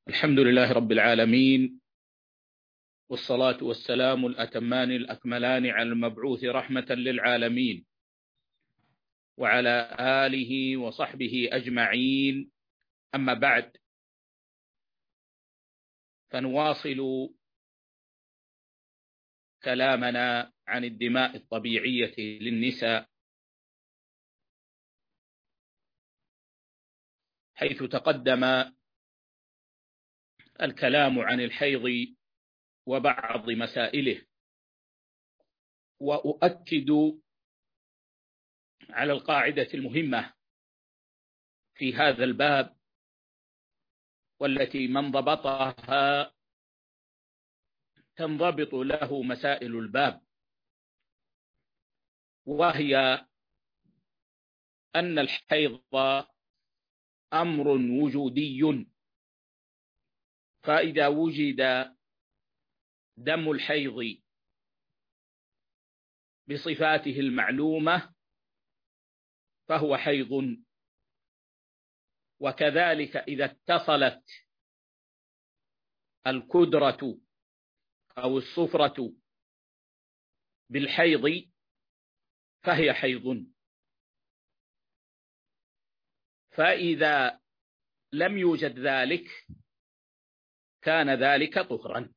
الحمد لله رب العالمين، والصلاة والسلام الأتمان الأكملان على المبعوث رحمة للعالمين وعلى آله وصحبه أجمعين. أما بعد، فنواصل كلامنا عن الدماء الطبيعية للنساء، حيث تقدم الكلام عن الحيض وبعض مسائله. وأؤكد على القاعدة المهمة في هذا الباب، والتي من ضبطها تنضبط له مسائل الباب، وهي أن الحيض أمر وجودي، فإذا وجد دم الحيض بصفاته المعلومة فهو حيض، وكذلك إذا اتصلت الكدرة أو الصفرة بالحيض فهي حيض. فإذا لم يوجد ذلك كان ذلك طهرا.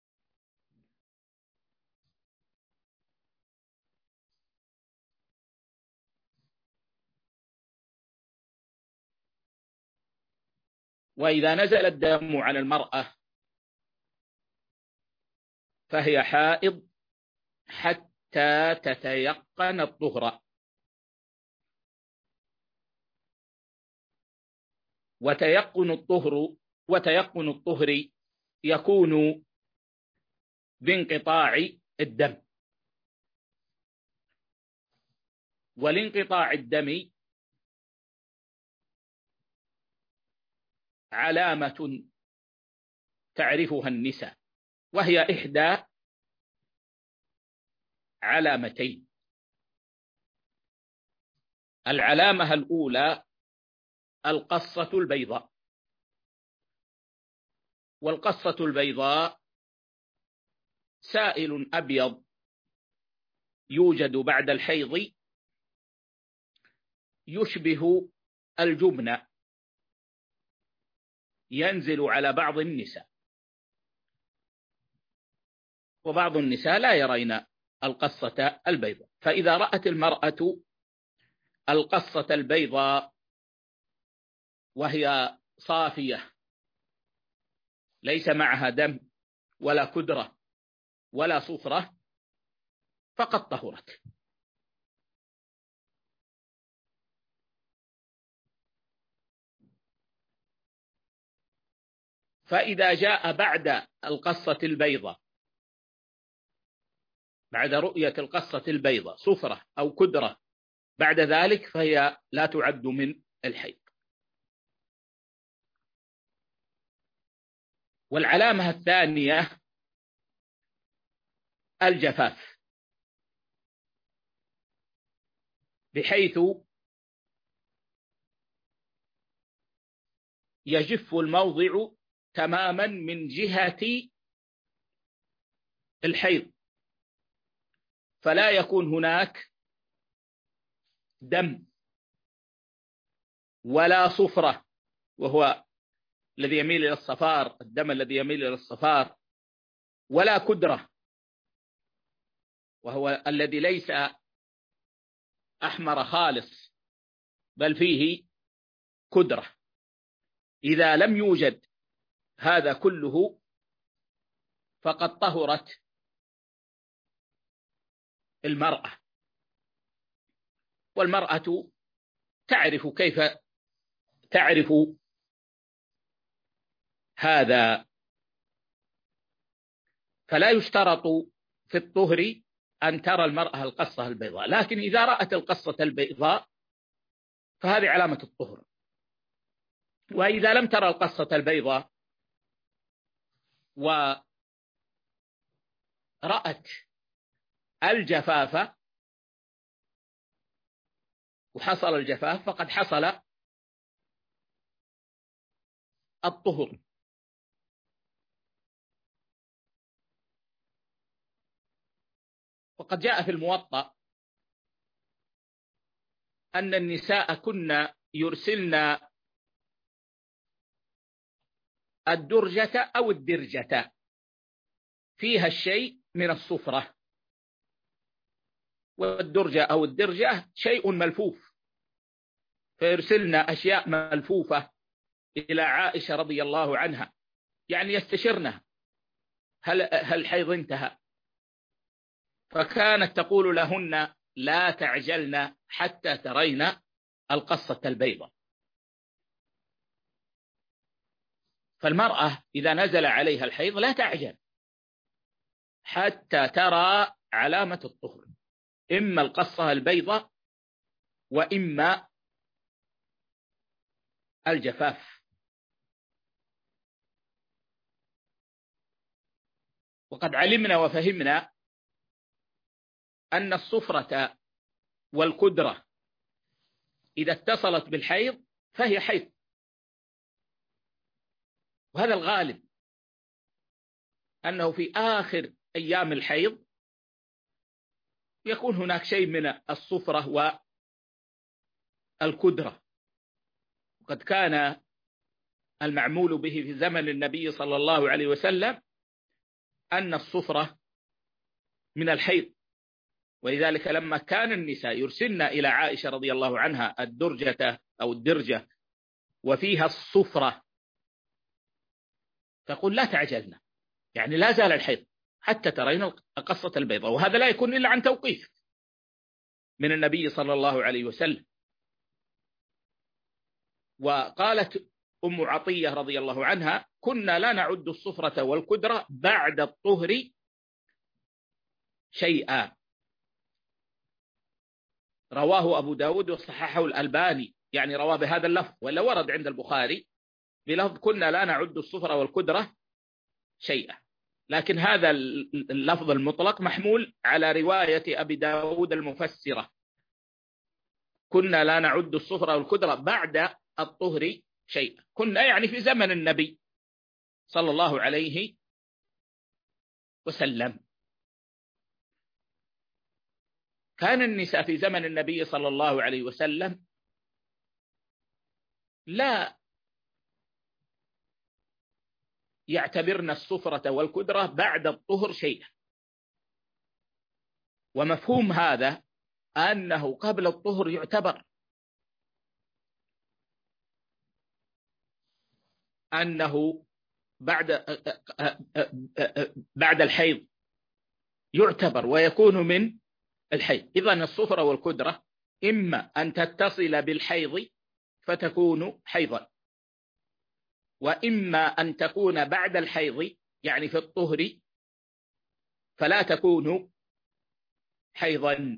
وإذا نزل الدم على المرأة فهي حائض حتى تتيقن الطهر، وتيقن الطهر يكون بانقطاع الدم، والانقطاع الدم علامة تعرفها النساء، وهي إحدى علامتين. العلامة الأولى القصة البيضاء، والقصة البيضاء سائل أبيض يوجد بعد الحيض يشبه الجبن، ينزل على بعض النساء، وبعض النساء لا يرين القصة البيضاء. فإذا رأت المرأة القصة البيضاء وهي صافية ليس معها دم ولا كدرة ولا صفرة فقد طهرت. فإذا جاء بعد القصة البيضاء، بعد رؤية القصة البيضاء صفرة أو كدرة بعد ذلك، فهي لا تعد من الحيض. والعلامة الثانية الجفاف، بحيث يجف الموضع تماما من جهة الحيض، فلا يكون هناك دم ولا صفرة، وهو الذي يميل إلى الصفار، الدم الذي يميل إلى الصفار، ولا كدرة وهو الذي ليس أحمر خالص بل فيه كدرة. إذا لم يوجد هذا كله فقد طهرت المرأة. والمرأة تعرف كيف تعرف هذا، فلا يشترط في الطهر أن ترى المرأة القصة البيضاء، لكن إذا رأت القصة البيضاء فهذه علامة الطهر. وإذا لم ترى القصة البيضاء ورأت الجفاف وحصل الجفاف فقد حصل الطهر. وقد جاء في الموطأ أن النساء كن يرسلن الدرجة أو الدرجة فيها الشيء من الصفرة، والدرجة أو الدرجة شيء ملفوف، فيرسلن أشياء ملفوفة إلى عائشة رضي الله عنها، يعني يستشرنها هل حيض انتهى، فكانت تقول لهن لا تعجلن حتى ترين القصة البيضاء. فالمرأة إذا نزل عليها الحيض لا تعجل حتى ترى علامة الطهر، إما القصة البيضاء وإما الجفاف. وقد علمنا وفهمنا أن الصفرة والكدرة إذا اتصلت بالحيض فهي حيض، وهذا الغالب أنه في آخر أيام الحيض يكون هناك شيء من الصفرة والكدرة. وقد كان المعمول به في زمن النبي صلى الله عليه وسلم أن الصفرة من الحيض، ولذلك لما كان النساء يرسلن إلى عائشة رضي الله عنها الدرجة أو الدرجة وفيها الصفرة تقول لا تعجلنا، يعني لا زال الحيض حتى ترين القصة البيضاء، وهذا لا يكون إلا عن توقيف من النبي صلى الله عليه وسلم. وقالت أم عطية رضي الله عنها كنا لا نعد الصفرة والكدرة بعد الطهر شيئا، رواه أبو داود وصححه الألباني، يعني رواه بهذا اللفظ، ولا ورد عند البخاري بلفظ كنا لا نعد الصفرة والكدرة شيئا، لكن هذا اللفظ المطلق محمول على رواية أبي داود المفسرة كنا لا نعد الصفرة والكدرة بعد الطهر شيئا، كنا يعني في زمن النبي صلى الله عليه وسلم. كان النساء في زمن النبي صلى الله عليه وسلم لا يعتبرن الصفرة والكدرة بعد الطهر شيئا، ومفهوم هذا أنه قبل الطهر يعتبر، أنه بعد الحيض يعتبر ويكون من الحيض. إذن الصفرة والكدرة إما أن تتصل بالحيض فتكون حيضا، وإما أن تكون بعد الحيض يعني في الطهر فلا تكون حيضا.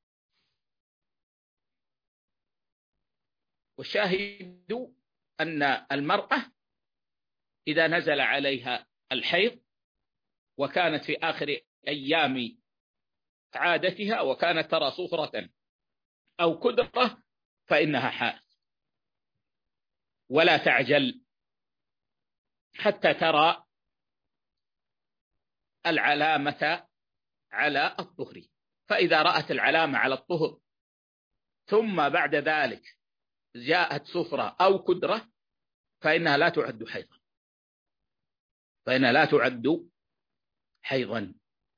والشاهد أن المرأة إذا نزل عليها الحيض وكانت في آخر أيام عادتها وكانت ترى صفرة أو كدرة فإنها حائض، ولا تعجل حتى ترى العلامة على الطهر، فإذا رأت العلامة على الطهر ثم بعد ذلك جاءت صفرة أو كدرة فإنها لا تعد حيضا، فإنها لا تعد حيضا.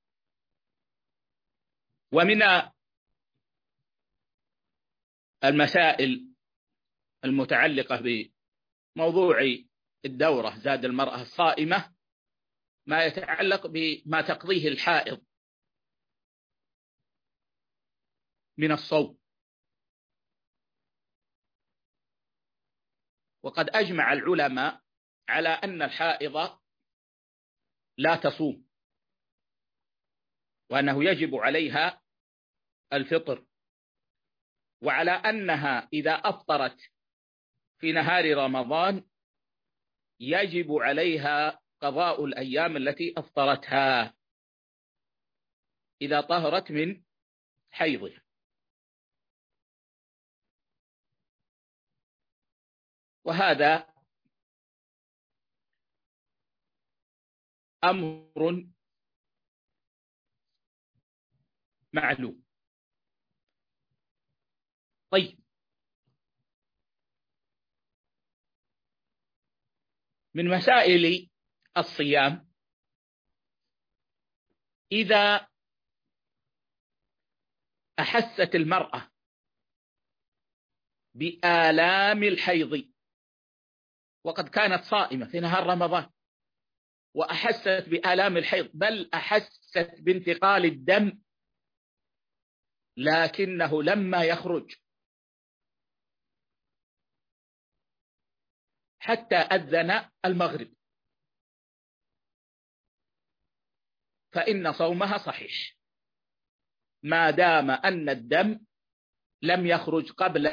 ومن المسائل المتعلقة بموضوع الدورة زاد المرأة الصائمة ما يتعلق بما تقضيه الحائض من الصوم. وقد أجمع العلماء على أن الحائض لا تصوم، وأنه يجب عليها الفطر، وعلى أنها إذا أفطرت في نهار رمضان يجب عليها قضاء الأيام التي أفطرتها إذا طهرت من حيضها. وهذا أمر معلوم. طيب، من مسائل الصيام إذا أحست المرأة بآلام الحيض وقد كانت صائمة في نهار رمضان وأحست بآلام الحيض، بل أحست بانتقال الدم لكنه لما يخرج حتى أذن المغرب، فإن صومها صحيح ما دام أن الدم لم يخرج قبل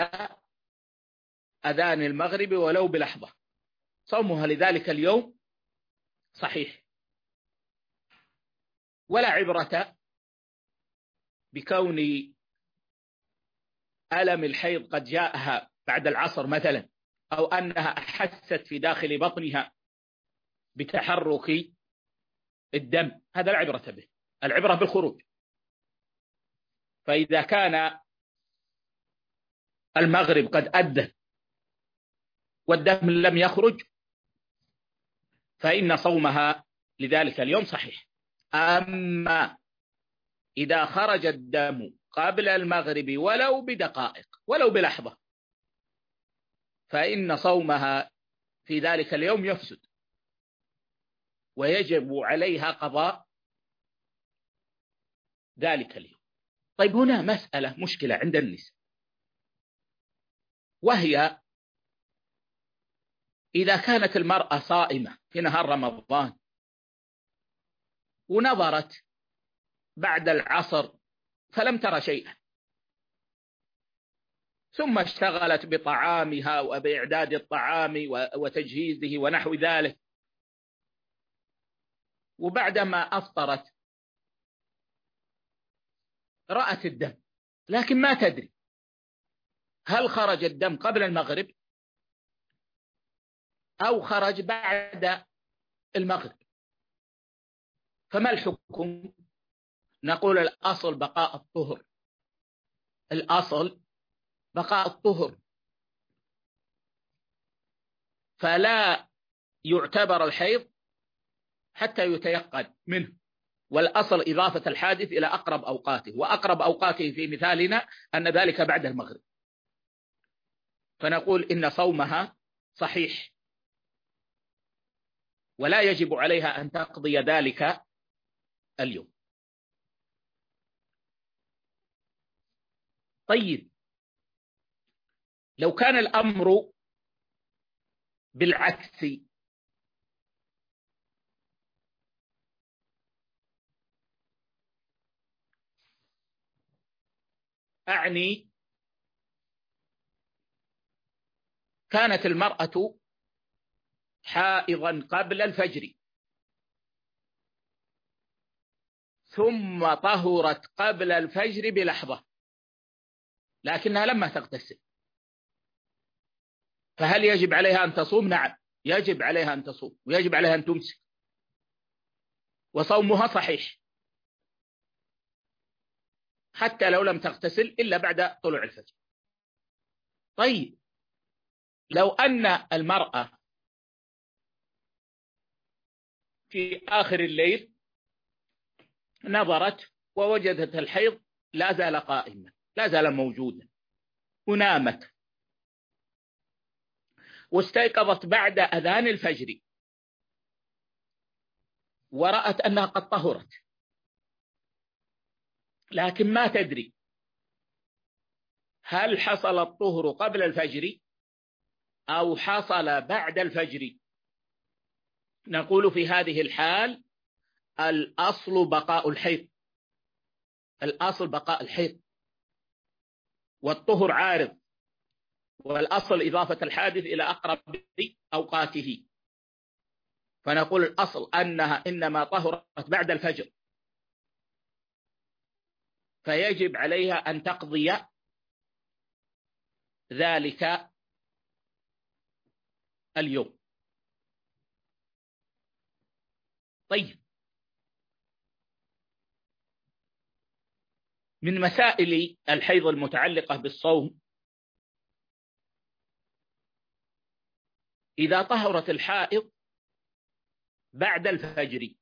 أذان المغرب ولو بلحظة، صومها لذلك اليوم صحيح. ولا عبرة بكون ألم الحيض قد جاءها بعد العصر مثلا، أو أنها أحست في داخل بطنها بتحرك الدم، هذا لا عبرة به، العبرة بالخروج. فإذا كان المغرب قد أذن والدم لم يخرج فإن صومها لذلك اليوم صحيح. أما إذا خرج الدم قبل المغرب ولو بدقائق ولو بلحظة فإن صومها في ذلك اليوم يفسد ويجب عليها قضاء ذلك اليوم. طيب، هنا مسألة مشكلة عند النساء، وهي إذا كانت المرأة صائمة في نهار رمضان ونظرت بعد العصر فلم ترى شيئا، ثم اشتغلت بطعامها وبإعداد الطعام وتجهيزه ونحو ذلك، وبعدما أفطرت رأت الدم لكن ما تدري هل خرج الدم قبل المغرب أو خرج بعد المغرب، فما الحكم؟ نقول الأصل بقاء الطهر، الأصل بقاء الطهر، فلا يعتبر الحيض حتى يتيقن منه، والأصل إضافة الحادث إلى أقرب أوقاته، وأقرب أوقاته في مثالنا أن ذلك بعد المغرب، فنقول إن صومها صحيح ولا يجب عليها أن تقضي ذلك اليوم. طيب، لو كان الأمر بالعكس، أعني كانت المرأة حائضا قبل الفجر ثم طهرت قبل الفجر بلحظة لكنها لما تغتسل، فهل يجب عليها أن تصوم؟ نعم، يجب عليها أن تصوم ويجب عليها أن تمسك، وصومها صحيح حتى لو لم تغتسل إلا بعد طلوع الفجر. طيب، لو أن المرأة في آخر الليل نظرت ووجدت الحيض لا زال قائما، لا زال موجودا، ونامت واستيقظت بعد أذان الفجر ورأت أنها قد طهرت لكن ما تدري هل حصل الطهر قبل الفجر أو حصل بعد الفجر، نقول في هذه الحال الأصل بقاء الحيض، الأصل بقاء الحيض، والطهر عارض، والأصل إضافة الحادث إلى أقرب أوقاته، فنقول الأصل أنها إنما طهرت بعد الفجر فيجب عليها أن تقضي ذلك اليوم. طيب، من مسائل الحيض المتعلقة بالصوم: إذا طهرت الحائض بعد الفجر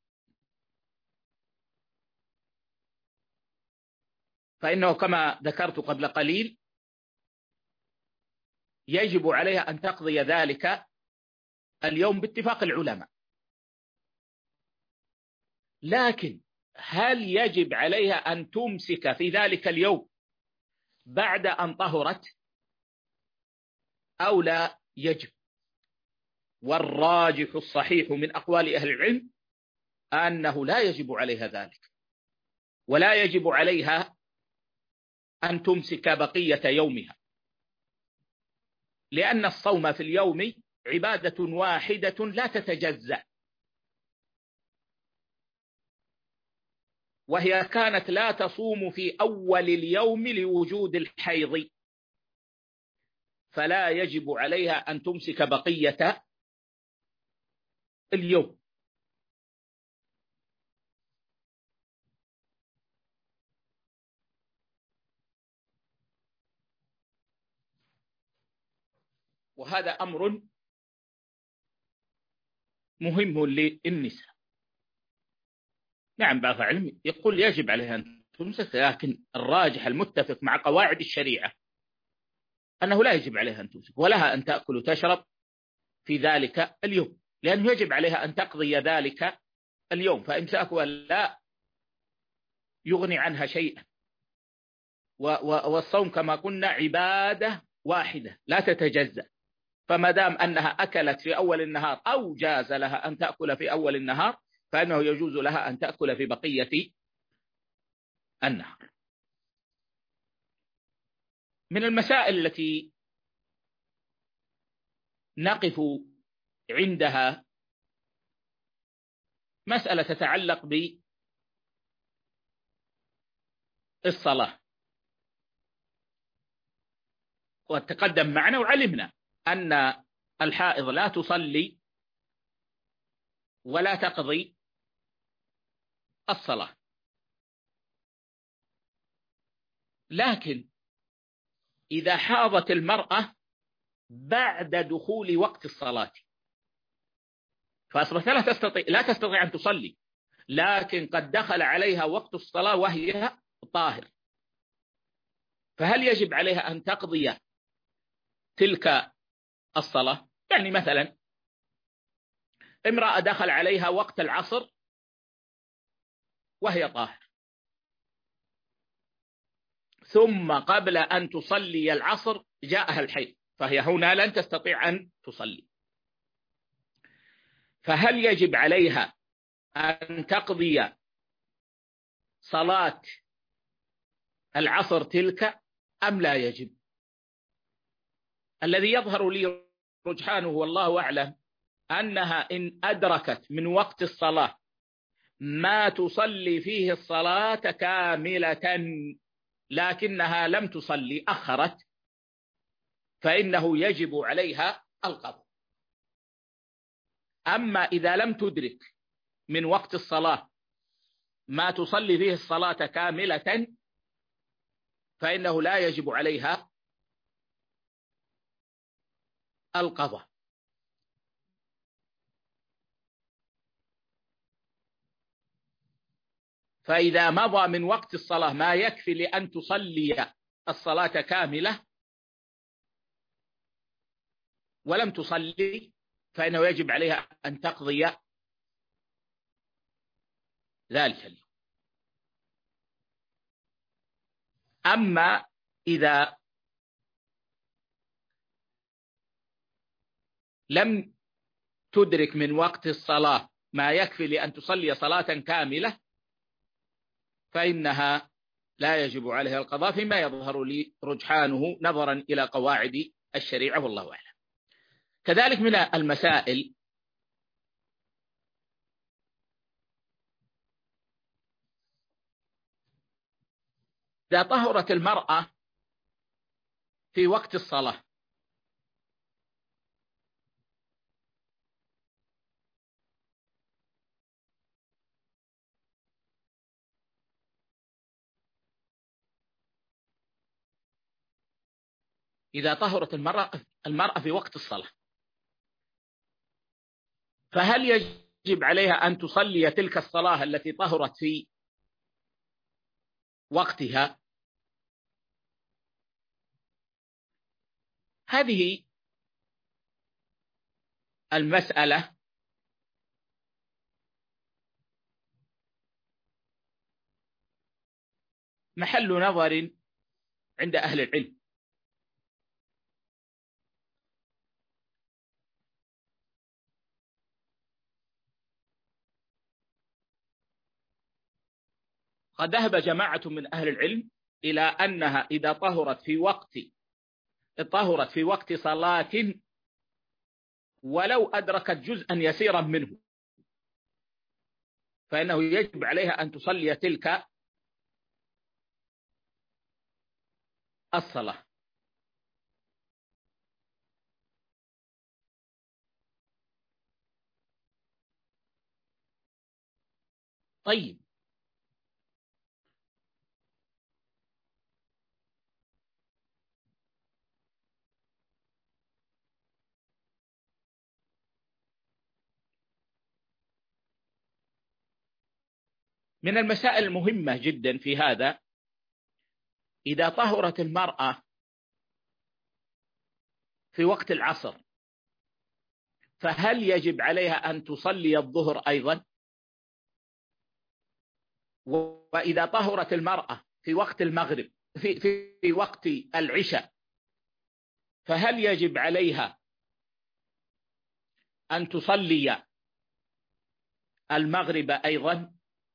فإنه كما ذكرت قبل قليل يجب عليها أن تقضي ذلك اليوم باتفاق العلماء. لكن هل يجب عليها أن تمسك في ذلك اليوم بعد أن طهرت أو لا يجب؟ والراجح الصحيح من أقوال أهل العلم أنه لا يجب عليها ذلك، ولا يجب عليها أن تمسك بقية يومها، لأن الصوم في اليوم عبادة واحدة لا تتجزأ، وهي كانت لا تصوم في أول اليوم لوجود الحيض، فلا يجب عليها أن تمسك بقية اليوم. وهذا أمر مهم للنساء. نعم، بعض العلم يقول يجب عليها أن تمسك، لكن الراجح المتفق مع قواعد الشريعة أنه لا يجب عليها أن تمسك، ولها أن تأكل وتشرب في ذلك اليوم، لأنه يجب عليها أن تقضي ذلك اليوم، فإمساكها لا يغني عنها شيئا. والصوم كما قلنا عبادة واحدة لا تتجزأ، فما دام أنها أكلت في أول النهار أو جاز لها أن تأكل في أول النهار فإنه يجوز لها أن تأكل في بقية النهار. من المسائل التي نقف عندها مسألة تتعلق بالصلاة، وتقدم معنا وعلمنا أن الحائض لا تصلي ولا تقضي الصلاة، لكن إذا حاضت المرأة بعد دخول وقت الصلاة فأصبحت لا تستطيع أن تصلي، لكن قد دخل عليها وقت الصلاة وهي طاهر، فهل يجب عليها أن تقضي تلك الصلاة؟ يعني مثلا امرأة دخل عليها وقت العصر وهي طاهر، ثم قبل أن تصلي العصر جاءها الحيض، فهي هنا لن تستطيع أن تصلي، فهل يجب عليها أن تقضي صلاة العصر تلك أم لا يجب؟ الذي يظهر لي رجحانه والله أعلم أنها إن أدركت من وقت الصلاة ما تصلي فيه الصلاة كاملة لكنها لم تصلي أخرت فإنه يجب عليها القضاء. أما إذا لم تدرك من وقت الصلاة ما تصلي فيه الصلاة كاملة فإنه لا يجب عليها القضاء. فإذا مضى من وقت الصلاة ما يكفي لأن تصلي الصلاة كاملة ولم تصلي فإنه يجب عليها أن تقضي ذلك اليوم. أما إذا لم تدرك من وقت الصلاة ما يكفي لأن تصلي صلاة كاملة فإنها لا يجب عليها القضاء، فيما يظهر لي رجحانه نظرا إلى قواعد الشريعة والله أعلم. كذلك من المسائل إذا طهرت المرأة في وقت الصلاة إذا طهرت المرأة في وقت الصلاة، فهل يجب عليها أن تصلي تلك الصلاة التي طهرت في وقتها؟ هذه المسألة محل نظر عند أهل العلم. قد ذهب جماعة من أهل العلم إلى أنها إذا طهرت في وقت صلاة ولو أدركت جزءا يسيرا منه، فإنه يجب عليها أن تصلي تلك الصلاة. طيب، من المسائل المهمة جدا في هذا، إذا طهرت المرأة في وقت العصر فهل يجب عليها أن تصلي الظهر أيضا؟ وإذا طهرت المرأة في وقت المغرب في وقت العشاء فهل يجب عليها أن تصلي المغرب أيضا؟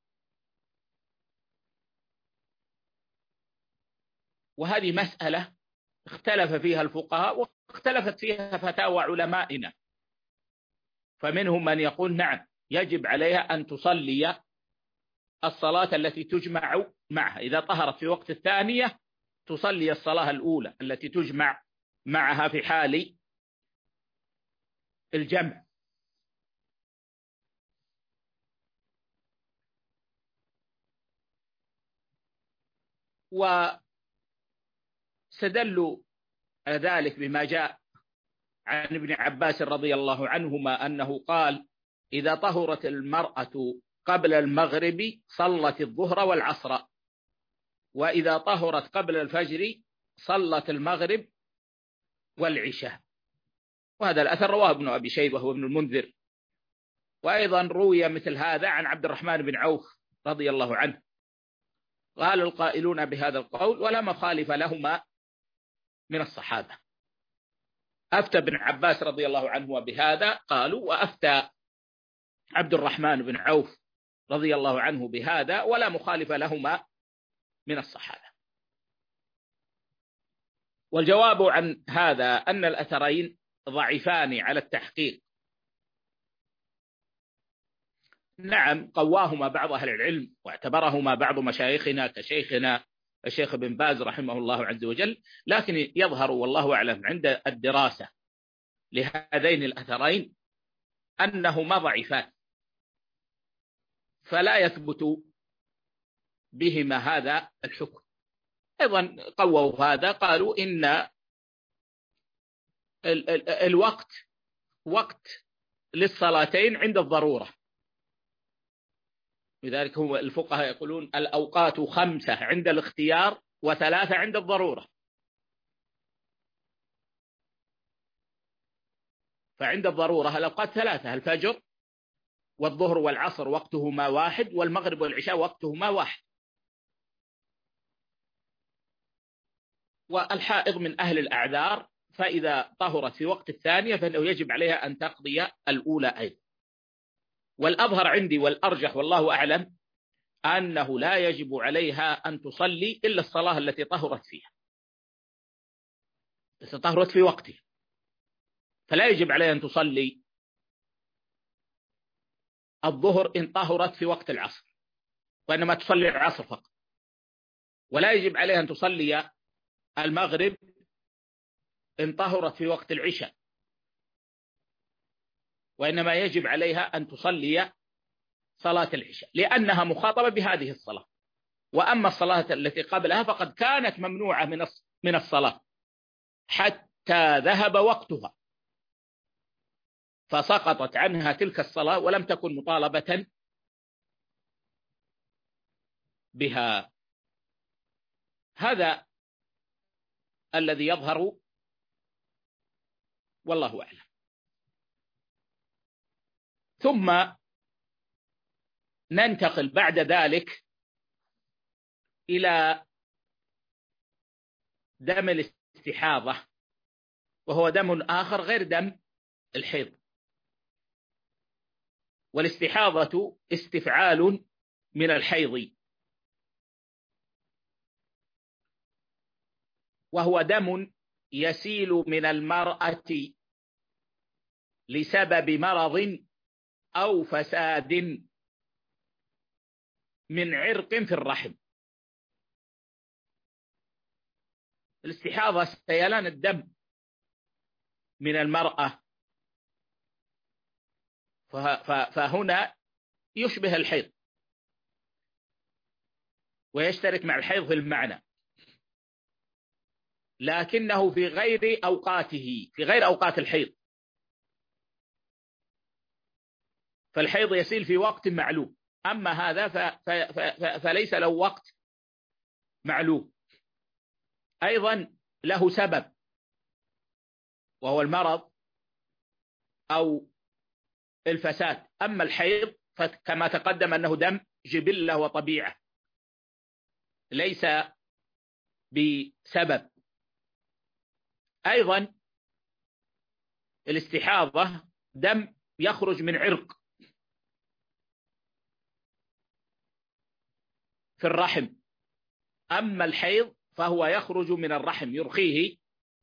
وهذه مسألة اختلف فيها الفقهاء واختلفت فيها فتاوى علمائنا، فمنهم من يقول نعم يجب عليها أن تصلي الصلاة التي تجمع معها، إذا طهرت في وقت الثانية تصلي الصلاة الأولى التي تجمع معها في حال الجمع. واستدلوا على ذلك بما جاء عن ابن عباس رضي الله عنهما أنه قال: إذا طهرت المرأة قبل المغرب صلت الظهر والعصر، وإذا طهرت قبل الفجر صلت المغرب والعشاء. وهذا الأثر رواه ابن أبي شيبة وابن المنذر، وأيضا روي مثل هذا عن عبد الرحمن بن عوف رضي الله عنه. قال القائلون بهذا القول ولا مخالف لهما من الصحابة. أفتى ابن عباس رضي الله عنه بهذا قالوا، وأفتى عبد الرحمن بن عوف رضي الله عنه بهذا، ولا مخالف لهما من الصحابة. والجواب عن هذا أن الأثرين ضعيفان على التحقيق. نعم قواهما بعض أهل العلم واعتبرهما بعض مشايخنا كشيخنا الشيخ بن باز رحمه الله عز وجل، لكن يظهر والله أعلم عند الدراسة لهذين الأثرين أنهما ضعيفان، فلا يثبت بهما هذا الحكم. أيضا قووا هذا، قالوا إن الوقت وقت للصلاتين عند الضرورة، لذلك هم الفقهاء يقولون الأوقات 5 عند الاختيار و3 عند الضرورة. فعند الضرورة الأوقات 3، الفجر والظهر والعصر وقتهما 1، والمغرب والعشاء وقتهما 1. والحائض من أهل الأعذار، فإذا طهرت في وقت الثانية فإنه يجب عليها أن تقضي الأولى أيضا. والأظهر عندي والأرجح والله أعلم أنه لا يجب عليها أن تصلي إلا الصلاة التي طهرت فيها، بس طهرت في وقتها، فلا يجب عليها أن تصلي الظهر إن طهرت في وقت العصر، وإنما تصلي العصر فقط. ولا يجب عليها أن تصلي المغرب إن طهرت في وقت العشاء، وإنما يجب عليها أن تصلي صلاة العشاء لأنها مخاطبة بهذه الصلاة. وأما الصلاة التي قبلها فقد كانت ممنوعة من الصلاة، حتى ذهب وقتها فسقطت عنها تلك الصلاة ولم تكن مطالبة بها. هذا الذي يظهر والله أعلم. ثم ننتقل بعد ذلك إلى دم الاستحاضة، وهو دم آخر غير دم الحيض. والاستحاضة استفعال من الحيض، وهو دم يسيل من المرأة لسبب مرض أو فساد من عرق في الرحم. الاستحاضة سيلان الدم من المرأة، فهنا يشبه الحيض ويشترك مع الحيض في المعنى، لكنه في غير أوقاته، في غير أوقات الحيض. فالحيض يسيل في وقت معلوم، أما هذا فليس له وقت معلوم. أيضا له سبب وهو المرض أو الفساد. أما الحيض فكما تقدم أنه دم جبلة وطبيعة ليس بسبب. أيضا الاستحاضة دم يخرج من عرق في الرحم، أما الحيض فهو يخرج من الرحم، يرخيه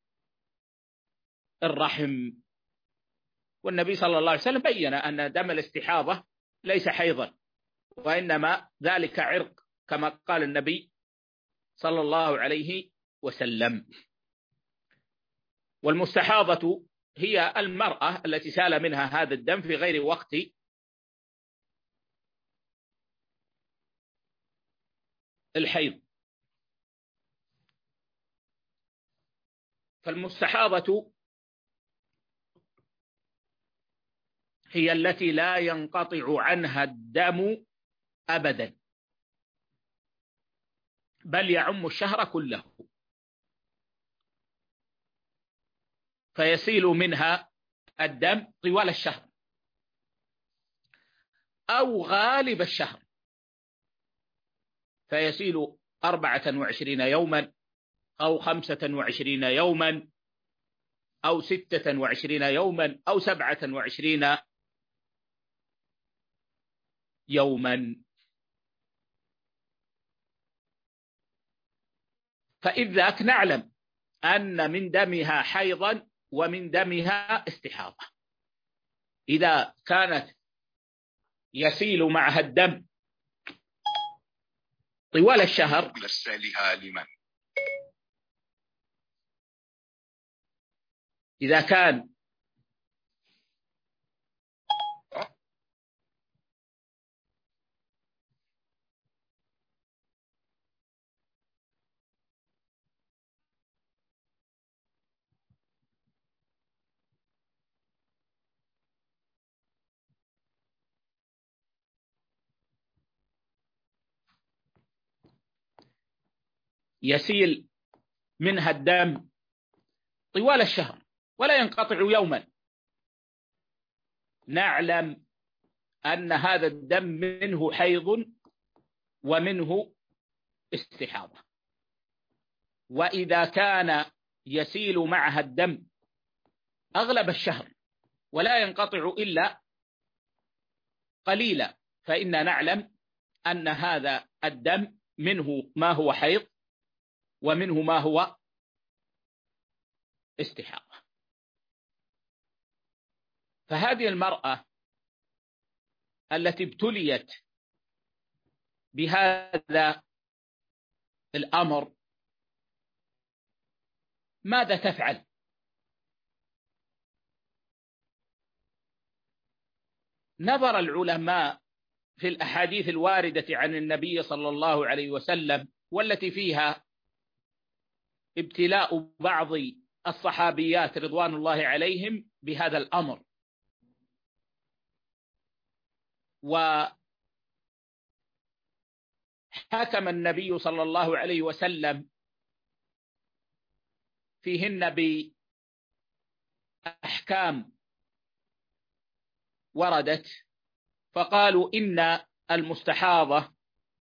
الرحم. والنبي صلى الله عليه وسلم بين أن دم الاستحاضة ليس حيضا، وإنما ذلك عرق كما قال النبي صلى الله عليه وسلم. والمستحاضة هي المرأة التي سال منها هذا الدم في غير وقت الحيض. فالمستحاضة هي التي لا ينقطع عنها الدم أبدا، بل يعم الشهر كله، فيسيل منها الدم طوال الشهر أو غالب الشهر، فيسيل 24 يوما أو 25 يوما أو 26 يوما أو 27 يوما. فإذ ذاك نعلم أن من دمها حيضا ومن دمها استحاضة. إذا كانت يسيل معها الدم طوال الشهر إذا كان يسيل منها الدم طوال الشهر ولا ينقطع يوما، نعلم أن هذا الدم منه حيض ومنه استحاضة. وإذا كان يسيل معها الدم أغلب الشهر ولا ينقطع إلا قليلا، فإن نعلم أن هذا الدم منه ما هو حيض ومنه ما هو استحاضة. فهذه المرأة التي ابتليت بهذا الأمر ماذا تفعل؟ نظر العلماء في الأحاديث الواردة عن النبي صلى الله عليه وسلم والتي فيها ابتلاء بعض الصحابيات رضوان الله عليهم بهذا الأمر، وحكم النبي صلى الله عليه وسلم فيهن بأحكام وردت، فقالوا إن المستحاضة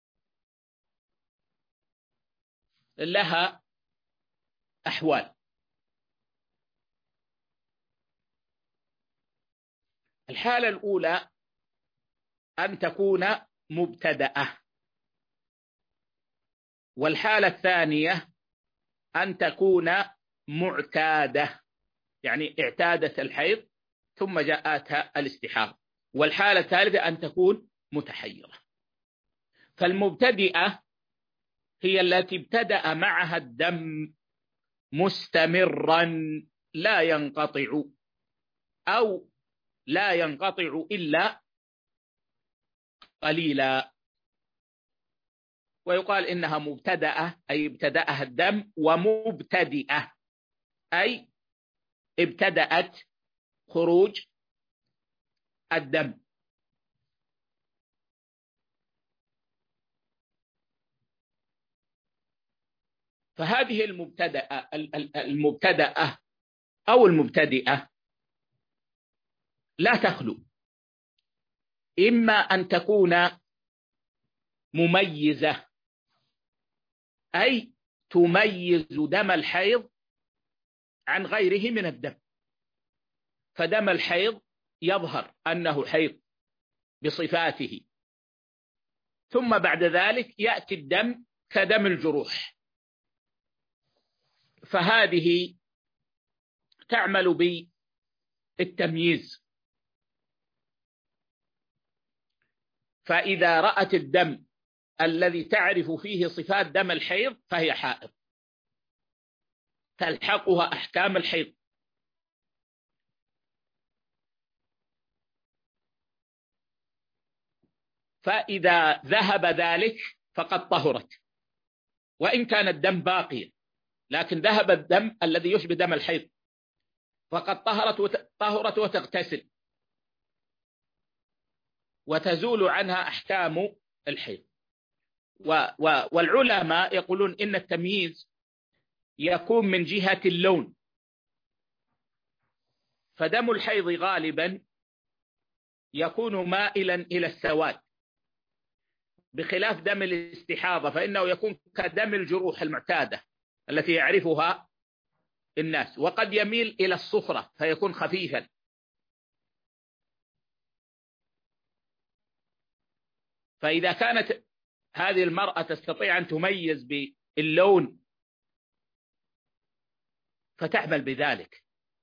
لها أحوال. الحالة الأولى أن تكون مبتدأة، والحالة الثانية أن تكون معتادة، يعني اعتادت الحيض ثم جاءتها الاستحاضة، والحالة الثالثة أن تكون متحيرة. فالمبتدئة هي التي ابتدأ معها الدم مستمرا لا ينقطع، أو لا ينقطع إلا قليلا، ويقال إنها مبتدأة أي ابتدأها الدم، ومبتدئة أي ابتدأت خروج الدم. فهذه المبتدأة أو المبتدئة لا تخلو، إما أن تكون مميزة أي تميز دم الحيض عن غيره من الدم، فدم الحيض يظهر أنه حيض بصفاته، ثم بعد ذلك يأتي الدم كدم الجروح، فهذه تعمل بالتمييز. فإذا رأت الدم الذي تعرف فيه صفات دم الحيض فهي حائض، تلحقها أحكام الحيض. فإذا ذهب ذلك فقد طهرت، وإن كان الدم باقيا، لكن ذهب الدم الذي يشبه دم الحيض فقد طهرت وتغتسل وتزول عنها أحكام الحيض. والعلماء يقولون إن التمييز يكون من جهة اللون، فدم الحيض غالبا يكون مائلا إلى السواد، بخلاف دم الاستحاضة فإنه يكون كدم الجروح المعتادة التي يعرفها الناس، وقد يميل إلى الصفرة فيكون خفيفا. فإذا كانت هذه المرأة تستطيع أن تميز باللون فتعمل بذلك.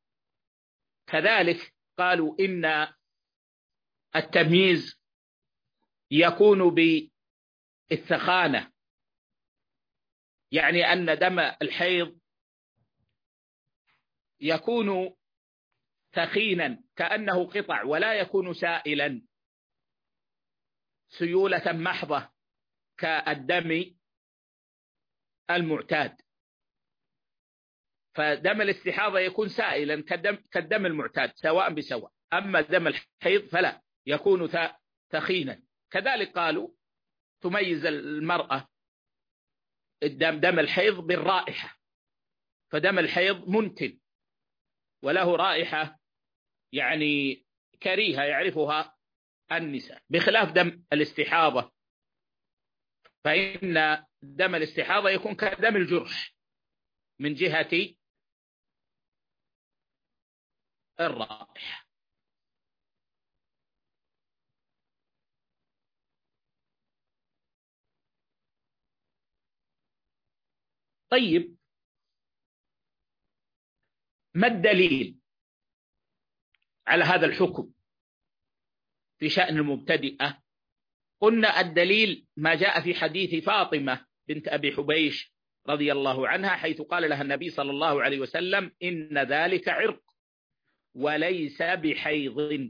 كذلك قالوا إن التمييز يكون بالثخانة، يعني أن دم الحيض يكون ثخينا كأنه قطع، ولا يكون سائلا سيولة محضة كالدم المعتاد. فدم الاستحاضة يكون سائلا كالدم المعتاد سواء بسواء، أما دم الحيض فلا، يكون ثخينا. كذلك قالوا تميز المرأة دم الحيض بالرائحة، فدم الحيض منتن وله رائحة يعني كريهة يعرفها النساء، بخلاف دم الاستحاضة فإن دم الاستحاضة يكون كدم الجرح من جهة الرائحة. طيب، ما الدليل على هذا الحكم في شأن المبتدئة؟ قلنا الدليل ما جاء في حديث فاطمة بنت أبي حبيش رضي الله عنها، حيث قال لها النبي صلى الله عليه وسلم: إن ذلك عرق وليس بحيض،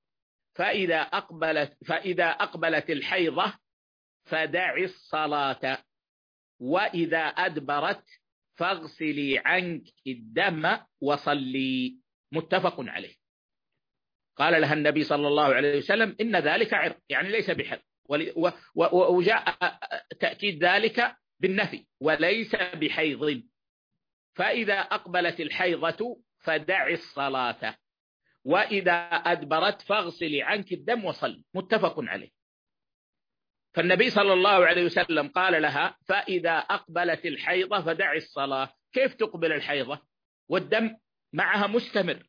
فإذا أقبلت الحيضة فدع الصلاة، وإذا أدبرت فاغسلي عنك الدم وصلي، متفق عليه. قال لها النبي صلى الله عليه وسلم إن ذلك عرق، يعني ليس بحيض، وجاء تأكيد ذلك بالنفي وليس بحيض. فإذا أقبلت الحيضة فدعي الصلاة، وإذا أدبرت فاغسلي عنك الدم وصلي، متفق عليه. فالنبي صلى الله عليه وسلم قال لها فإذا أقبلت الحيضة فدعي الصلاة. كيف تقبل الحيضة والدم معها مستمر؟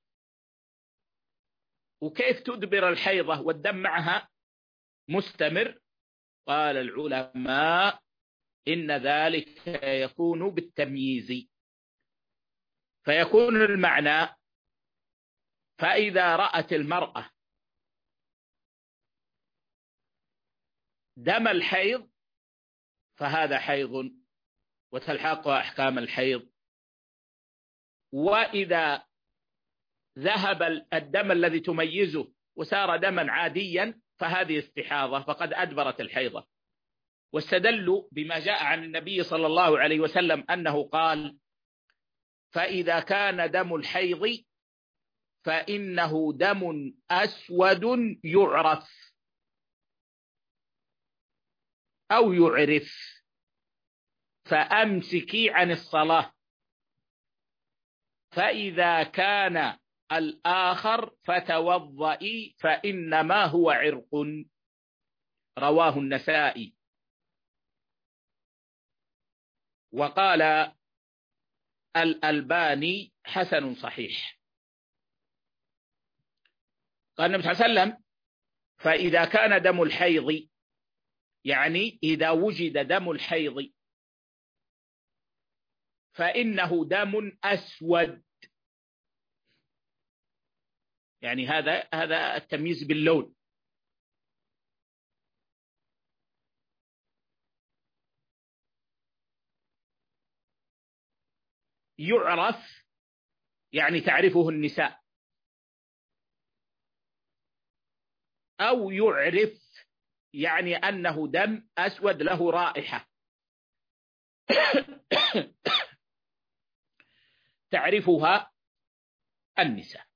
وكيف تدبر الحيضة والدم معها مستمر؟ قال العلماء إن ذلك يكون بالتمييز، فيكون المعنى فإذا رأت المرأة دم الحيض فهذا حيض وتلحقها أحكام الحيض، وإذا ذهب الدم الذي تميزه وصار دما عاديا فهذه استحاضة فقد أدبرت الحيضة. واستدلوا بما جاء عن النبي صلى الله عليه وسلم أنه قال فإذا كان دم الحيض فإنه دم أسود يعرف أو يعرف فأمسكي عن الصلاة، فإذا كان الآخر فتوضئي فإنما هو عرق. رواه النسائي. وقال الألباني حسن صحيح. قال النبي صلى الله عليه وسلم فإذا كان دم الحيض، يعني إذا وجد دم الحيض فإنه دم أسود، يعني هذا التمييز باللون. يعرف يعني تعرفه النساء، أو يعرف يعني أنه دم أسود له رائحة تعرفها النساء.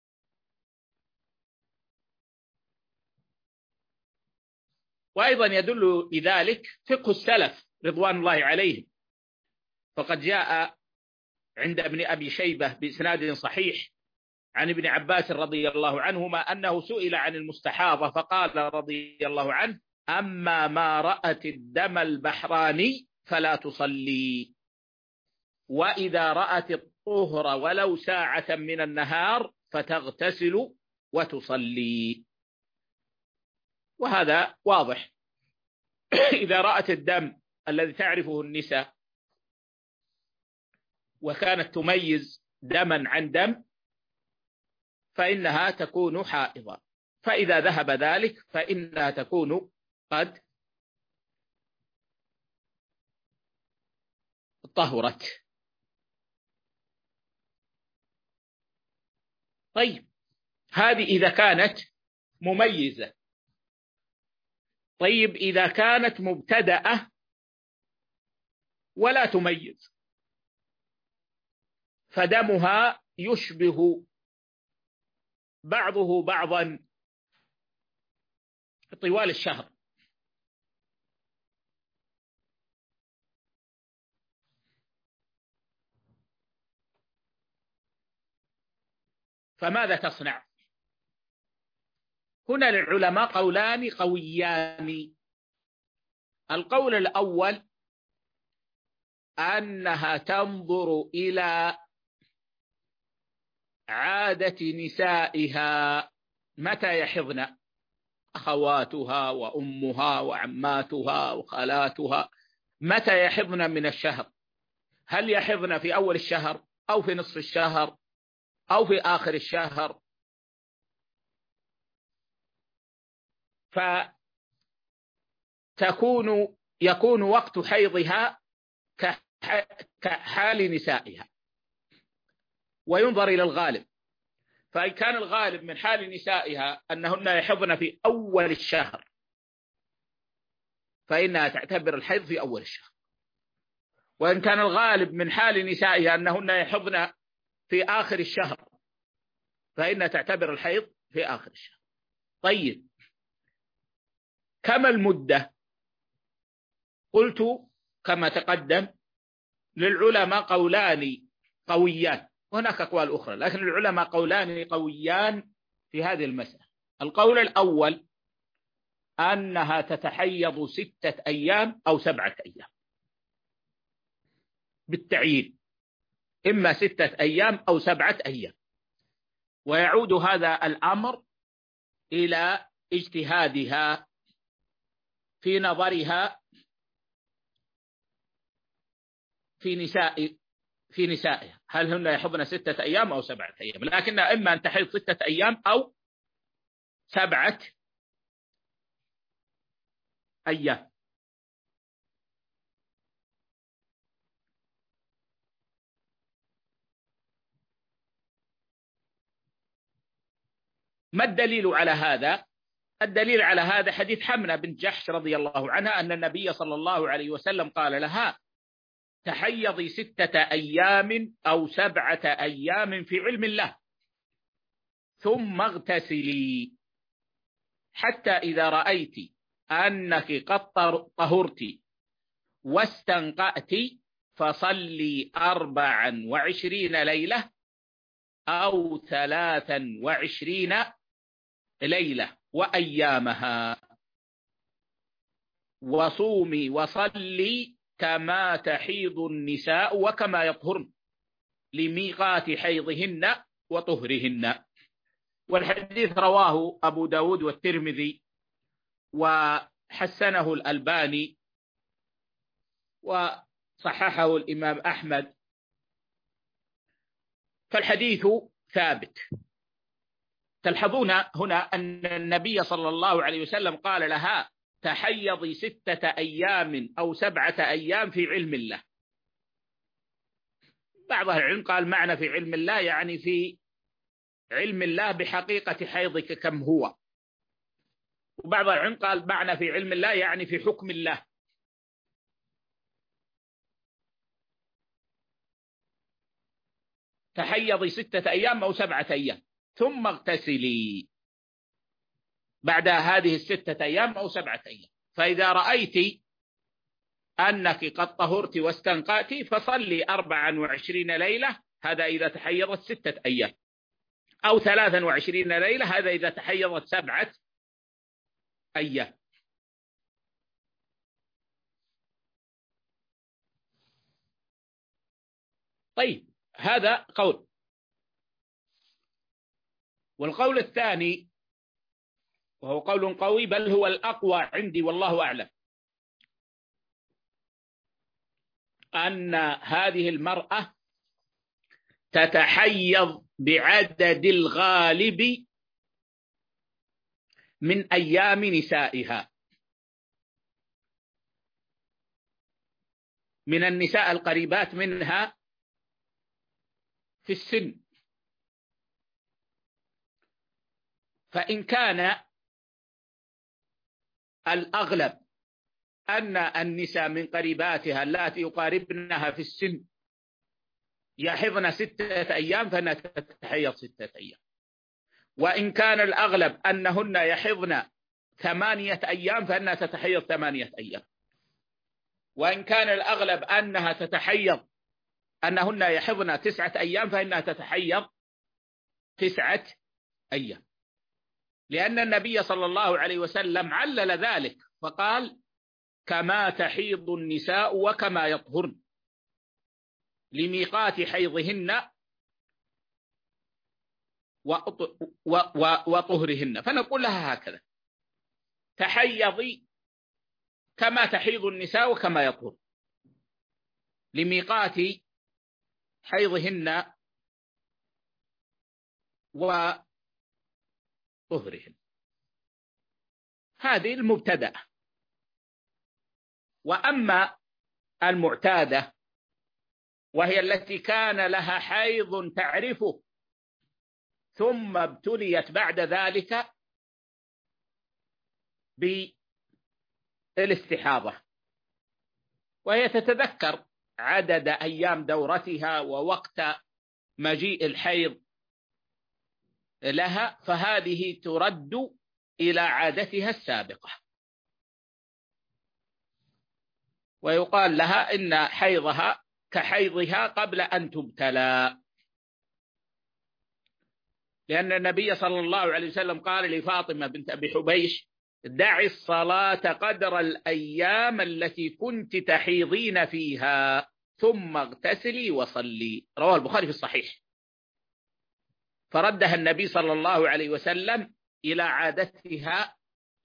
وأيضا يدل لذلك فقه السلف رضوان الله عليهم، فقد جاء عند ابن أبي شيبة بإسناد صحيح عن ابن عباس رضي الله عنهما أنه سئل عن المستحاضة فقال رضي الله عنه أما ما رأت الدم البحراني فلا تصلي، وإذا رأت الطهر ولو ساعة من النهار فتغتسل وتصلي. وهذا واضح. إذا رأت الدم الذي تعرفه النساء وكانت تميز دما عن دم فإنها تكون حائضة، فإذا ذهب ذلك فإنها تكون قد طهرت. طيب هذه إذا كانت مميزة. طيب إذا كانت مبتدأة ولا تميز فدمها يشبه بعضه بعضا طوال الشهر، فماذا تصنع؟ هنا للعلماء قولان قويان. القول الأول أنها تنظر إلى عادة نسائها متى يحضن، أخواتها وأمها وعماتها وخالاتها متى يحضن من الشهر، هل يحضن في أول الشهر أو في نصف الشهر أو في آخر الشهر، يكون وقت حيضها كحال نسائها، وينظر إلى الغالب. فإن كان الغالب من حال نسائها أنهن يحضن في أول الشهر فإنها تعتبر الحيض في أول الشهر، وإن كان الغالب من حال نسائها أنهن يحضن في آخر الشهر فإن تعتبر الحيض في آخر الشهر. طيب، كما المدة؟ قلت كما تقدم للعلماء قولان قويان، وهناك أقوال أخرى، لكن العلماء قولان قويان في هذه المسألة. القول الأول أنها تتحيض 6 أيام أو 7 أيام بالتعيين، إما 6 أيام أو 7 أيام، ويعود هذا الأمر إلى اجتهادها في نظرها في نسائها، هل هن يحضن 6 أيام أو 7 أيام، لكنها إما أن تحيض 6 أيام أو 7 أيام. ما الدليل على هذا؟ الدليل على هذا حديث حمنة بنت جحش رضي الله عنها أن النبي صلى الله عليه وسلم قال لها: تحيضي 6 أيام أو 7 أيام في علم الله، ثم اغتسلي، حتى إذا رأيت أنك قد طهرت واستنقأت فصلي 24 ليلة أو 23 ليلة وأيامها، وصومي وصلي كما تحيض النساء وكما يطهرن لميقات حيضهن وطهرهن. والحديث رواه أبو داود والترمذي وحسنه الألباني وصححه الإمام أحمد، فالحديث ثابت. تلحظون هنا أن النبي صلى الله عليه وسلم قال لها: تحيضي 6 أيام أو 7 أيام في علم الله. بعض العلم قال معنى في علم الله يعني في علم الله بحقيقة حيضك كم هو، وبعض العلم قال معنى في علم الله يعني في حكم الله. تحيضي 6 أيام أو 7 أيام ثم اغتسلي بعد هذه 6 أيام أو 7 أيام، فإذا رأيت أنك قد طهرت واستنقأت فصلي 24 ليلة، هذا إذا تحيضت 6 أيام، أو 23 ليلة، هذا إذا تحيضت 7 أيام. طيب، هذا قول. والقول الثاني وهو قول قوي، بل هو الأقوى عندي والله أعلم، أن هذه المرأة تتحيض بعدد الغالب من أيام نسائها، من النساء القريبات منها في السن. فإن كان الأغلب أن النساء من قريباتها اللاتي يقاربنها في السن يحضن 6 أيام فإنها تتحيض 6 أيام، وإن كان الأغلب أنهن يحضن 8 أيام فإنها تتحيض 8 أيام، وإن كان الأغلب أنهن يحضن 9 أيام فإنها تتحيض 9 أيام، لأن النبي صلى الله عليه وسلم علل ذلك فقال: كما تحيض النساء وكما يطهرن لميقات حيضهن وطهرهن. فنقول لها هكذا: تحيضي كما تحيض النساء وكما يطهر لميقات حيضهن وطهرهن. هذه المبتدأة. وأما المعتادة وهي التي كان لها حيض تعرفه ثم ابتليت بعد ذلك بالاستحاضة، وهي تتذكر عدد أيام دورتها ووقت مجيء الحيض لها، فهذه ترد إلى عادتها السابقة، ويقال لها إن حيضها كحيضها قبل أن تبتلى، لأن النبي صلى الله عليه وسلم قال لفاطمة بنت أبي حبيش: دعي الصلاة قدر الأيام التي كنت تحيضين فيها ثم اغتسلي وصلي. رواه البخاري في الصحيح. فردها النبي صلى الله عليه وسلم إلى عادتها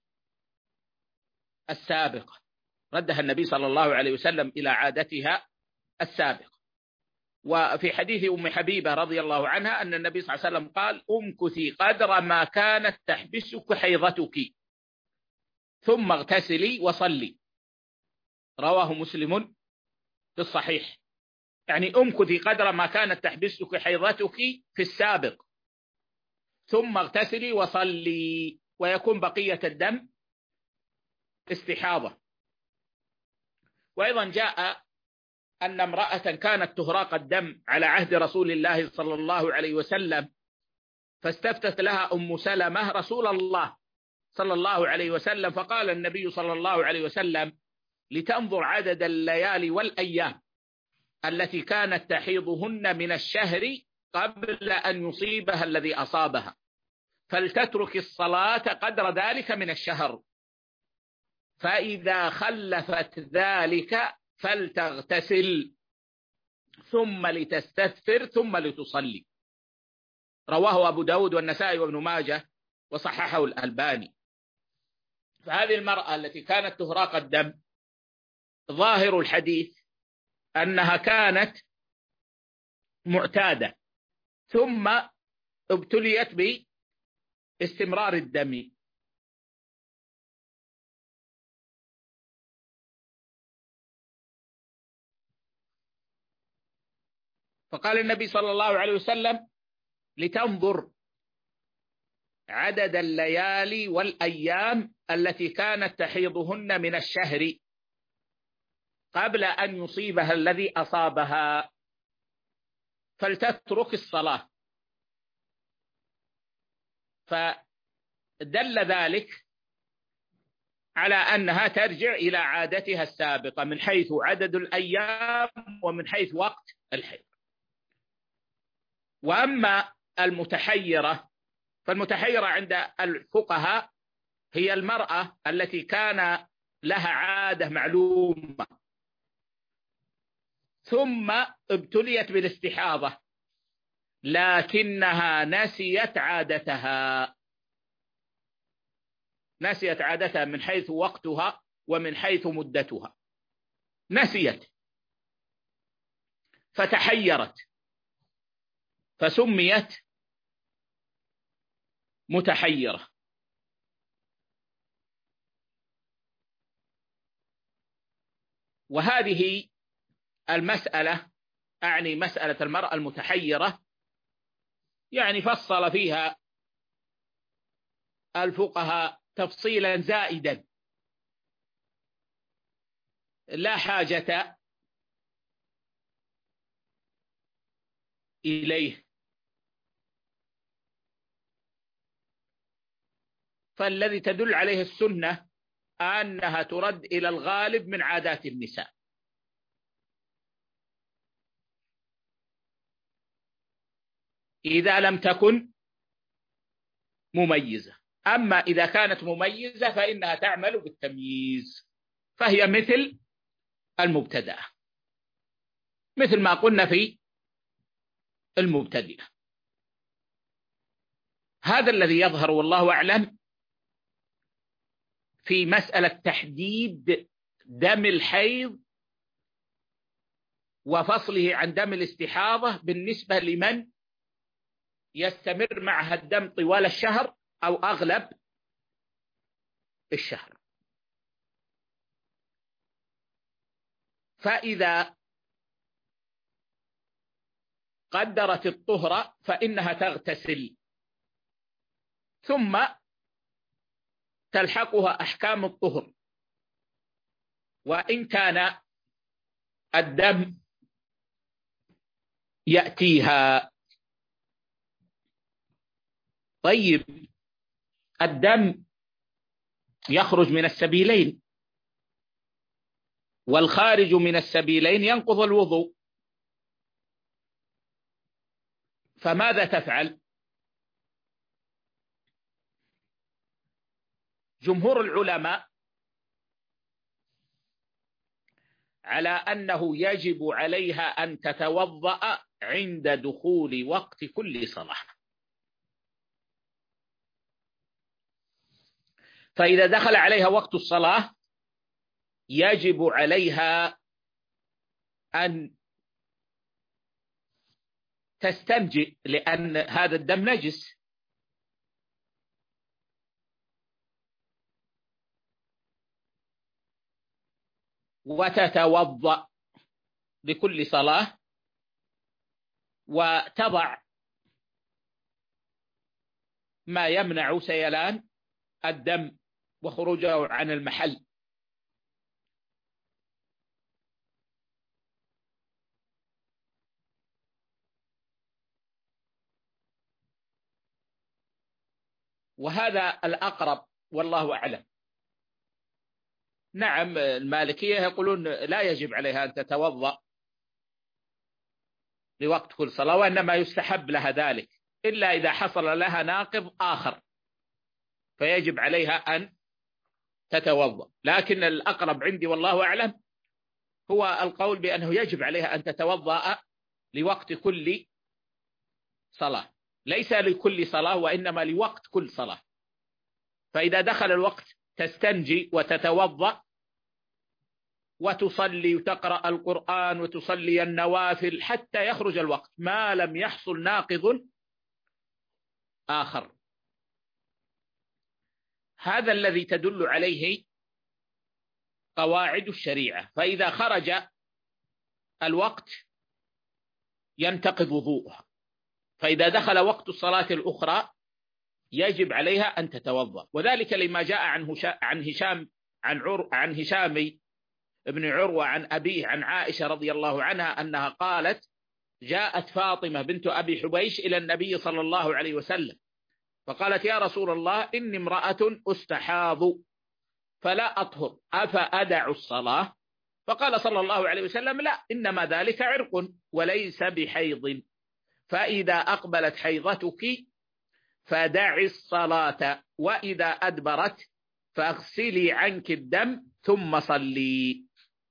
السابقة، ردها النبي صلى الله عليه وسلم إلى عادتها السابقة. وفي حديث أم حبيبة رضي الله عنها أن النبي صلى الله عليه وسلم قال: امكثي قدر ما كانت تحبسك حيضتك ثم اغتسلي وصلي. رواه مسلم في الصحيح. يعني امكثي قدر ما كانت تحبسك حيضتك في السابق ثم اغتسلي وصلي، ويكون بقية الدم استحاضة. وأيضا جاء أن امرأة كانت تهراق الدم على عهد رسول الله صلى الله عليه وسلم، فاستفتت لها أم سلمة رسول الله صلى الله عليه وسلم، فقال النبي صلى الله عليه وسلم: لتنظر عدد الليالي والأيام التي كانت تحيضهن من الشهر قبل أن يصيبها الذي أصابها، فلتترك الصلاة قدر ذلك من الشهر، فإذا خلفت ذلك فلتغتسل ثم لتستثفر ثم لتصلي. رواه أبو داود والنسائي وابن ماجه وصححه الألباني. فهذه المرأة التي كانت تهراق الدم ظاهر الحديث أنها كانت معتادة ثم ابتليت باستمرار الدم، فقال النبي صلى الله عليه وسلم: لتنظر عدد الليالي والأيام التي كانت تحيضهن من الشهر قبل أن يصيبها الذي أصابها، فلتترك الصلاة. فدل ذلك على أنها ترجع إلى عادتها السابقة من حيث عدد الأيام ومن حيث وقت الحيض. وأما المتحيرة، فالمتحيرة عند الفقهاء هي المرأة التي كان لها عادة معلومة ثم ابتليت بالاستحاضة لكنها نسيت عادتها من حيث وقتها ومن حيث مدتها، نسيت فتحيرت فسميت متحيرة. وهذه المسألة، أعني مسألة المرأة المتحيرة، يعني فصل فيها الفقهاء تفصيلا زائدا لا حاجة إليه. فالذي تدل عليه السنة أنها ترد إلى الغالب من عادات النساء، إذا لم تكن مميزة. أما إذا كانت مميزة فإنها تعمل بالتمييز، فهي مثل المبتدأة، مثل ما قلنا في المبتدئة. هذا الذي يظهر والله أعلم في مسألة تحديد دم الحيض وفصله عن دم الاستحاضة بالنسبة لمن يستمر معها الدم طوال الشهر أو أغلب الشهر. فإذا قدرت الطهر فإنها تغتسل ثم تلحقها أحكام الطهر، وإن كان الدم يأتيها. طيب، الدم يخرج من السبيلين، والخارج من السبيلين ينقض الوضوء، فماذا تفعل؟ جمهور العلماء على أنه يجب عليها أن تتوضأ عند دخول وقت كل صلاة. فإذا دخل عليها وقت الصلاة يجب عليها أن تستنجي، لأن هذا الدم نجس. وتتوضأ لكل صلاة، وتضع ما يمنع سيلان الدم وخروجه عن المحل. وهذا الأقرب والله أعلم. نعم، المالكية يقولون لا يجب عليها أن تتوضأ لوقت كل صلاة، وإنما يستحب لها ذلك إلا إذا حصل لها ناقض آخر فيجب عليها أن تتوضأ. لكن الأقرب عندي والله أعلم هو القول بأنه يجب عليها أن تتوضأ لوقت كل صلاة، ليس لكل صلاة وإنما لوقت كل صلاة. فإذا دخل الوقت تستنجي وتتوضأ وتصلي وتقرأ القرآن وتصلي النوافل حتى يخرج الوقت ما لم يحصل ناقض آخر. هذا الذي تدل عليه قواعد الشريعة. فإذا خرج الوقت ينتقض وضوءها، فإذا دخل وقت الصلاة الأخرى يجب عليها أن تتوضأ. وذلك لما جاء عن هشام ابن عروة عن أبيه عن عائشة رضي الله عنها أنها قالت: جاءت فاطمة بنت أبي حبيش إلى النبي صلى الله عليه وسلم فقالت: يا رسول الله، إني امرأة أستحاض فلا أطهر، أفأدع الصلاة؟ فقال صلى الله عليه وسلم: لا، إنما ذلك عرق وليس بحيض، فإذا أقبلت حيضتك فدعي الصلاة، وإذا أدبرت فاغسلي عنك الدم ثم صلي.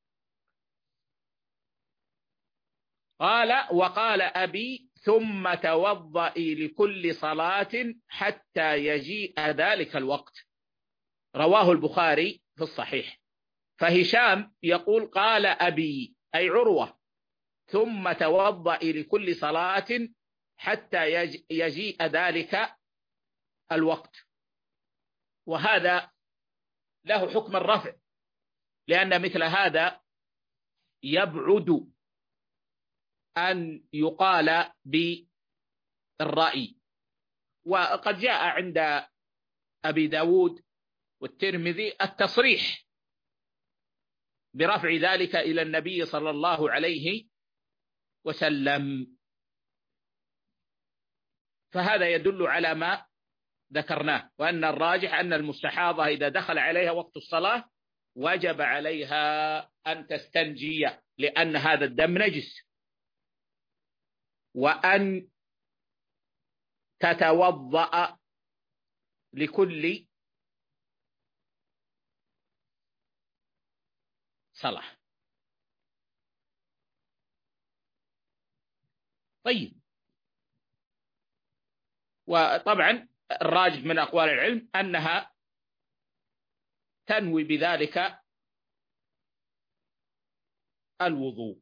وقال أبي: ثم توضئي لكل صلاة حتى يجيء ذلك الوقت. رواه البخاري في الصحيح. فهشام يقول: قال أبي أي عروة: ثم توضئي لكل صلاة حتى يجيء ذلك الوقت. وهذا له حكم الرفع، لأن مثل هذا يبعد أن يقال بالرأي. وقد جاء عند أبي داود والترمذي التصريح برفع ذلك إلى النبي صلى الله عليه وسلم. فهذا يدل على ما ذكرناه، وأن الراجح أن المستحاضة إذا دخل عليها وقت الصلاة وجب عليها أن تستنجي، لأن هذا الدم نجس، وأن تتوضأ لكل صلاة. طيب، وطبعا الراجح من أقوال العلم أنها تنوي بذلك الوضوء.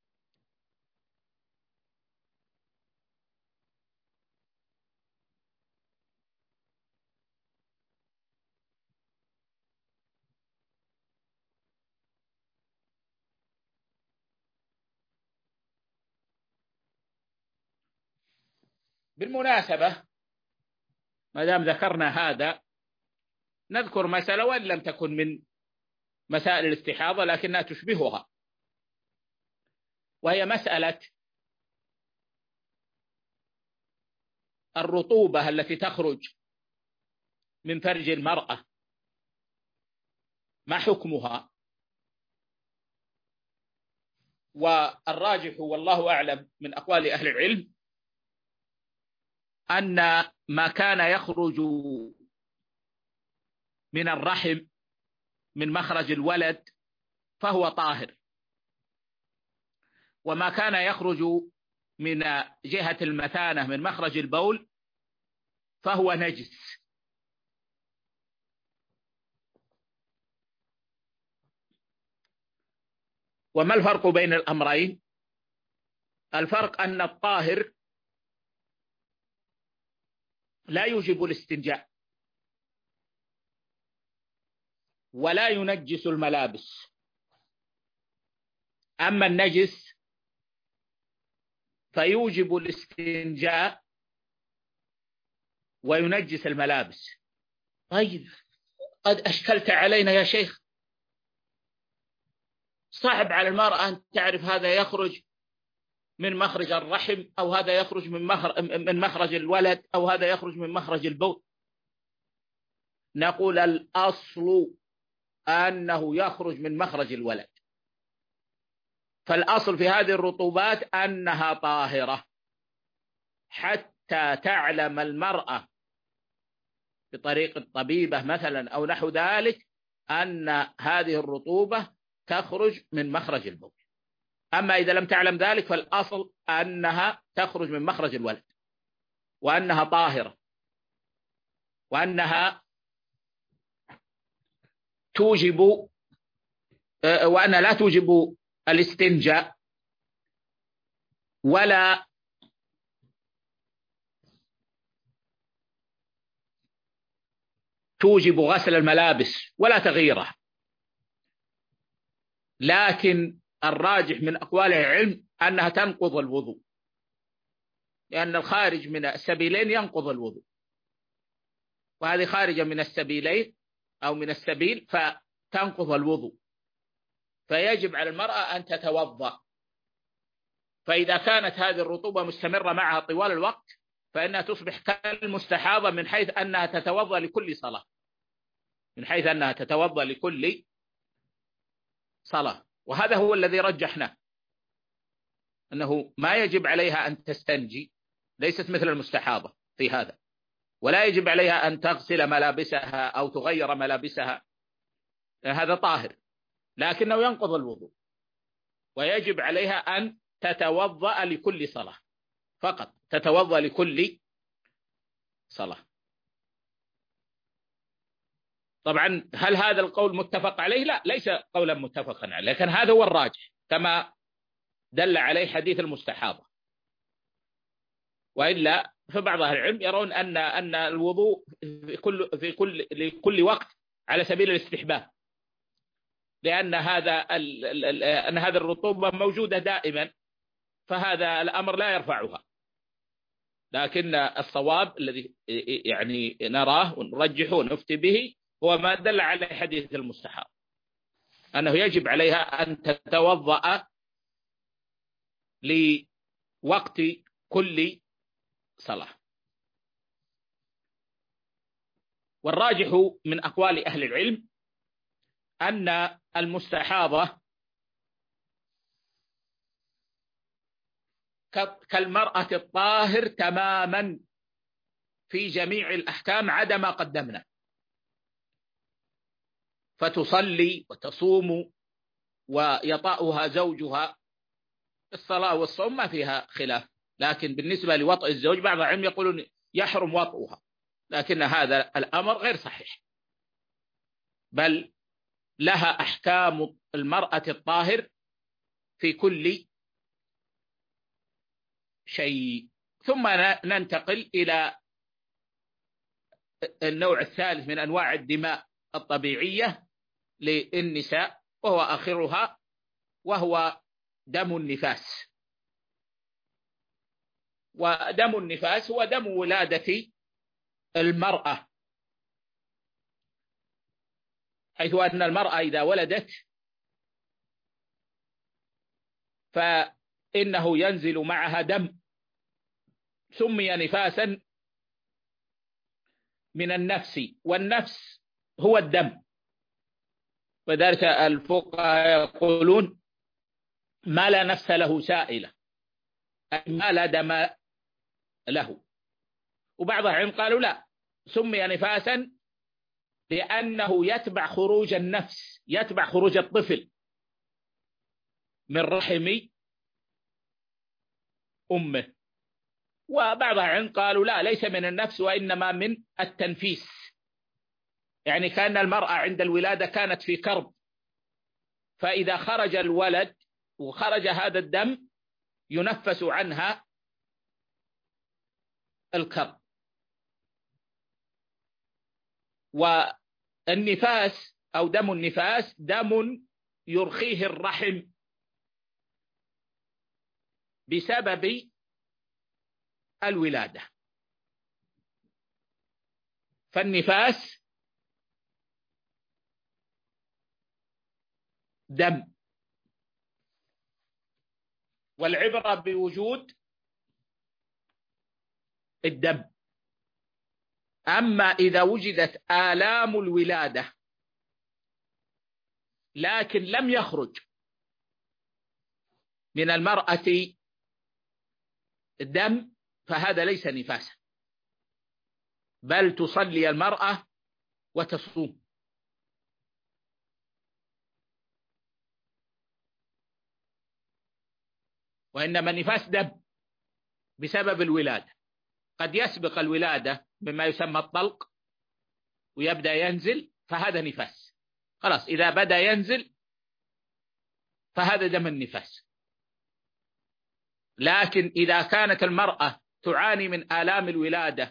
بالمناسبة، ما دام ذكرنا هذا، نذكر مسألة وإن لم تكن من مسائل الاستحاضة لكنها تشبهها، وهي مسألة الرطوبة التي تخرج من فرج المرأة ما حكمها؟ والراجح والله أعلم من أقوال أهل العلم أن ما كان يخرج من الرحم من مخرج الولد فهو طاهر، وما كان يخرج من جهة المثانة من مخرج البول فهو نجس. وما الفرق بين الأمرين؟ الفرق أن الطاهر لا يوجب الاستنجاء ولا ينجس الملابس، أما النجس فيوجب الاستنجاء وينجس الملابس. طيب قد أشكلت علينا يا شيخ، صعب على المرأة أن تعرف هذا يخرج من مخرج الرحم أو هذا يخرج من مخرج الولد أو هذا يخرج من مخرج البول. نقول الأصل أنه يخرج من مخرج الولد، فالأصل في هذه الرطوبات أنها طاهرة حتى تعلم المرأة بطريق الطبيبة مثلا أو نحو ذلك أن هذه الرطوبة تخرج من مخرج البول. أما إذا لم تعلم ذلك فالأصل أنها تخرج من مخرج الولد وأنها طاهرة وأنها توجب وأنها لا توجب الاستنجاء ولا توجب غسل الملابس ولا تغييرها. لكن الراجح من أقوال العلم أنها تنقض الوضوء، لأن الخارج من السبيلين ينقض الوضوء، وهذه خارجة من السبيلين أو من السبيل فتنقض الوضوء، فيجب على المرأة أن تتوضأ. فإذا كانت هذه الرطوبة مستمرة معها طوال الوقت فإنها تصبح كالمستحاضة من حيث أنها تتوضأ لكل صلاة، من حيث أنها تتوضأ لكل صلاة. وهذا هو الذي رجحناه، أنه ما يجب عليها أن تستنجي، ليست مثل المستحاضة في هذا، ولا يجب عليها أن تغسل ملابسها أو تغير ملابسها، هذا طاهر، لكنه ينقض الوضوء، ويجب عليها أن تتوضأ لكل صلاة، فقط تتوضأ لكل صلاة. طبعا هل هذا القول متفق عليه؟ لا، ليس قولا متفقا عليه، لكن هذا هو الراجح كما دل عليه حديث المستحاضة. وإلا فبعض أهل العلم يرون أن الوضوء لكل وقت على سبيل الاستحباب، لأن هذا الرطوبة موجودة دائما، فهذا الأمر لا يرفعها. لكن الصواب الذي يعني نراه ونرجحه ونفتي به هو ما دل عليه حديث المستحاضة، أنه يجب عليها أن تتوضأ لوقت كل صلاة. والراجح من أقوال أهل العلم أن المستحاضة كالمرأة الطاهر تماما في جميع الأحكام عدا ما قدمنا، فتصلي وتصوم ويطأها زوجها. الصلاة والصوم ما فيها خلاف، لكن بالنسبة لوطء الزوج بعض العلم يقولون يحرم وطئها، لكن هذا الأمر غير صحيح، بل لها أحكام المرأة الطاهر في كل شيء. ثم ننتقل إلى النوع الثالث من أنواع الدماء الطبيعية للنساء، وهو آخرها، وهو دم النفاس. ودم النفاس هو دم ولادة المرأة، حيث أن المرأة إذا ولدت فإنه ينزل معها دم سمي نفاسا من النفس، والنفس هو الدم. وذلك الفقهاء يقولون ما لا نفس له سائلة، أي ما لا دم له. وبعض العلم قالوا لا، سمي نفاسا لأنه يتبع خروج النفس، يتبع خروج الطفل من رحم أمه. وبعض العلم قالوا لا، ليس من النفس وإنما من التنفيس، يعني كأن المرأة عند الولادة كانت في كرب، فإذا خرج الولد وخرج هذا الدم ينفس عنها الكرب. والنفاس أو دم النفاس دم يرخيه الرحم بسبب الولادة. فالنفاس دم، والعبرة بوجود الدم. أما إذا وجدت آلام الولادة لكن لم يخرج من المرأة دم فهذا ليس نفاسا، بل تصلي المرأة وتصوم. وإنما النفاس دم بسبب الولادة، قد يسبق الولادة بما يسمى الطلق ويبدأ ينزل، فهذا نفاس خلاص. إذا بدأ ينزل فهذا دم النفاس. لكن إذا كانت المرأة تعاني من آلام الولادة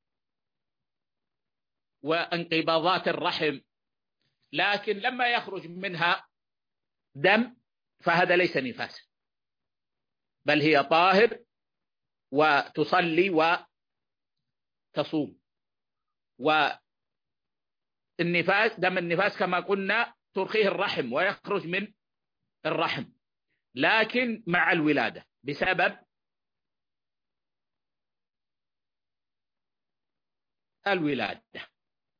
وانقباضات الرحم لكن لما يخرج منها دم فهذا ليس نفاسا، بل هي طاهر وتصلي وتصوم. والنفاس دم النفاس كما قلنا ترخيه الرحم ويخرج من الرحم، لكن مع الولادة بسبب الولادة.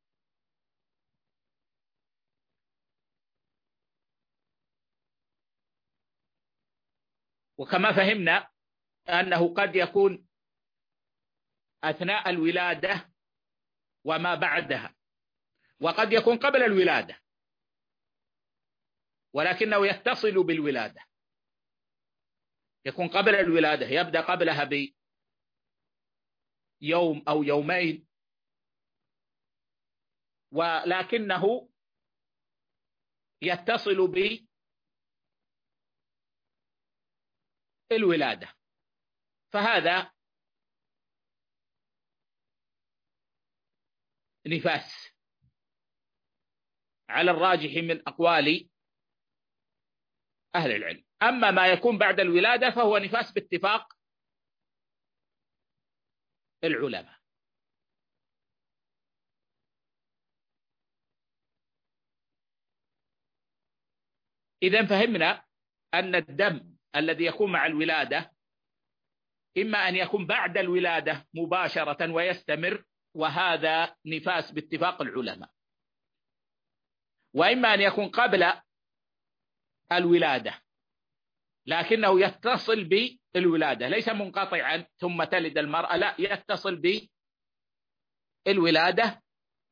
وكما فهمنا أنه قد يكون أثناء الولادة وما بعدها، وقد يكون قبل الولادة ولكنه يتصل بالولادة، يكون قبل الولادة، يبدأ قبلها بيوم أو يومين، ولكنه يتصل بالولادة، فهذا نفاس على الراجح من أقوال أهل العلم. أما ما يكون بعد الولادة فهو نفاس باتفاق العلماء. إذن فهمنا أن الدم الذي يكون مع الولادة إما أن يكون بعد الولادة مباشرة ويستمر، وهذا نفاس باتفاق العلماء، وإما أن يكون قبل الولادة لكنه يتصل بالولادة، ليس منقطعا ثم تلد المرأة، لا، يتصل بالولادة.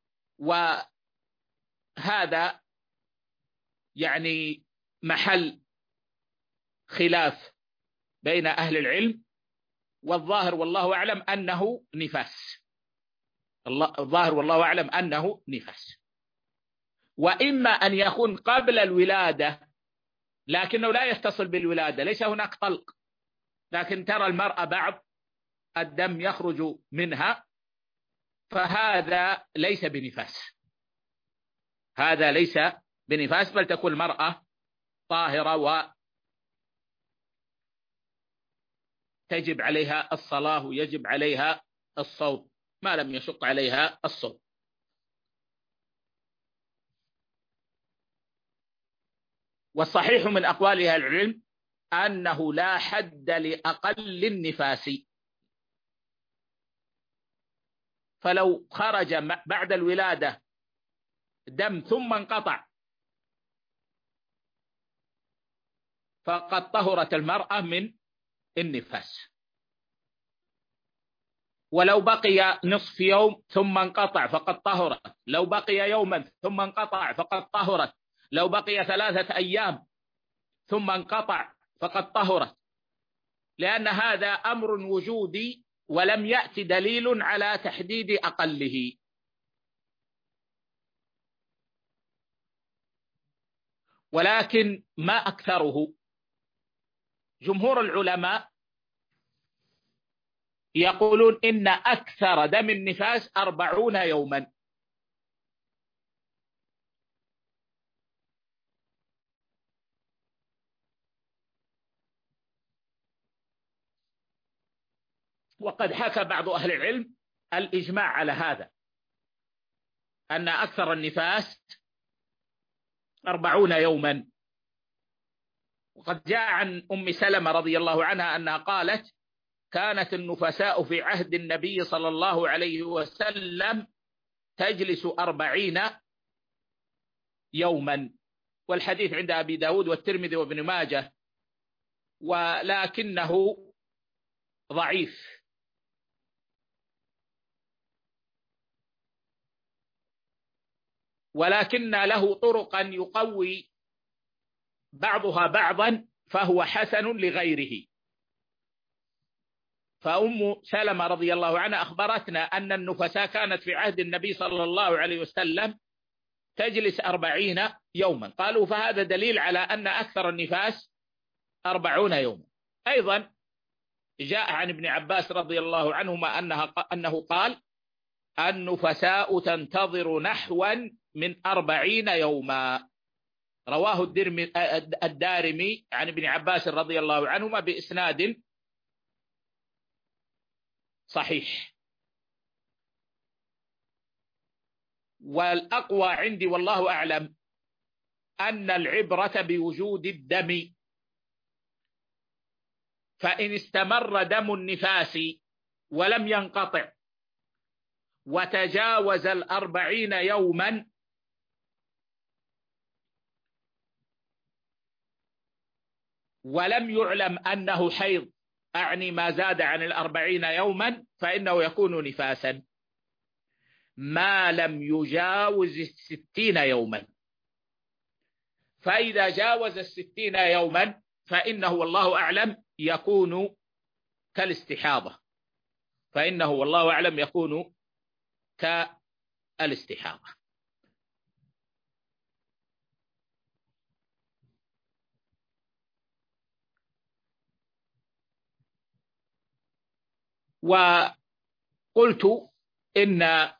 وهذا يعني محل خلاف بين أهل العلم، والظاهر والله أعلم أنه نفاس. الظاهر والله أعلم أنه نفاس. وإما أن يكون قبل الولادة لكنه لا يتصل بالولادة، ليس هناك طلق، لكن ترى المرأة بعض الدم يخرج منها، فهذا ليس بنفاس، هذا ليس بنفاس، بل تكون المرأة طاهرة وتجب عليها الصلاة ويجب عليها الصوم ما لم يشق عليها الصوم. والصحيح من أقوال أهل العلم أنه لا حد لأقل النفاس، فلو خرج بعد الولادة دم ثم انقطع فقد طهرت المرأة من النفاس. ولو بقي نصف يوم ثم انقطع فقد طهرت، لو بقي يوما ثم انقطع فقد طهرت، لو بقي 3 أيام ثم انقطع فقد طهرت، لأن هذا أمر وجودي ولم يأتي دليل على تحديد أقله. ولكن ما أكثره؟ جمهور العلماء يقولون إن أكثر دم النفاس 40 يوما. وقد حكى بعض أهل العلم الإجماع على هذا، أن أكثر النفاس 40 يوما. وقد جاء عن أم سلمة رضي الله عنها أنها قالت: كانت النفساء في عهد النبي صلى الله عليه وسلم تجلس 40 يوما. والحديث عند أبي داود والترمذي وابن ماجه، ولكنه ضعيف. ولكن له طرقا يقوي بعضها بعضا فهو حسن لغيره. فأم سلمة رضي الله عنها أخبرتنا أن النفساء كانت في عهد النبي صلى الله عليه وسلم تجلس 40 يوما. قالوا فهذا دليل على أن أكثر النفاس 40 يوما. أيضا جاء عن ابن عباس رضي الله عنهما أنه قال: النفساء تنتظر نحوا من 40 يوما. رواه الدارمي عن ابن عباس رضي الله عنهما بإسناد صحيح. والأقوى عندي والله أعلم أن العبرة بوجود الدم، فإن استمر دم النفاس ولم ينقطع وتجاوز 40 يوما ولم يعلم أنه حيض، أعني ما زاد عن 40 يوما، فإنه يكون نفاسا ما لم يجاوز 60 يوما. فإذا جاوز 60 يوما فإنه والله أعلم يكون كالاستحاضة، فإنه والله أعلم يكون كالاستحاضة. وقلت إن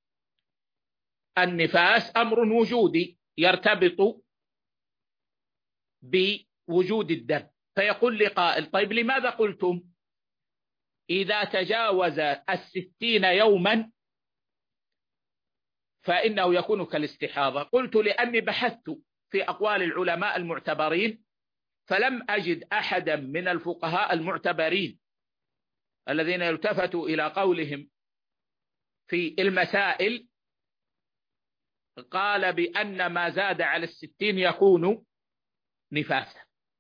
النفاس أمر وجودي يرتبط بوجود الدم. فيقول لي قائل: طيب لماذا قلتم إذا تجاوز 60 يوما فإنه يكون كالاستحاضة؟ قلت: لأني بحثت في أقوال العلماء المعتبرين فلم أجد أحدا من الفقهاء المعتبرين الذين يلتفتوا إلى قولهم في المسائل قال بأن ما زاد على 60 يكون نفاسا.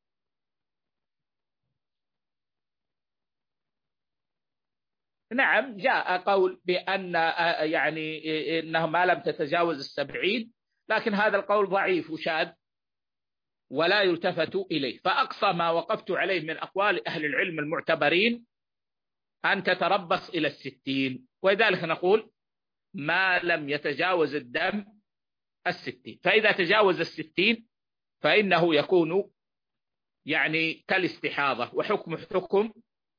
نعم جاء قول بأن يعني إنه ما لم تتجاوز 70، لكن هذا القول ضعيف وشاذ ولا يلتفت إليه. فأقصى ما وقفت عليه من أقوال أهل العلم المعتبرين أن تتربص إلى 60، ولذلك نقول ما لم يتجاوز الدم 60. فإذا تجاوز 60 فإنه يكون يعني كالاستحاضة، وحكم حكم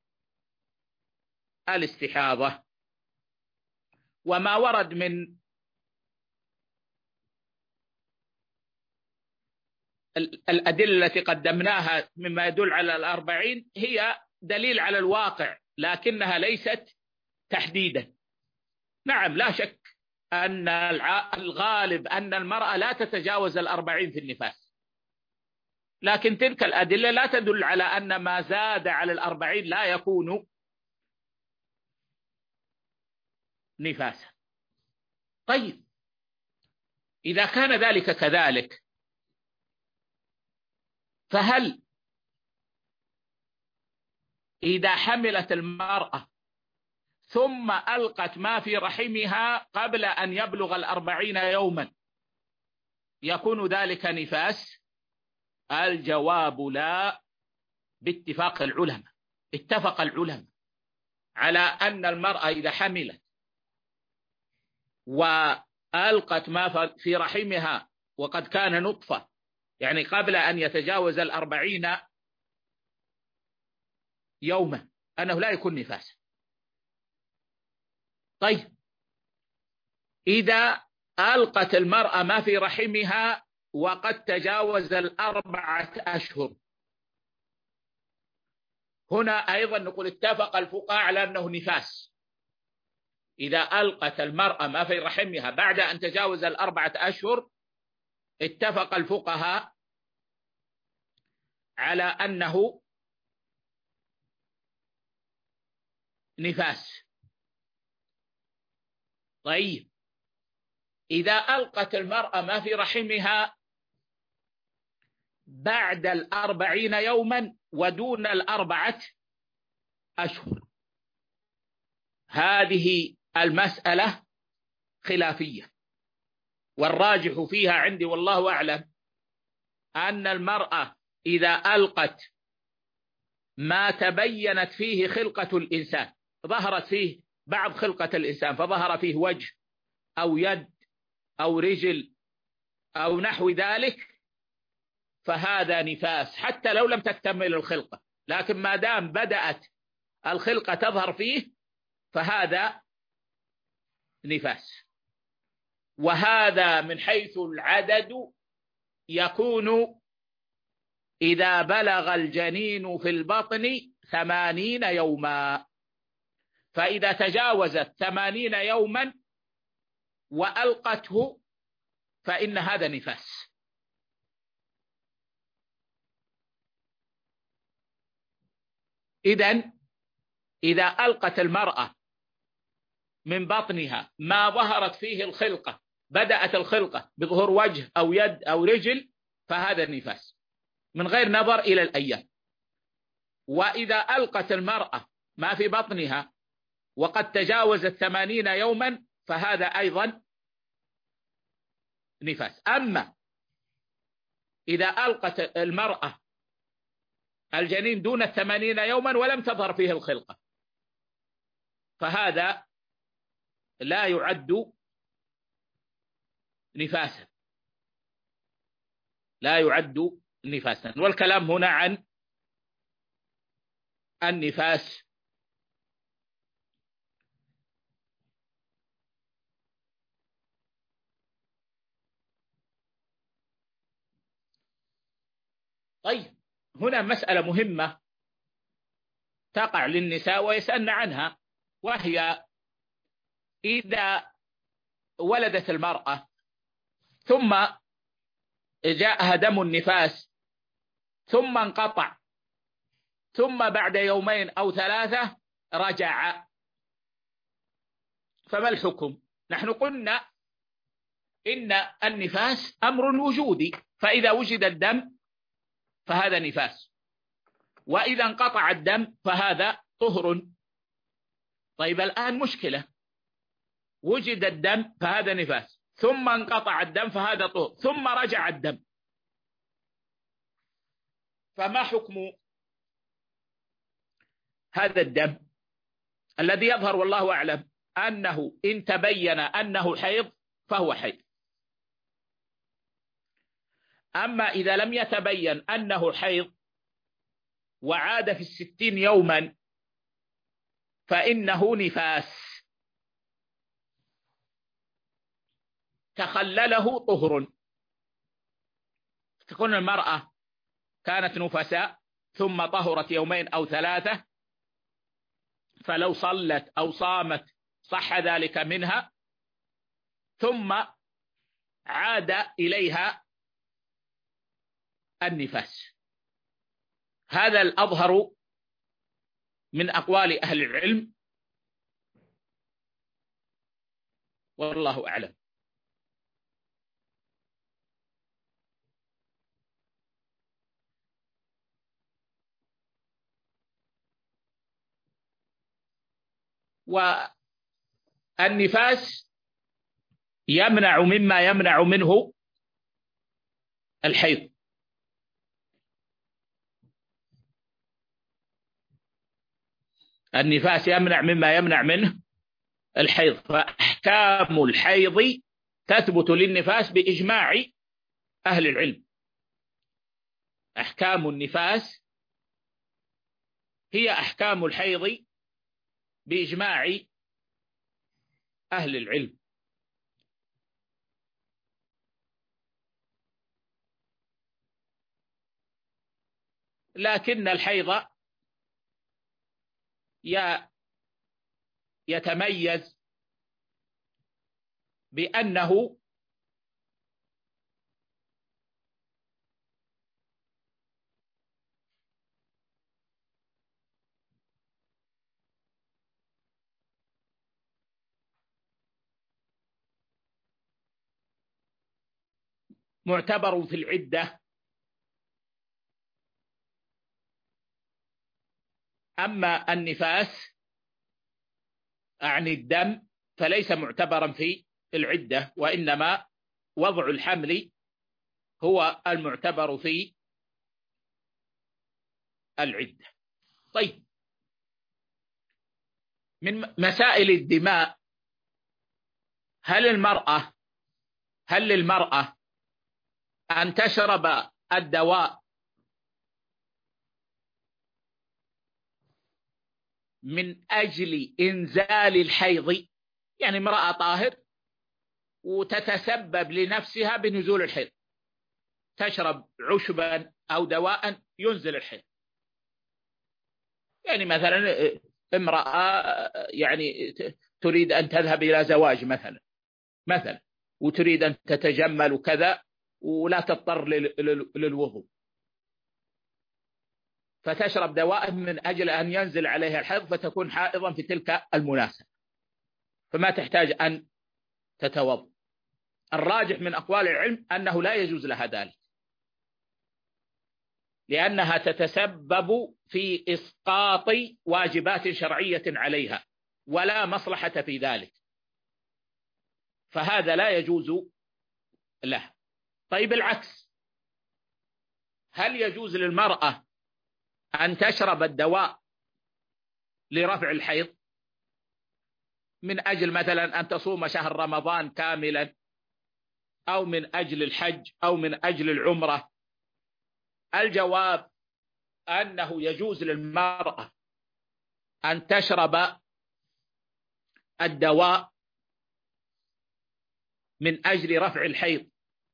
الاستحاضة. وما ورد من الأدلة التي قدمناها مما يدل على 40 هي دليل على الواقع، لكنها ليست تحديدا. نعم لا شك أن الغالب أن المرأة لا تتجاوز 40 في النفاس، لكن تلك الأدلة لا تدل على أن ما زاد على 40 لا يكون نفاسا. طيب إذا كان ذلك كذلك، فهل إذا حملت المرأة ثم ألقت ما في رحمها قبل أن يبلغ 40 يوما يكون ذلك نفاس؟ الجواب لا، باتفاق العلماء. اتفق العلماء على أن المرأة إذا حملت وألقت ما في رحمها وقد كان نطفة، يعني قبل أن يتجاوز 40 يوما، أنه لا يكون نفاسا. طيب إذا ألقت المرأة ما في رحمها وقد تجاوز 4 أشهر، هنا أيضا نقول اتفق الفقهاء على أنه نفاس. إذا ألقت المرأة ما في رحمها بعد أن تجاوز 4 أشهر، اتفق الفقهاء على أنه نفاس. طيب إذا ألقت المرأة ما في رحمها بعد 40 يوما ودون 4 أشهر، هذه المسألة خلافية، والراجح فيها عندي والله أعلم أن المرأة إذا ألقت ما تبينت فيه خلقة الإنسان، ظهرت فيه بعض خلقة الإنسان، فظهر فيه وجه أو يد أو رجل أو نحو ذلك، فهذا نفاس حتى لو لم تكتمل الخلقة، لكن ما دام بدأت الخلقة تظهر فيه فهذا نفاس. وهذا من حيث العدد يكون إذا بلغ الجنين في البطن 80 يوما، فإذا تجاوزت 80 يوما وألقته فإن هذا نفاس. إذن إذا ألقت المرأة من بطنها ما ظهرت فيه الخلقة، بدأت الخلقة بظهور وجه أو يد أو رجل، فهذا نفاس من غير نظر إلى الأيام. وإذا ألقت المرأة ما في بطنها وقد تجاوزت 80 يوما فهذا أيضا نفاس. أما إذا ألقت المرأة الجنين دون 80 يوما ولم تظهر فيه الخلقة، فهذا لا يعد نفاسا، لا يعد نفاسا. والكلام هنا عن النفاس. طيب هنا مسألة مهمة تقع للنساء ويسألن عنها، وهي إذا ولدت المرأة ثم جاءها دم النفاس ثم انقطع، ثم بعد 2 أو 3 رجع، فما الحكم؟ نحن قلنا إن النفاس أمر وجودي، فإذا وجد الدم فهذا نفاس، وإذا انقطع الدم فهذا طهر. طيب الآن مشكلة، وجد الدم فهذا نفاس، ثم انقطع الدم فهذا طهر، ثم رجع الدم، فما حكم هذا الدم الذي يظهر والله أعلم أنه إن تبين أنه حيض فهو حيض؟ أما إذا لم يتبين أنه حيض وعاد في 60 يوما فإنه نفاس تخلله طهر. تكون المرأة كانت نفساء ثم طهرت 2 أو 3، فلو صلت أو صامت صح ذلك منها، ثم عاد إليها النفاس. هذا الأظهر من أقوال أهل العلم، والله أعلم. والنفاس يمنع مما يمنع منه الحيض. النفاس يمنع مما يمنع منه الحيض، فأحكام الحيض تثبت للنفاس بإجماع أهل العلم. أحكام النفاس هي أحكام الحيض بإجماع أهل العلم. لكن الحيض يتميز بأنه معتبر في العدة، أما النفاس عن الدم فليس معتبرا في العدة، وإنما وضع الحمل هو المعتبر في العدة. طيب، من مسائل الدماء، هل للمرأة أن تشرب الدواء من أجل إنزال الحيض؟ يعني امرأة طاهر وتتسبب لنفسها بنزول الحيض، تشرب عشبا أو دواء ينزل الحيض. يعني مثلا امرأة يعني تريد أن تذهب إلى زواج مثلا وتريد أن تتجمل وكذا ولا تضطر للوضوء، فتشرب دواء من أجل أن ينزل عليها الحيض فتكون حائضا في تلك المناسبة، فما تحتاج أن تتوضأ. الراجح من أقوال العلم أنه لا يجوز لها ذلك، لأنها تتسبب في إسقاط واجبات شرعية عليها ولا مصلحة في ذلك، فهذا لا يجوز له. طيب العكس، هل يجوز للمرأة أن تشرب الدواء لرفع الحيض من أجل مثلا أن تصوم شهر رمضان كاملا، أو من أجل الحج، أو من أجل العمرة؟ الجواب أنه يجوز للمرأة أن تشرب الدواء من أجل رفع الحيض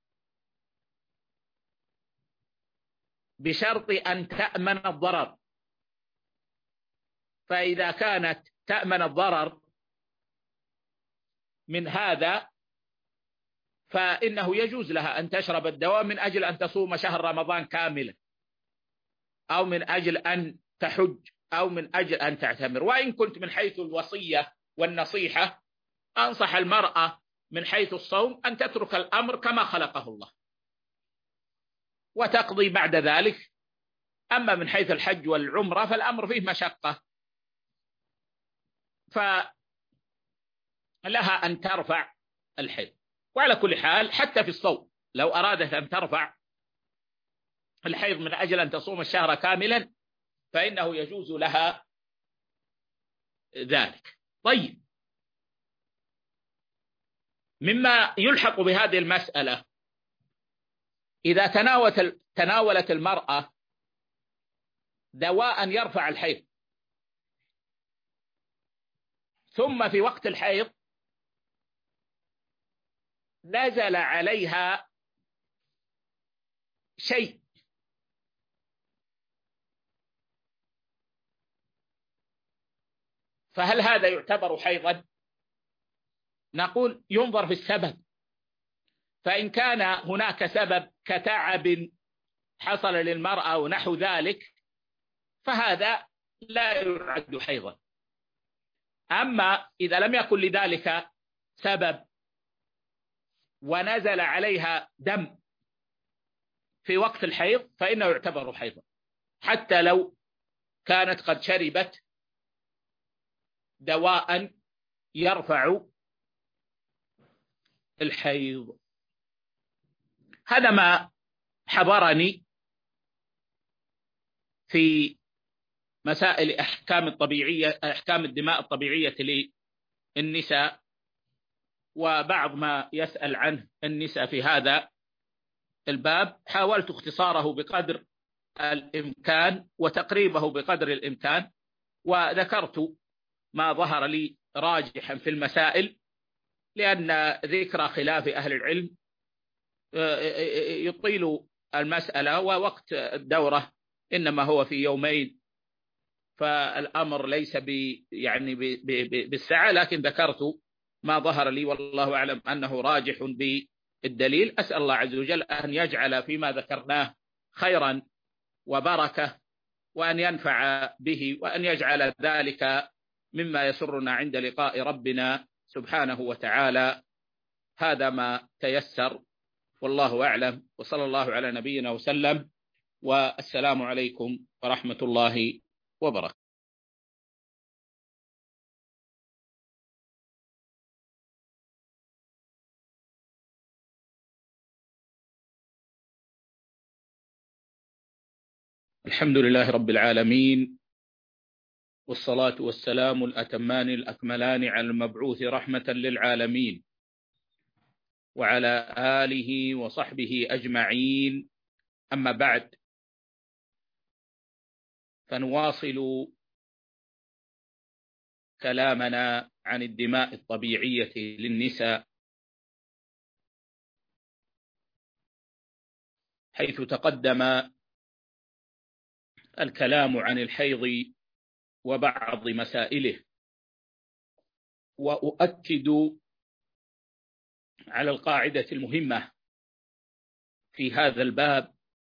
بشرط أن تأمن الضرر. فإذا كانت تأمن الضرر من هذا فإنه يجوز لها أن تشرب الدواء من أجل أن تصوم شهر رمضان كاملا، أو من أجل أن تحج، أو من أجل أن تعتمر. وإن كنت من حيث الوصية والنصيحة أنصح المرأة من حيث الصوم أن تترك الأمر كما خلقه الله وتقضي بعد ذلك. أما من حيث الحج والعمرة فالأمر فيه مشقة، فلها أن ترفع الحيض. وعلى كل حال حتى في الصوم لو أرادت أن ترفع الحيض من أجل أن تصوم الشهر كاملا فإنه يجوز لها ذلك. طيب، مما يلحق بهذه المسألة، إذا تناولت المرأة دواء يرفع الحيض ثم في وقت الحيض نزل عليها شيء فهل هذا يعتبر حيضا؟ نقول ينظر في السبب، فإن كان هناك سبب كتعب حصل للمرأة ونحو ذلك فهذا لا يعد حيضا. أما إذا لم يكن لذلك سبب ونزل عليها دم في وقت الحيض فإنه يعتبر حيضا، حتى لو كانت قد شربت دواء يرفع الحيض. هذا ما حضرني في مسائل أحكام الدماء الطبيعية للنساء، وبعض ما يسأل عنه النساء في هذا الباب حاولت اختصاره بقدر الإمكان وتقريبه بقدر الإمكان، وذكرت ما ظهر لي راجحا في المسائل، لأن ذكر خلاف أهل العلم يطيل المسألة، ووقت الدورة إنما هو في يومين، فالأمر ليس بالسعة، لكن ذكرت ما ظهر لي والله أعلم أنه راجح بالدليل. أسأل الله عز وجل أن يجعل فيما ذكرناه خيرا وبركة، وأن ينفع به، وأن يجعل ذلك مما يسرنا عند لقاء ربنا سبحانه وتعالى. هذا ما تيسر والله أعلم، وصلى الله على نبينا وسلم، والسلام عليكم ورحمة الله وبركاته. الحمد لله رب العالمين، والصلاة والسلام الأتمان الأكملان على المبعوث رحمة للعالمين، وعلى آله وصحبه أجمعين. أما بعد، فنواصل كلامنا عن الدماء الطبيعية للنساء، حيث تقدم الكلام عن الحيض وبعض مسائله، وأؤكد على القاعدة المهمة في هذا الباب،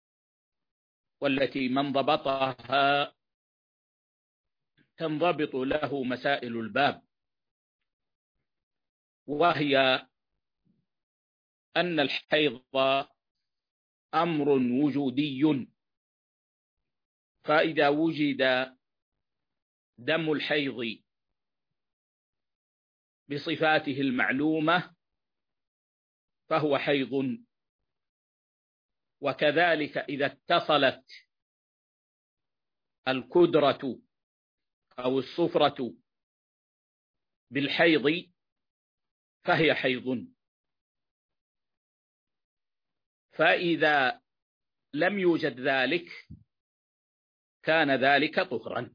والتي من ضبطها تنضبط له مسائل الباب، وهي أن الحيض أمر وجودي، فإذا وجد دم الحيض بصفاته المعلومة فهو حيض، وكذلك إذا اتصلت الكدرة أو الصفرة بالحيض فهي حيض. فإذا لم يوجد ذلك كان ذلك طهرا.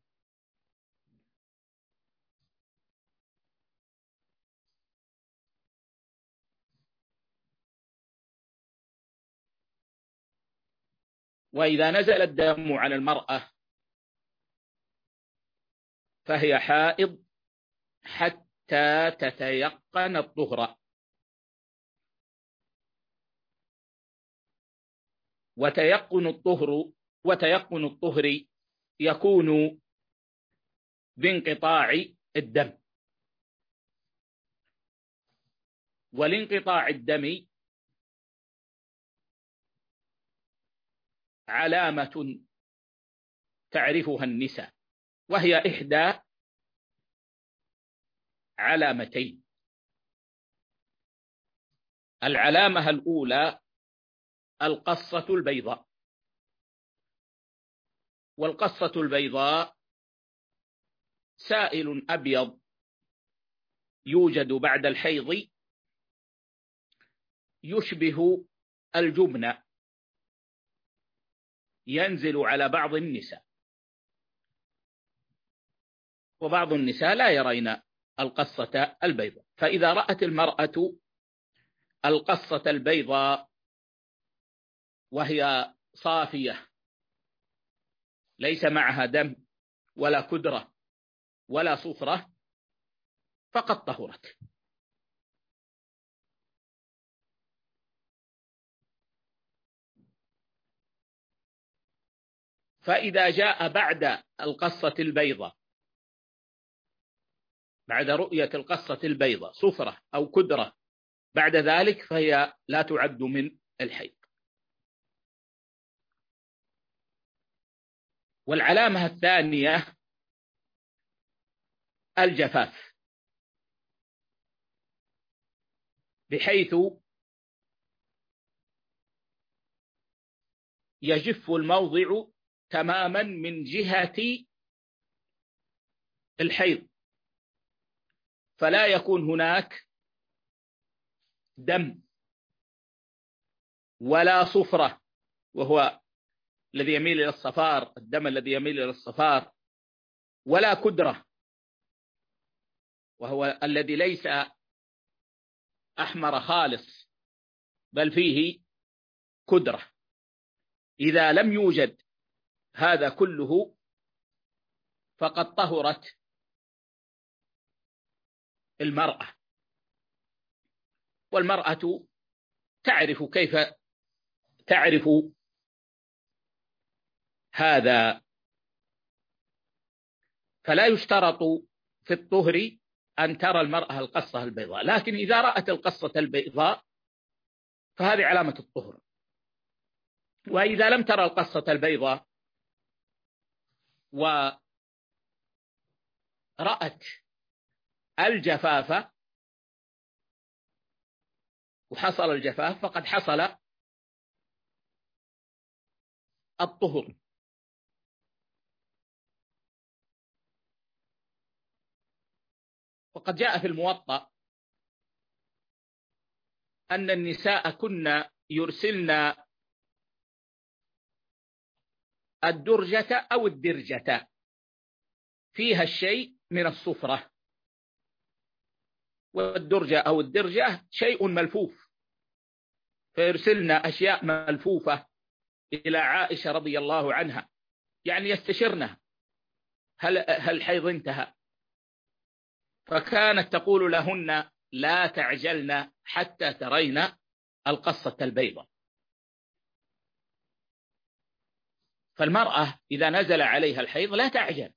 وإذا نزل الدم على المرأة فهي حائض حتى تتيقن الطهر، وتيقن الطهر يكون بانقطاع الدم، والانقطاع الدم علامة تعرفها النساء، وهي إحدى علامتين. العلامة الأولى القصة البيضاء، والقصة البيضاء سائل أبيض يوجد بعد الحيض يشبه الجبن، ينزل على بعض النساء، وبعض النساء لا يرين القصة البيضاء. فإذا رأت المرأة القصة البيضاء وهي صافية ليس معها دم ولا كدرة ولا صفرة فقد طهرت. فإذا جاء بعد القصة البيضاء، بعد رؤية القصة البيضاء، صفرة أو كدرة بعد ذلك فهي لا تعد من الحيض. والعلامة الثانية الجفاف، بحيث يجف الموضع تماما من جهة الحيض، فلا يكون هناك دم ولا صفرة، وهو الذي يميل إلى الصفار، الدم الذي يميل إلى الصفار، ولا كدرة، وهو الذي ليس أحمر خالص بل فيه كدرة. إذا لم يوجد هذا كله فقد طهرت المرأة. والمرأة تعرف كيف تعرف هذا، فلا يشترط في الطهر أن ترى المرأة القصة البيضاء، لكن إذا رأت القصة البيضاء فهذه علامة الطهر. وإذا لم ترى القصة البيضاء ورأت الجفاف وحصل الجفاف فقد حصل الطهر. وقد جاء في الموطأ أن النساء كن يرسلن الدرجة أو الدرجة فيها الشيء من الصفرة، والدرجة أو الدرجة شيء ملفوف، فيرسلن أشياء ملفوفة إلى عائشة رضي الله عنها، يعني يستشرنها هل حيض انتهى، فكانت تقول لهن لا تعجلن حتى ترين القصة البيضاء. فالمرأة إذا نزل عليها الحيض لا تعجل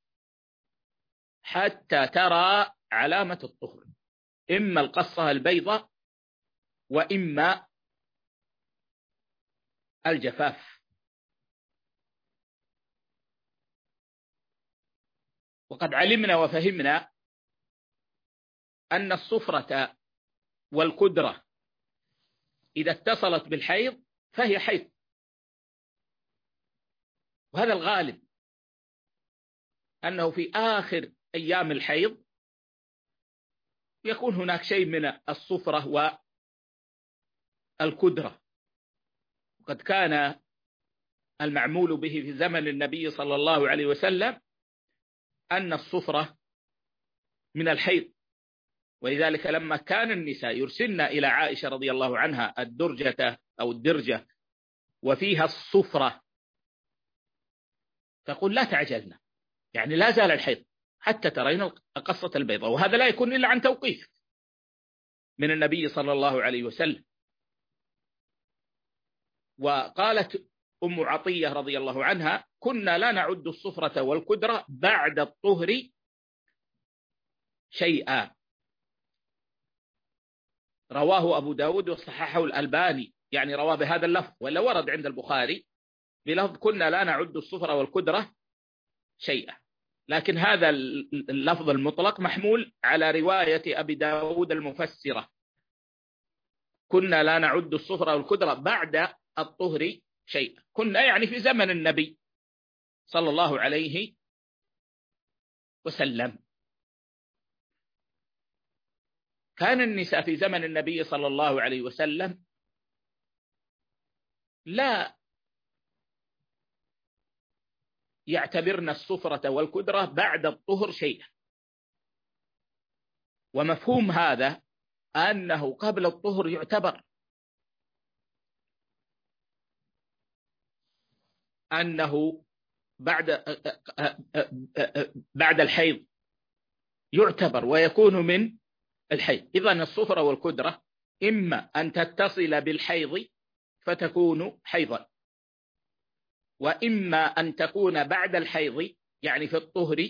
حتى ترى علامة الطهر، إما القصة البيضاء وإما الجفاف. وقد علمنا وفهمنا أن الصفرة والكدرة إذا اتصلت بالحيض فهي حيض، وهذا الغالب أنه في آخر أيام الحيض يكون هناك شيء من الصفرة والكدرة. وقد كان المعمول به في زمن النبي صلى الله عليه وسلم أن الصفرة من الحيض، ولذلك لما كان النساء يرسلن إلى عائشة رضي الله عنها الدرجة أو الدرجة وفيها الصفرة تقول لا تعجلنا، يعني لا زال الحيض حتى ترين القصة البيضاء، وهذا لا يكون إلا عن توقيف من النبي صلى الله عليه وسلم. وقالت أم عطية رضي الله عنها كنا لا نعد الصفرة والكدرة بعد الطهر شيئا، رواه أبو داود وصححه الألباني، يعني رواه بهذا اللفظ، ولا ورد عند البخاري بلفظ كنا لا نعد الصفرة والكدرة شيئا، لكن هذا اللفظ المطلق محمول على رواية أبي داود المفسرة كنا لا نعد الصفرة والكدرة بعد الطهر شيئا، كنا يعني في زمن النبي صلى الله عليه وسلم. كان النساء في زمن النبي صلى الله عليه وسلم لا يعتبرن الصفرة والكدرة بعد الطهر شيئا، ومفهوم هذا أنه قبل الطهر يعتبر، أنه بعد الحيض يعتبر ويكون من الحيض. إذن الصفرة والكدرة إما أن تتصل بالحيض فتكون حيضا، وإما أن تكون بعد الحيض يعني في الطهر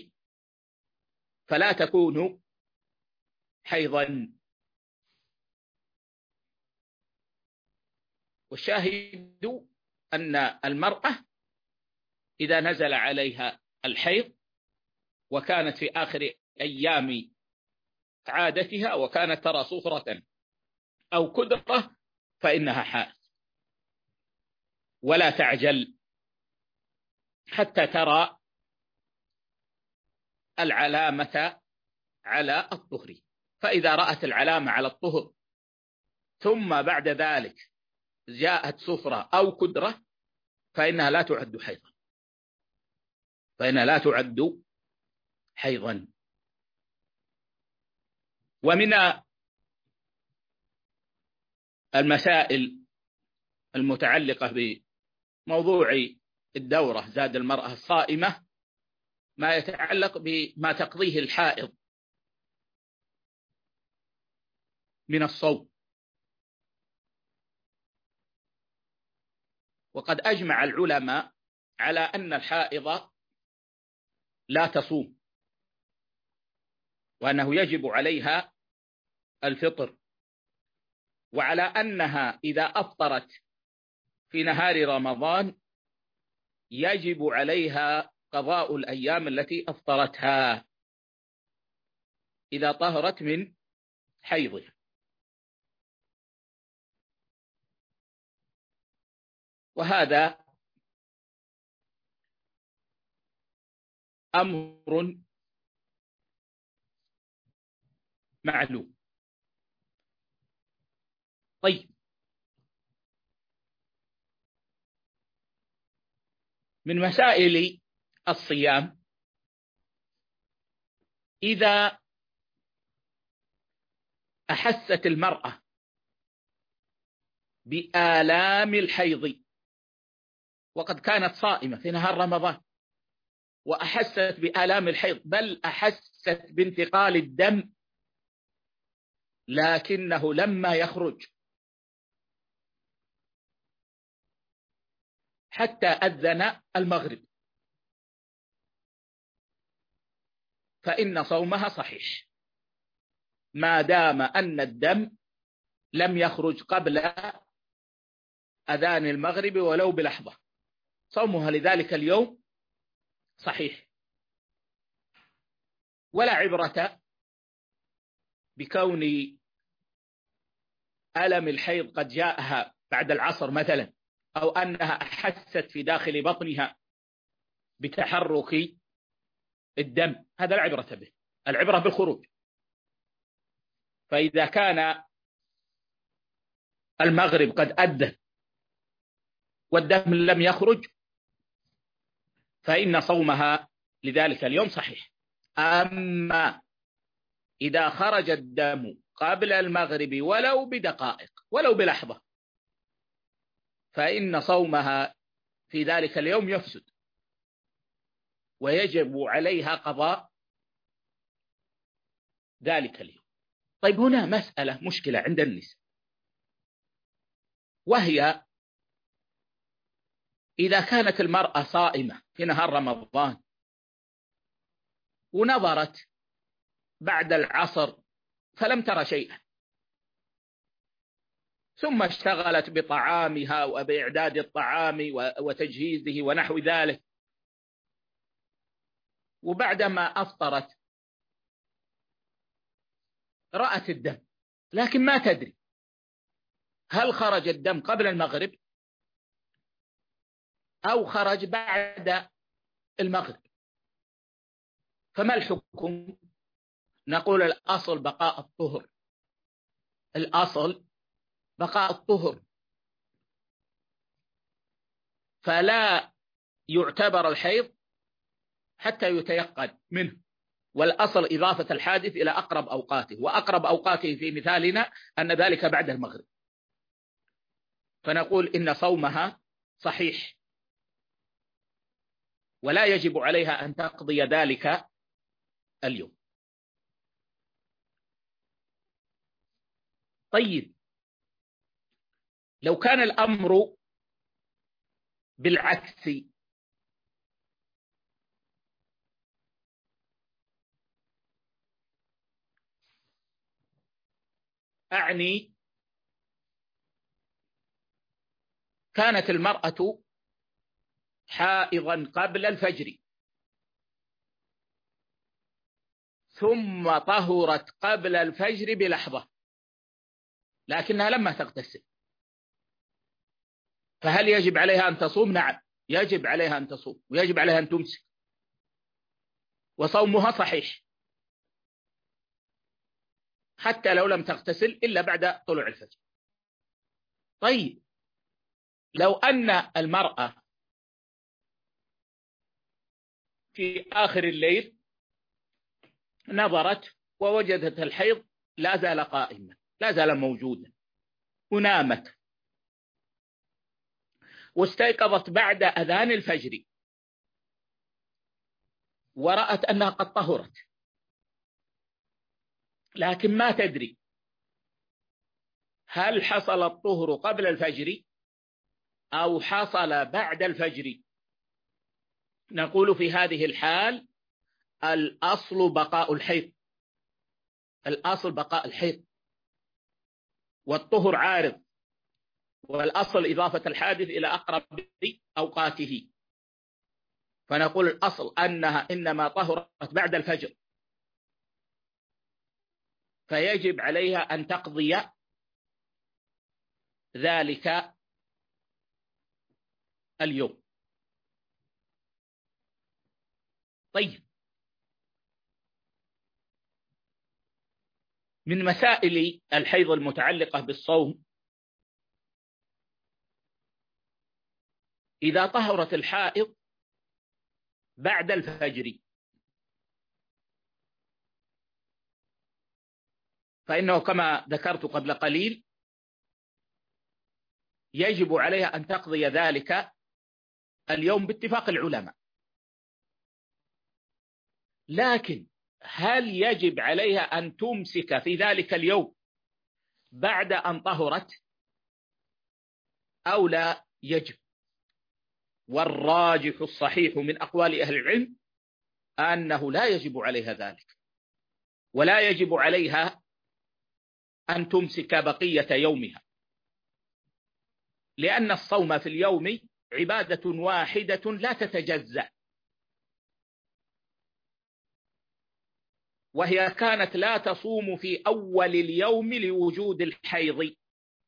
فلا تكون حيضا. والشاهد أن المرأة إذا نزل عليها الحيض وكانت في آخر أيام عادتها وكانت ترى صفرة أو كدرة فإنها حائض، ولا تعجل حتى ترى العلامة على الطهر. فإذا رأت العلامة على الطهر ثم بعد ذلك جاءت صفرة أو كدرة فإنها لا تعد حيضا، ومن المسائل المتعلقة بموضوع الدورة زاد المرأة الصائمة ما يتعلق بما تقضيه الحائض من الصوم. وقد أجمع العلماء على أن الحائض لا تصوم، وأنه يجب عليها الفطر، وعلى أنها إذا أفطرت في نهار رمضان يجب عليها قضاء الأيام التي أفطرتها إذا طهرت من حيضها. وهذا أمر معلوم. طيب، من مسائل الصيام إذا أحست المرأة بآلام الحيض وقد كانت صائمة في نهار رمضان وأحست بآلام الحيض، بل أحست بانتقال الدم لكنه لما يخرج حتى أذن المغرب فإن صومها صحيح ما دام أن الدم لم يخرج قبل أذان المغرب ولو بلحظة، صومها لذلك اليوم صحيح. ولا عبرة بكون ألم الحيض قد جاءها بعد العصر مثلا، أو أنها أحست في داخل بطنها بتحرك الدم، هذا لا عبرة به، العبرة بالخروج. فإذا كان المغرب قد أذن والدم لم يخرج فإن صومها لذلك اليوم صحيح. أما إذا خرج الدم قبل المغرب ولو بدقائق ولو بلحظة فإن صومها في ذلك اليوم يفسد ويجب عليها قضاء ذلك اليوم. طيب، هنا مسألة مشكلة عند النساء، وهي إذا كانت المرأة صائمة في نهار رمضان ونظرت بعد العصر فلم ترى شيئا، ثم اشتغلت بطعامها وبإعداد الطعام وتجهيزه ونحو ذلك، وبعدما أفطرت رأت الدم لكن ما تدري هل خرج الدم قبل المغرب أو خرج بعد المغرب، فما الحكم؟ نقول الأصل بقاء الطهر، الأصل بقاء الطهر، فلا يعتبر الحيض حتى يتيقن منه، والأصل إضافة الحادث إلى أقرب أوقاته، وأقرب أوقاته في مثالنا أن ذلك بعد المغرب، فنقول إن صومها صحيح ولا يجب عليها أن تقضي ذلك اليوم. طيب، لو كان الأمر بالعكس، أعني كانت المرأة حائضا قبل الفجر ثم طهرت قبل الفجر بلحظة لكنها لما تغتسل، فهل يجب عليها أن تصوم؟ نعم، يجب عليها أن تصوم ويجب عليها أن تمسك، وصومها صحيح حتى لو لم تغتسل إلا بعد طلوع الفجر. طيب لو أن المرأة في آخر الليل نظرت ووجدت الحيض لا زال قائما، لا زال موجودا، ونامت واستيقظت بعد أذان الفجر ورأت أنها قد طهرت لكن ما تدري هل حصل الطهر قبل الفجر أو حصل بعد الفجر، نقول في هذه الحال الأصل بقاء الحيض، الأصل بقاء الحيض، والطهر عارض، والأصل إضافة الحادث إلى أقرب أوقاته، فنقول الأصل أنها إنما طهرت بعد الفجر فيجب عليها أن تقضي ذلك اليوم. طيب من مسائل الحيض المتعلقة بالصوم، إذا طهرت الحائض بعد الفجر فإنه كما ذكرت قبل قليل يجب عليها أن تقضي ذلك اليوم باتفاق العلماء، لكن هل يجب عليها أن تمسك في ذلك اليوم بعد أن طهرت أو لا يجب؟ والراجح الصحيح من أقوال أهل العلم أنه لا يجب عليها ذلك، ولا يجب عليها أن تمسك بقية يومها، لأن الصوم في اليوم عبادة واحدة لا تتجزأ، وهي كانت لا تصوم في أول اليوم لوجود الحيض،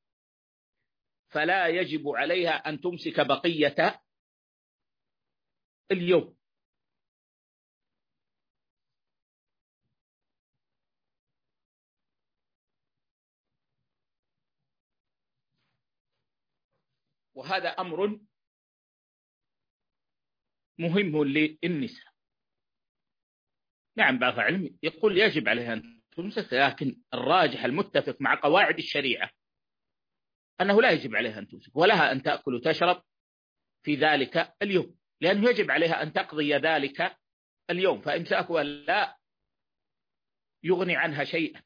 فلا يجب عليها أن تمسك بقية اليوم. وهذا أمر مهم للنساء. نعم، بعض العلم يقول يجب عليها أن تمسك، لكن الراجح المتفق مع قواعد الشريعة أنه لا يجب عليها أن تمسك، ولها أن تأكل وتشرب في ذلك اليوم، لأنه يجب عليها أن تقضي ذلك اليوم، فإمساكها لا يغني عنها شيئا،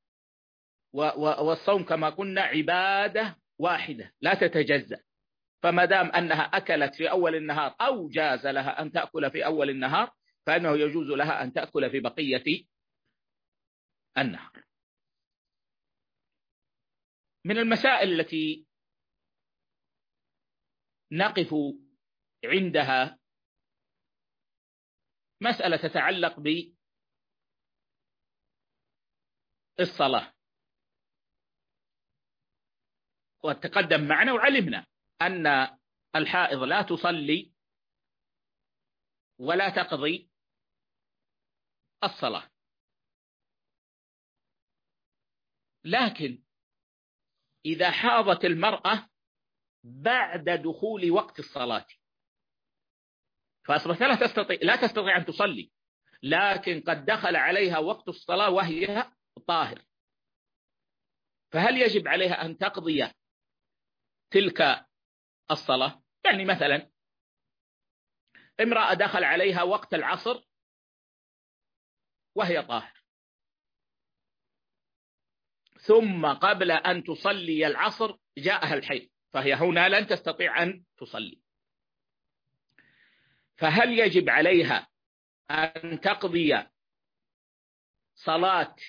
والصوم كما قلنا عبادة واحدة لا تتجزأ، فما دام أنها أكلت في أول النهار أو جاز لها أن تأكل في أول النهار فإنه يجوز لها أن تأكل في بقية النهار. من المسائل التي نقف عندها مسألة تتعلق بالصلاة، وتقدم معنا وعلمنا أن الحائض لا تصلي ولا تقضي الصلاة، لكن إذا حاضت المرأة بعد دخول وقت الصلاة فأصبحت لا تستطيع أن تصلي، لكن قد دخل عليها وقت الصلاة وهي طاهر، فهل يجب عليها أن تقضي تلك الصلاة؟ يعني مثلا امرأة دخل عليها وقت العصر وهي طاهر، ثم قبل أن تصلي العصر جاءها الحيض، فهي هنا لن تستطيع أن تصلي، فهل يجب عليها أن تقضي صلاة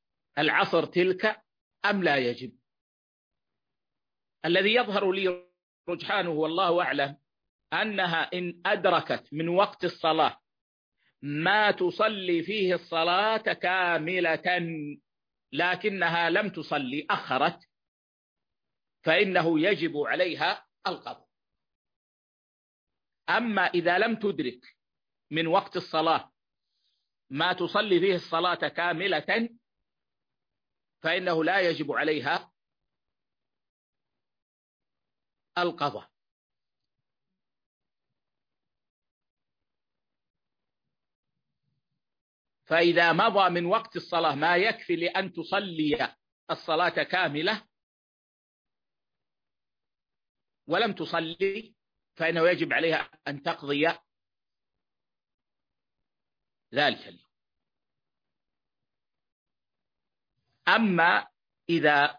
العصر تلك أم لا يجب؟ الذي يظهر لي رجحانه والله أعلم أنها إن أدركت من وقت الصلاة ما تصلي فيه الصلاة كاملة لكنها لم تصلي أخرت، فإنه يجب عليها القضاء. أما إذا لم تدرك من وقت الصلاة ما تصلي فيه الصلاة كاملة فإنه لا يجب عليها القضاء. فإذا مضى من وقت الصلاة ما يكفي لأن تصلي الصلاة كاملة ولم تصلي فإنه يجب عليها أن تقضي ذلك اليوم. أما إذا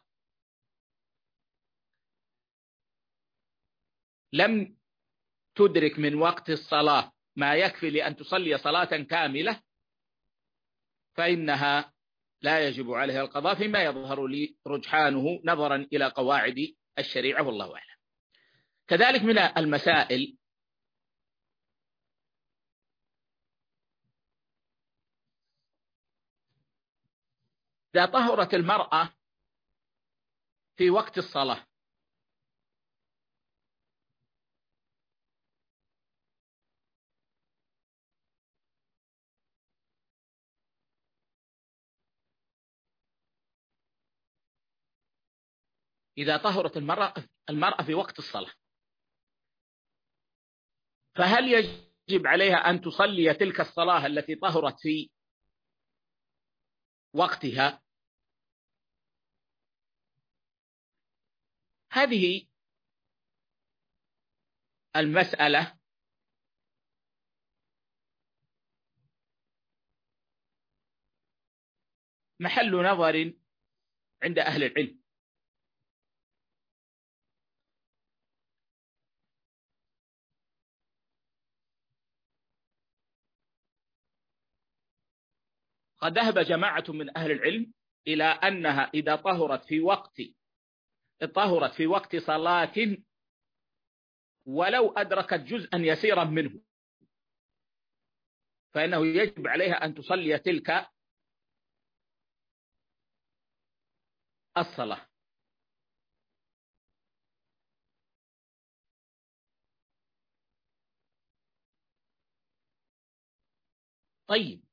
لم تدرك من وقت الصلاة ما يكفي لأن تصلي صلاة كاملة فإنها لا يجب عليها القضاء، فيما يظهر لي رجحانه نظرا إلى قواعد الشريعة والله أعلم. كذلك من المسائل إذا طهرت المرأة في وقت الصلاة إذا طهرت المرأة في وقت الصلاة فهل يجب عليها أن تصلي تلك الصلاة التي طهرت في وقتها؟ هذه المسألة محل نظر عند أهل العلم. قد ذهب جماعة من أهل العلم إلى أنها إذا طهرت في وقت صلاة ولو أدركت جزءا يسيرا منه فإنه يجب عليها أن تصلي تلك الصلاة. طيب،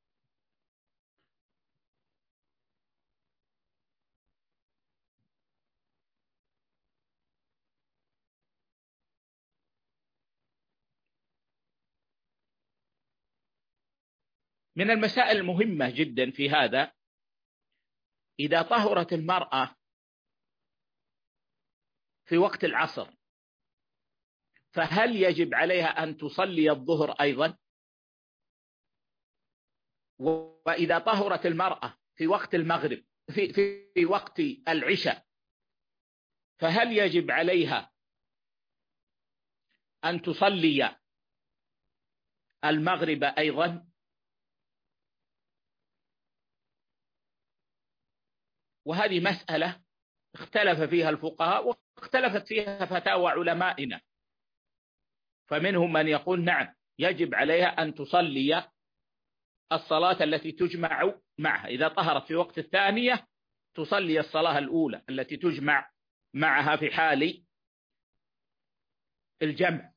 من المسائل المهمة جدا في هذا إذا طهرت المرأة في وقت العصر فهل يجب عليها أن تصلي الظهر أيضا؟ وإذا طهرت المرأة في وقت المغرب في وقت العشاء فهل يجب عليها أن تصلي المغرب أيضا؟ وهذه مسألة اختلف فيها الفقهاء واختلفت فيها فتاوى علمائنا، فمنهم من يقول نعم يجب عليها أن تصلي الصلاة التي تجمع معها، إذا طهرت في وقت الثانية تصلي الصلاة الأولى التي تجمع معها في حال الجمع.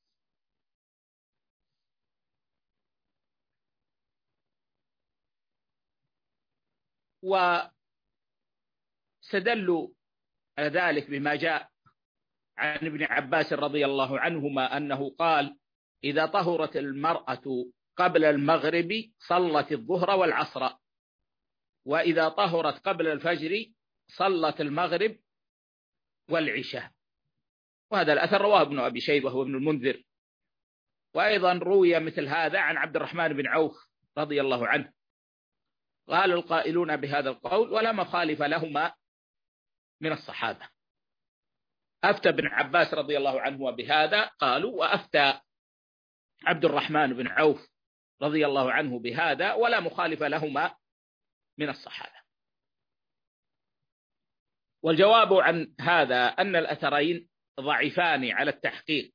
واستدلوا على ذلك بما جاء عن ابن عباس رضي الله عنهما أنه قال إذا طهرت المرأة قبل المغرب صلت الظهر والعصر، وإذا طهرت قبل الفجر صلت المغرب والعشاء. وهذا الأثر رواه ابن أبي شيبة وابن المنذر، وأيضا روي مثل هذا عن عبد الرحمن بن عوف رضي الله عنه. قال القائلون بهذا القول ولا مخالف لهما من الصحابة. أفتى ابن عباس رضي الله عنه بهذا قالوا، وأفتى عبد الرحمن بن عوف رضي الله عنه بهذا ولا مخالف لهما من الصحابة. والجواب عن هذا أن الأثرين ضعيفان على التحقيق.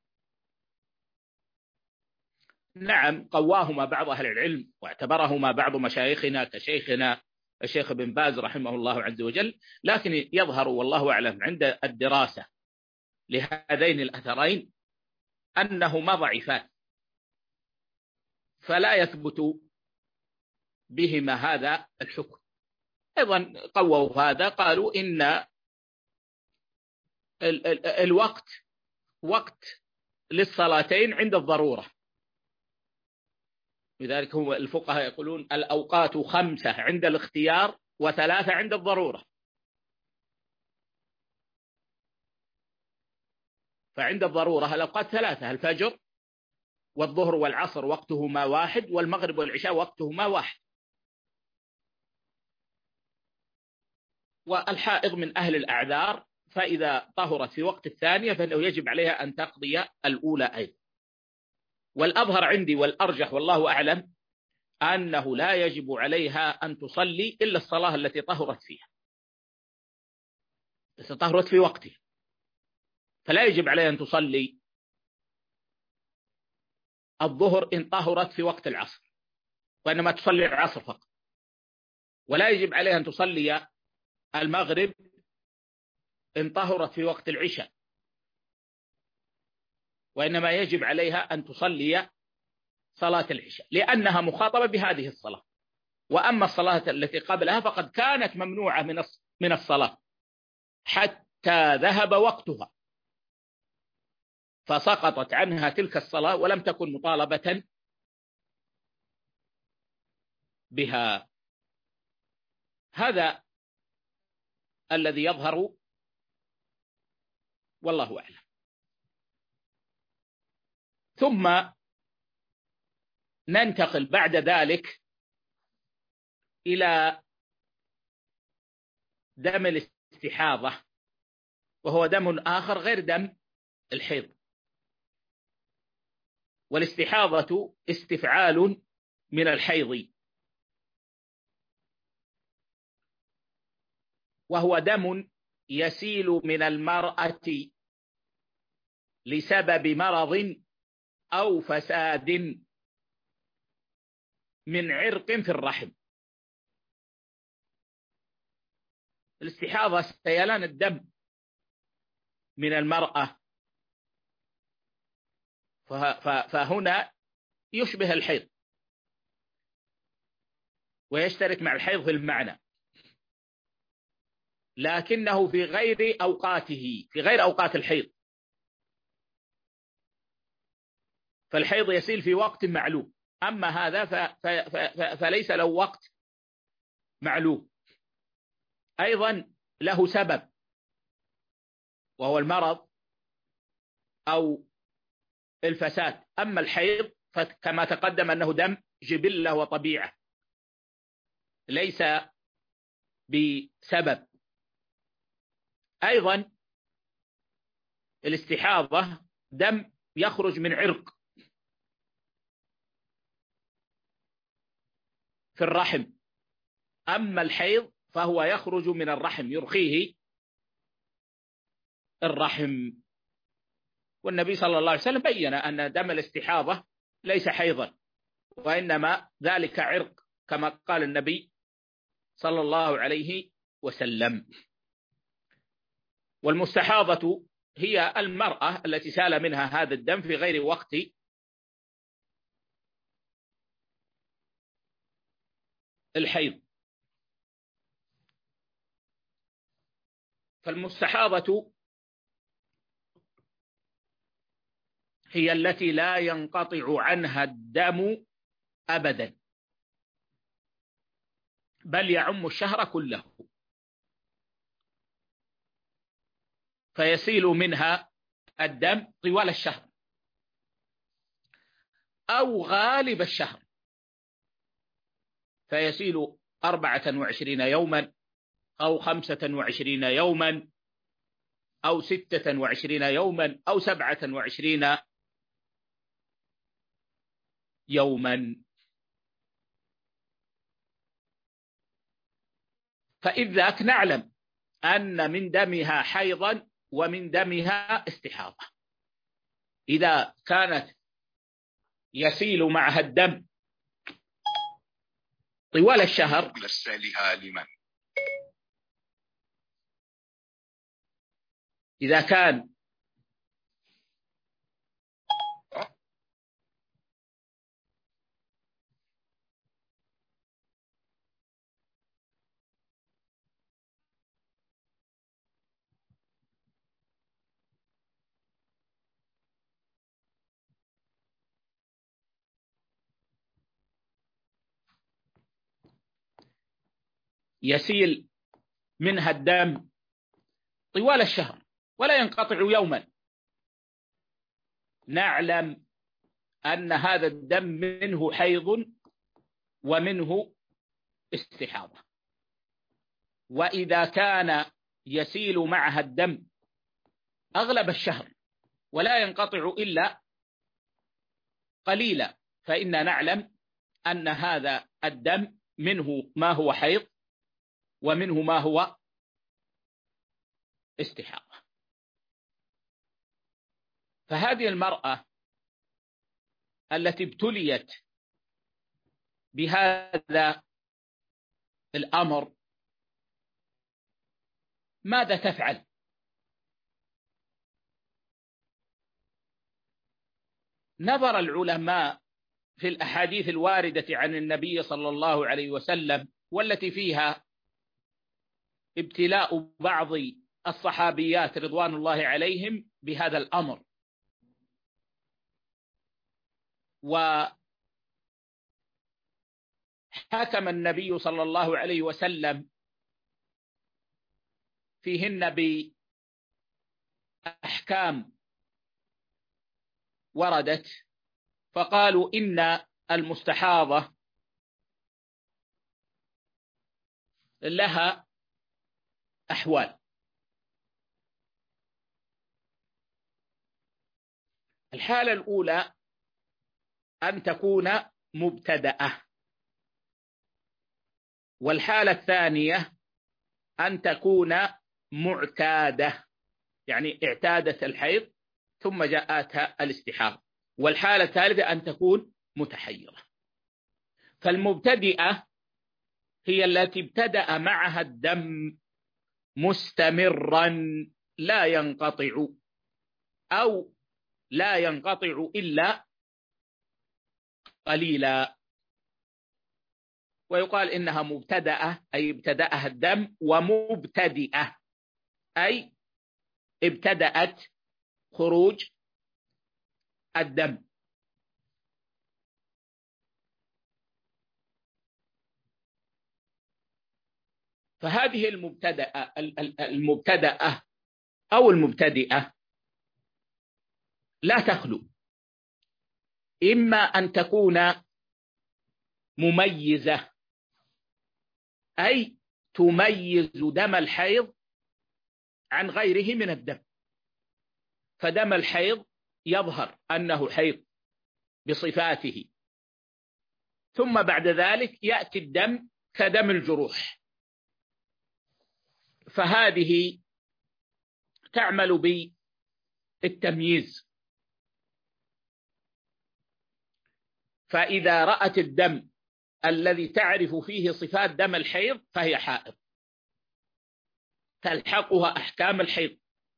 نعم قواهما بعض أهل العلم واعتبرهما بعض مشايخنا كشيخنا الشيخ بن باز رحمه الله عز وجل، لكن يظهر والله أعلم عند الدراسة لهذين الأثرين أنهما ضعيفان، فلا يثبت بهما هذا الحكم. أيضا قووا هذا، قالوا إن الوقت وقت للصلاتين عند الضرورة، لذلك هم الفقهاء يقولون الأوقات 5 عند الاختيار و3 عند الضرورة. فعند الضرورة الأوقات 3، الفجر والظهر والعصر وقتهما 1، والمغرب والعشاء وقتهما 1. والحائض من أهل الأعذار، فإذا طهرت في وقت الثانية فإنه يجب عليها أن تقضي الأولى أيضا. والأظهر عندي والأرجح والله أعلم أنه لا يجب عليها أن تصلي إلا الصلاة التي طهرت فيها، التي طهرت في وقتها، فلا يجب عليها أن تصلي الظهر إن طهرت في وقت العصر، وإنما تصلي العصر فقط. ولا يجب عليها أن تصلي المغرب إن طهرت في وقت العشاء، وإنما يجب عليها أن تصلي صلاة العشاء لأنها مخاطبة بهذه الصلاة. وأما الصلاة التي قبلها فقد كانت ممنوعة من الصلاة حتى ذهب وقتها، فسقطت عنها تلك الصلاة ولم تكن مطالبة بها. هذا الذي يظهر والله أعلم. ثم ننتقل بعد ذلك إلى دم الاستحاضة، وهو دم آخر غير دم الحيض. والاستحاضة استفعال من الحيض، وهو دم يسيل من المرأة لسبب مرض أو فساد من عرق في الرحم. الاستحاضة سيلان الدم من المرأة، فهنا يشبه الحيض ويشترك مع الحيض في المعنى، لكنه في غير أوقاته، في غير أوقات الحيض. فالحيض يسيل في وقت معلوم، أما هذا فليس له وقت معلوم. أيضا له سبب وهو المرض أو الفساد. أما الحيض فكما تقدم أنه دم جبلة وطبيعة ليس بسبب. أيضا الاستحاضة دم يخرج من عرق في الرحم، أما الحيض فهو يخرج من الرحم يرخيه الرحم. والنبي صلى الله عليه وسلم بين أن دم الاستحاضة ليس حيضا، وإنما ذلك عرق كما قال النبي صلى الله عليه وسلم. والمستحاضة هي المرأة التي سال منها هذا الدم في غير وقت الحيض. فالمستحاضة هي التي لا ينقطع عنها الدم أبدا، بل يعم الشهر كله، فيسيل منها الدم طوال الشهر أو غالب الشهر، فيسيل 24 يوما أو 25 يوما أو 26 يوما أو 27 يوما. فإذ ذاك نعلم أن من دمها حيضا ومن دمها استحاضة. إذا كانت يسيل معها الدم طوال الشهر إذا كان يسيل منها الدم طوال الشهر ولا ينقطع يوما، نعلم أن هذا الدم منه حيض ومنه استحاضة. وإذا كان يسيل معها الدم أغلب الشهر ولا ينقطع إلا قليلا، فإن نعلم أن هذا الدم منه ما هو حيض ومنه ما هو استحاضة. فهذه المرأة التي ابتليت بهذا الأمر ماذا تفعل؟ نظر العلماء في الأحاديث الواردة عن النبي صلى الله عليه وسلم والتي فيها ابتلاء بعض الصحابيات رضوان الله عليهم بهذا الأمر، وحكم النبي صلى الله عليه وسلم فيهن بأحكام وردت، فقالوا إن المستحاضة لها أحوال. الحالة الأولى أن تكون مبتدأة، والحالة الثانية أن تكون معتادة، يعني اعتادت الحيض ثم جاءتها الاستحاضة، والحالة الثالثة أن تكون متحيرة. فالمبتدئة هي التي ابتدأ معها الدم مستمرا لا ينقطع أو لا ينقطع إلا قليلا، ويقال إنها مبتدأة أي ابتدأها الدم، ومبتدئة أي ابتدأت خروج الدم. فهذه المبتدأة أو المبتدئة لا تخلو، إما أن تكون مميزة أي تميز دم الحيض عن غيره من الدم، فدم الحيض يظهر أنه حيض بصفاته، ثم بعد ذلك يأتي الدم كدم الجروح، فهذه تعمل بالتمييز. فإذا رأت الدم الذي تعرف فيه صفات دم الحيض فهي حائض، تلحقها أحكام الحيض.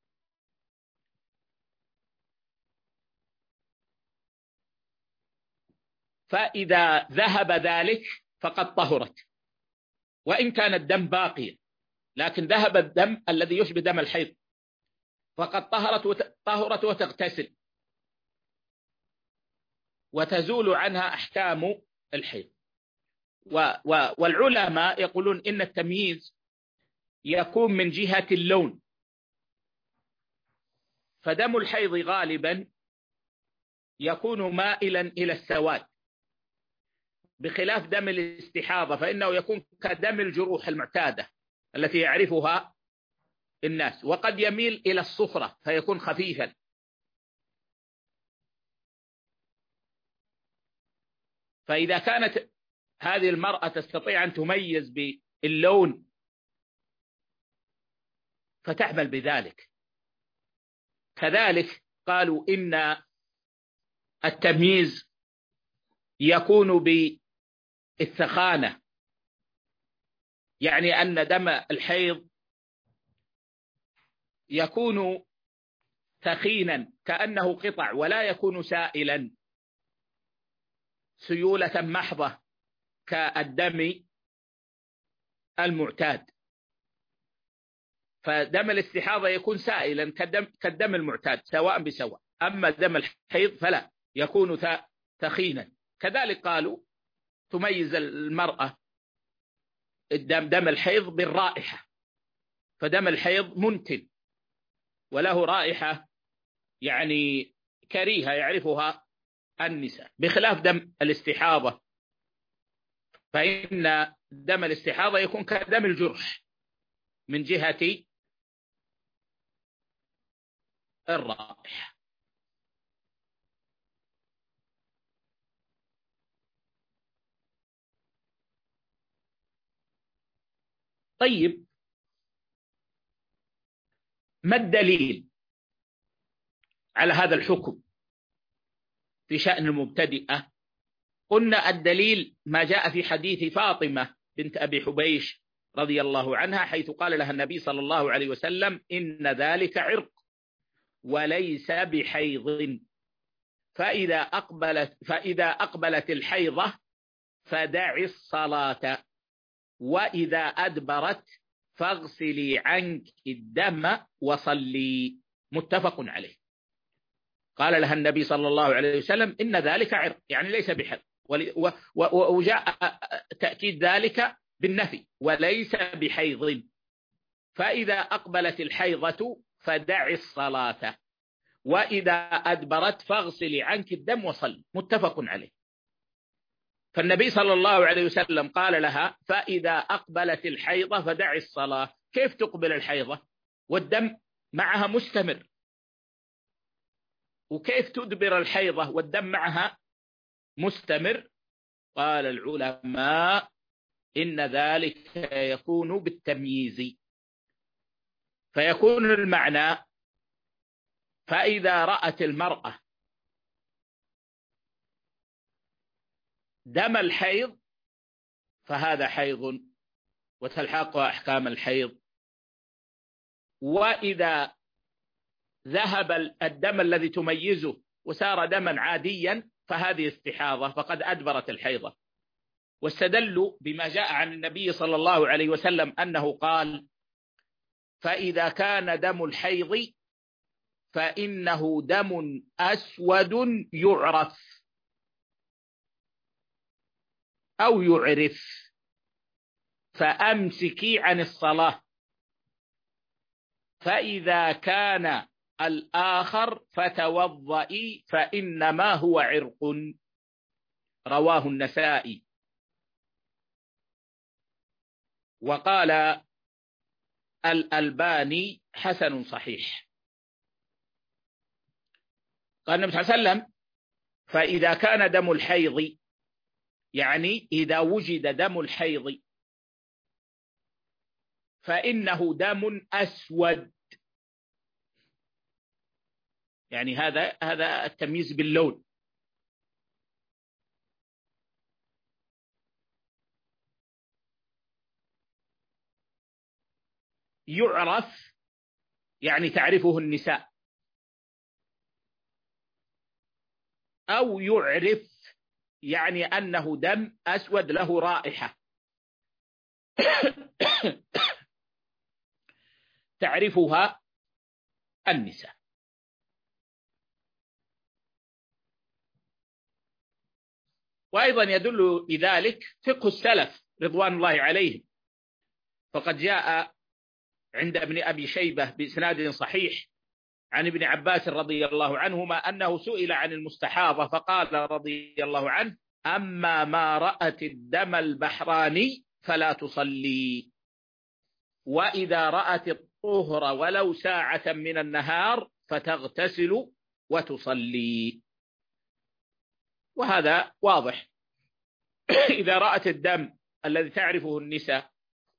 فإذا ذهب ذلك فقد طهرت، وإن كان الدم باقيا، لكن ذهب الدم الذي يشبه دم الحيض فقد طهرت وتغتسل وتزول عنها أحكام الحيض. والعلماء يقولون إن التمييز يكون من جهة اللون، فدم الحيض غالبا يكون مائلا إلى السواد، بخلاف دم الاستحاضة فإنه يكون كدم الجروح المعتادة التي يعرفها الناس، وقد يميل إلى الصفرة فيكون خفيفا. فإذا كانت هذه المرأة تستطيع أن تميز باللون فتعمل بذلك، كذلك قالوا إن التمييز يكون بالثخانة، يعني أن دم الحيض يكون ثخينا كأنه قطع ولا يكون سائلا سيولة محضة كالدم المعتاد. فدم الاستحاضة يكون سائلا كالدم المعتاد سواء بسواء، أما دم الحيض فلا، يكون ثخينا. كذلك قالوا تميز المرأة دم الحيض بالرائحة، فدم الحيض منتن وله رائحة يعني كريهة يعرفها النساء، بخلاف دم الاستحاضة، فإن دم الاستحاضة يكون كدم الجرح من جهة الرائحة. طيب، ما الدليل على هذا الحكم في شأن المبتدئة؟ قلنا الدليل ما جاء في حديث فاطمة بنت أبي حبيش رضي الله عنها، حيث قال لها النبي صلى الله عليه وسلم: إن ذلك عرق وليس بحيض، فإذا أقبلت الحيضة فدعي الصلاة، وإذا أدبرت فاغسلي عنك الدم وصلي. متفق عليه. قال لها النبي صلى الله عليه وسلم: إن ذلك عرق، يعني ليس بحيض، وجاء تأكيد ذلك بالنفي: وليس بحيض، فإذا أقبلت الحيضة فدعي الصلاة، وإذا أدبرت فاغسلي عنك الدم وصلي. متفق عليه. فالنبي صلى الله عليه وسلم قال لها: فإذا أقبلت الحيضة فدعي الصلاة. كيف تقبل الحيضة والدم معها مستمر؟ وكيف تدبر الحيضة والدم معها مستمر؟ قال العلماء: إن ذلك يكون بالتمييز، فيكون المعنى: فإذا رأت المرأة دم الحيض فهذا حيض وتلحقها أحكام الحيض، وإذا ذهب الدم الذي تميزه وصار دما عاديا فهذه استحاضة فقد أدبرت الحيضة. واستدلوا بما جاء عن النبي صلى الله عليه وسلم أنه قال: فإذا كان دم الحيض فإنه دم أسود يعرف أو يعرف، فأمسكي عن الصلاة، فإذا كان الآخر فتوضئي فإنما هو عرق. رواه النسائي. وقال الألباني: حسن صحيح. قال النبي صلى الله عليه وسلم: فإذا كان دم الحيض، يعني إذا وجد دم الحيض، فإنه دم أسود، يعني هذا التمييز باللون. يعرف يعني تعرفه النساء، أو يعرف يعني أنه دم أسود له رائحة تعرفها النساء. وأيضا يدل لذلك فقه السلف رضوان الله عليهم، فقد جاء عند ابن أبي شيبة بإسناد صحيح عن ابن عباس رضي الله عنهما أنه سئل عن المستحاضة فقال رضي الله عنه: أما ما رأت الدم البحراني فلا تصلي، وإذا رأت الطهر ولو ساعة من النهار فتغتسل وتصلي. وهذا واضح. إذا رأت الدم الذي تعرفه النساء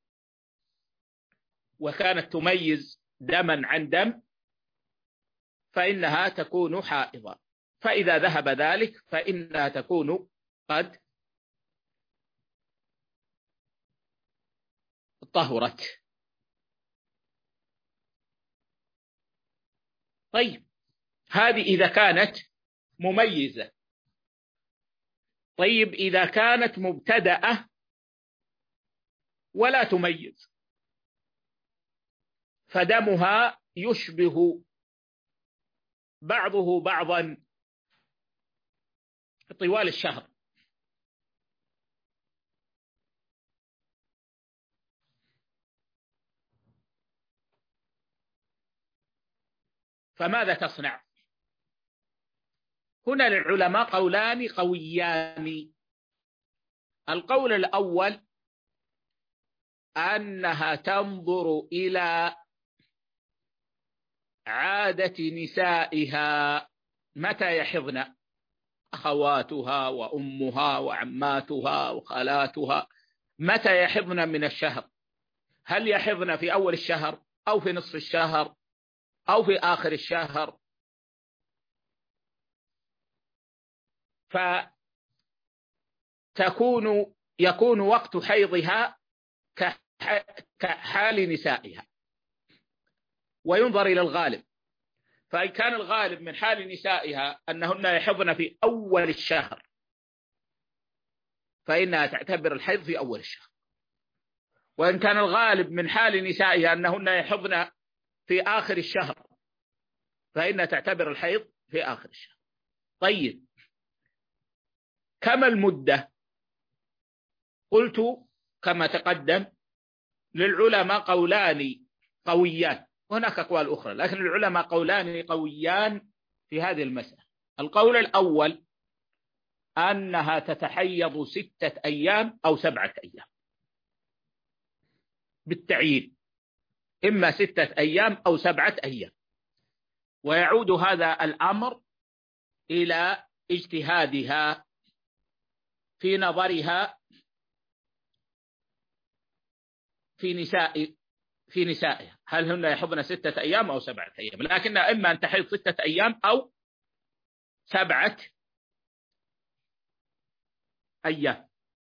وكانت تميز دما عن دم، فإنها تكون حائضا، فإذا ذهب ذلك فإنها تكون قد طهرت. طيب هذه إذا كانت مميزة. طيب إذا كانت مبتدأة ولا تميز، فدمها يشبه بعضه بعضا طوال الشهر، فماذا تصنع؟ هنا للعلماء قولان قويان. القول الأول أنها تنظر إلى عادة نسائها متى يحضن، أخواتها وأمها وعماتها وخالاتها، متى يحضن من الشهر؟ هل يحضن في أول الشهر أو في نصف الشهر أو في آخر الشهر؟ يكون وقت حيضها كحال نسائها، وينظر إلى الغالب. فإن كان الغالب من حال نسائها أنهن يحضن في أول الشهر، فإنها تعتبر الحيض في أول الشهر. وإن كان الغالب من حال نسائها أنهن يحضن في آخر الشهر، فإنها تعتبر الحيض في آخر الشهر. طيب كما المدة؟ قلت كما تقدم للعلماء قولان قويان، هناك أقوال أخرى، لكن العلماء قولان قويان في هذه المسألة. القول الأول أنها تتحيض 6 أيام أو 7 أيام بالتعيين، إما 6 أيام أو 7 أيام، ويعود هذا الأمر إلى اجتهادها في نظرها في نسائها، هل هن يحضن 6 أيام أو 7 أيام، لكنها إما أن تحيض 6 أيام أو 7 أيام.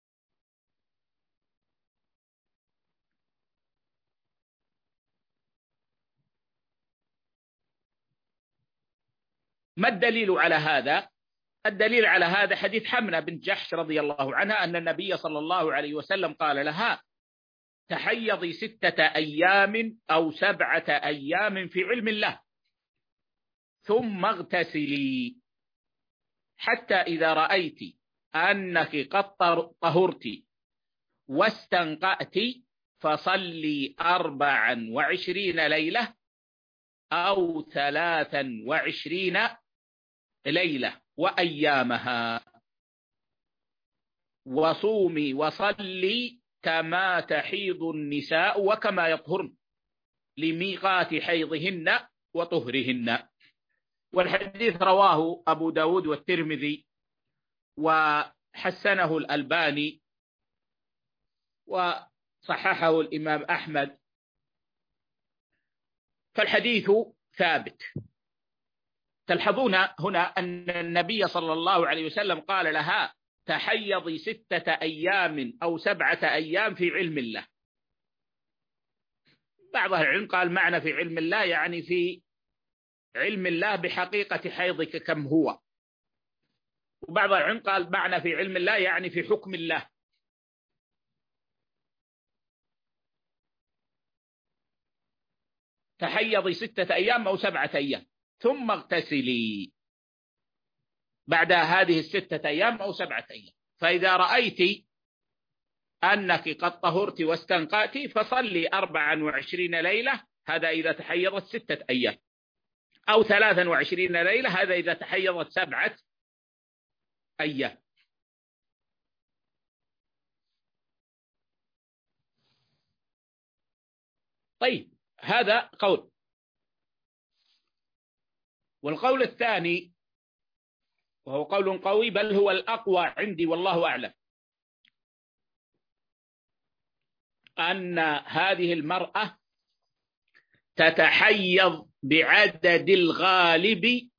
ما الدليل على هذا؟ الدليل على هذا حديث حمنة بنت جحش رضي الله عنها أن النبي صلى الله عليه وسلم قال لها: تحيضي 6 أيام أو 7 أيام في علم الله، ثم اغتسلي، حتى إذا رأيت أنك قد طهرت واستنقأت فصلي 24 ليلة أو 23 ليلة وأيامها، وصومي وصلي كما تحيض النساء وكما يطهرن لميقات حيضهن وطهرهن. والحديث رواه أبو داود والترمذي وحسنه الألباني وصححه الإمام أحمد، فالحديث ثابت. تلحظون هنا أن النبي صلى الله عليه وسلم قال لها: تحيضي 6 أيام أو 7 أيام في علم الله. بعض العلم قال معنى في علم الله يعني في علم الله بحقيقة حيضك كم هو، وبعض العلم قال معنى في علم الله يعني في حكم الله. تحيضي 6 أيام أو 7 أيام ثم اغتسلي بعد هذه 6 أيام أو 7 أيام، فإذا رأيت أنك قد طهرت واستنقأت فصلي 24 ليلة، هذا إذا تحيضت 6 أيام، أو 23 ليلة، هذا إذا تحيضت 7 أيام. طيب هذا قول. والقول الثاني وهو قول قوي، بل هو الأقوى عندي والله أعلم، أن هذه المرأة تتحيض بعدد الغالب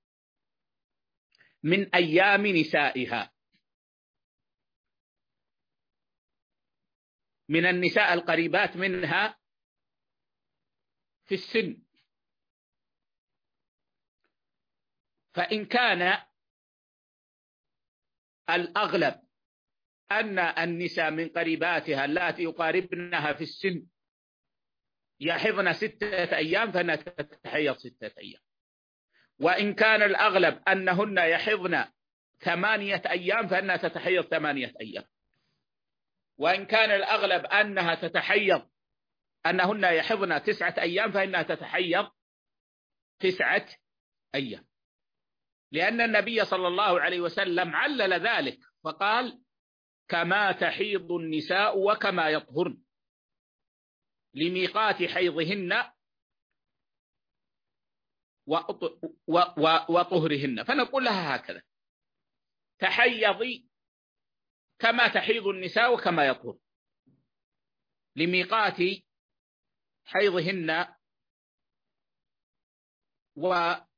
من أيام نسائها. من النساء القريبات منها في السن، فإن كان الأغلب أن النساء من قريباتها اللاتي يقاربنها في السن يحضن 6 أيام فإنها تتحيض 6 أيام، وإن كان الأغلب أنهن يحضن 8 أيام فإنها تتحيض 8 أيام، وإن كان الأغلب أنها تتحيض أنهن يحضن 9 أيام فإنها تتحيض 9 أيام، لأن النبي صلى الله عليه وسلم علل ذلك فقال: كما تحيض النساء وكما يطهرن لميقات حيضهن وطهرهن. فنقول لها هكذا: تحيضي كما تحيض النساء وكما يطهر لميقات حيضهن وطهرهن.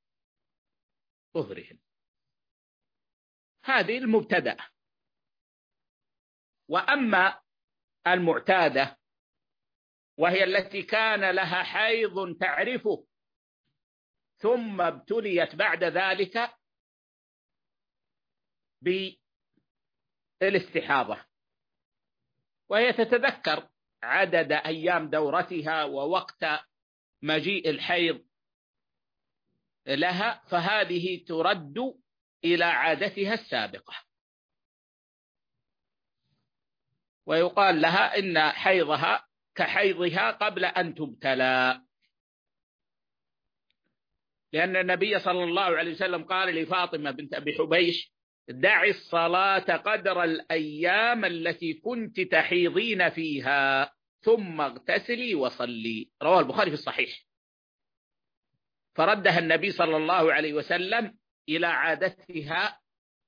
هذه المبتدأ. وأما المعتادة وهي التي كان لها حيض تعرفه ثم ابتليت بعد ذلك بالاستحاضة، وهي تتذكر عدد أيام دورتها ووقت مجيء الحيض لها، فهذه ترد إلى عادتها السابقة، ويقال لها إن حيضها كحيضها قبل أن تبتلى، لأن النبي صلى الله عليه وسلم قال لفاطمة بنت أبي حبيش: دعي الصلاة قدر الأيام التي كنت تحيضين فيها ثم اغتسلي وصلي. رواه البخاري في الصحيح. فردها النبي صلى الله عليه وسلم إلى عادتها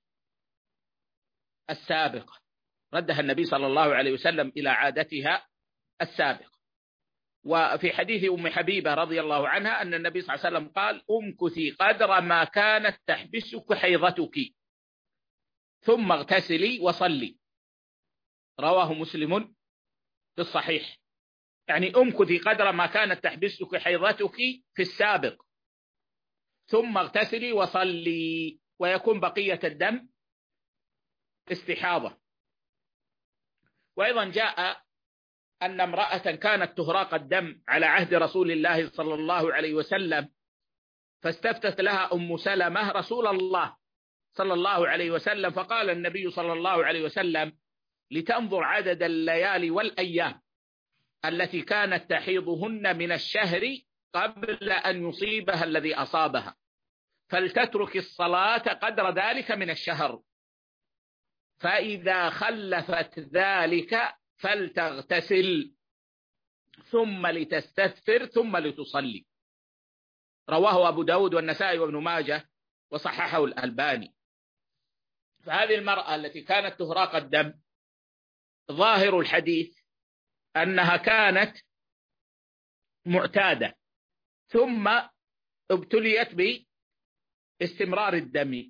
السابقة، ردها النبي صلى الله عليه وسلم إلى عادتها السابقة. وفي حديث أم حبيبة رضي الله عنها أن النبي صلى الله عليه وسلم قال: امكثي قدر ما كانت تحبسك حيضتك ثم اغتسلي وصلي. رواه مسلم في الصحيح. يعني امكثي قدر ما كانت تحبسك حيضتك في السابق ثم اغتسلي وصلي، ويكون بقية الدم استحاضة. وأيضا جاء أن امرأة كانت تهراق الدم على عهد رسول الله صلى الله عليه وسلم، فاستفتت لها أم سلمة رسول الله صلى الله عليه وسلم، فقال النبي صلى الله عليه وسلم: لتنظر عدد الليالي والأيام التي كانت تحيضهن من الشهر قبل أن يصيبها الذي أصابها، فلتترك الصلاة قدر ذلك من الشهر، فإذا خلفت ذلك فلتغتسل ثم لتستثفر ثم لتصلي. رواه أبو داود والنسائي وابن ماجه وصححه الألباني. فهذه المرأة التي كانت تهراق الدم ظاهر الحديث أنها كانت معتادة ثم ابتليت باستمرار الدم،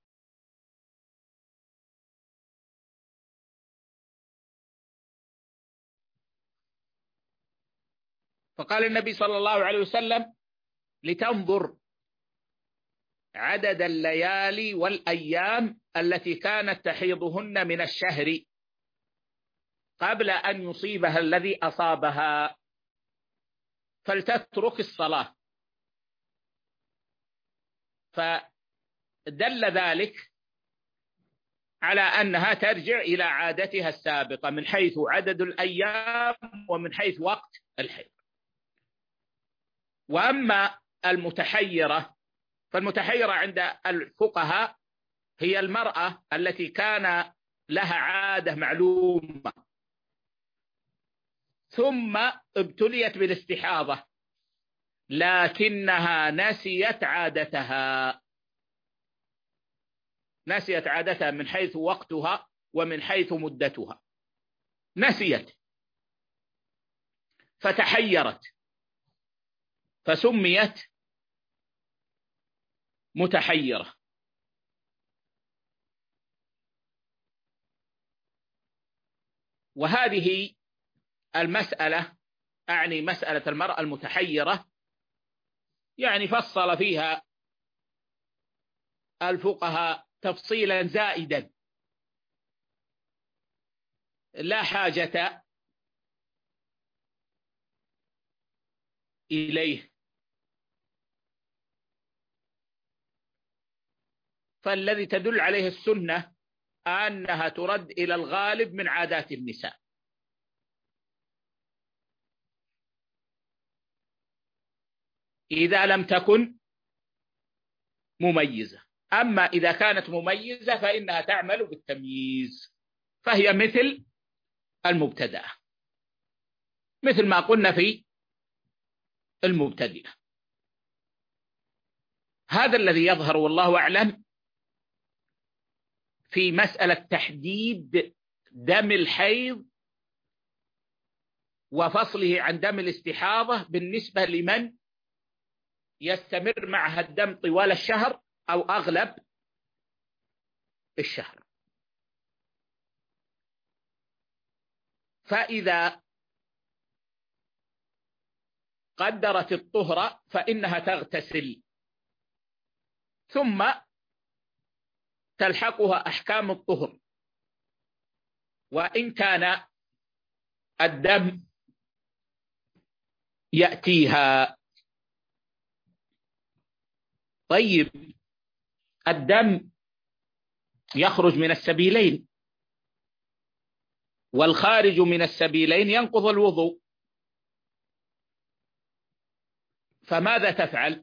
فقال النبي صلى الله عليه وسلم: لتنظر عدد الليالي والأيام التي كانت تحيضهن من الشهر قبل أن يصيبها الذي أصابها فلتترك الصلاة. فدل ذلك على أنها ترجع إلى عادتها السابقة من حيث عدد الأيام ومن حيث وقت الحيض. وأما المتحيرة فالمتحيرة عند الفقهاء هي المرأة التي كان لها عادة معلومة ثم ابتليت بالاستحاضة لكنها نسيت عادتها من حيث وقتها ومن حيث مدتها، نسيت فتحيرت فسميت متحيرة. وهذه المسألة، أعني مسألة المرأة المتحيرة، يعني فصل فيها الفقهاء تفصيلا زائدا لا حاجة إليه. فالذي تدل عليه السنة أنها ترد إلى الغالب من عادات النساء، إذا لم تكن مميزة. أما إذا كانت مميزة فإنها تعمل بالتمييز، فهي مثل المبتدأة، مثل ما قلنا في المبتدئة. هذا الذي يظهر والله أعلم في مسألة تحديد دم الحيض وفصله عن دم الاستحاضة بالنسبة لمن يستمر معها الدم طوال الشهر أو أغلب الشهر. فإذا قدرت الطهر فإنها تغتسل، ثم تلحقها أحكام الطهر، وإن كان الدم يأتيها. طيب، الدم يخرج من السبيلين، والخارج من السبيلين ينقض الوضوء، فماذا تفعل؟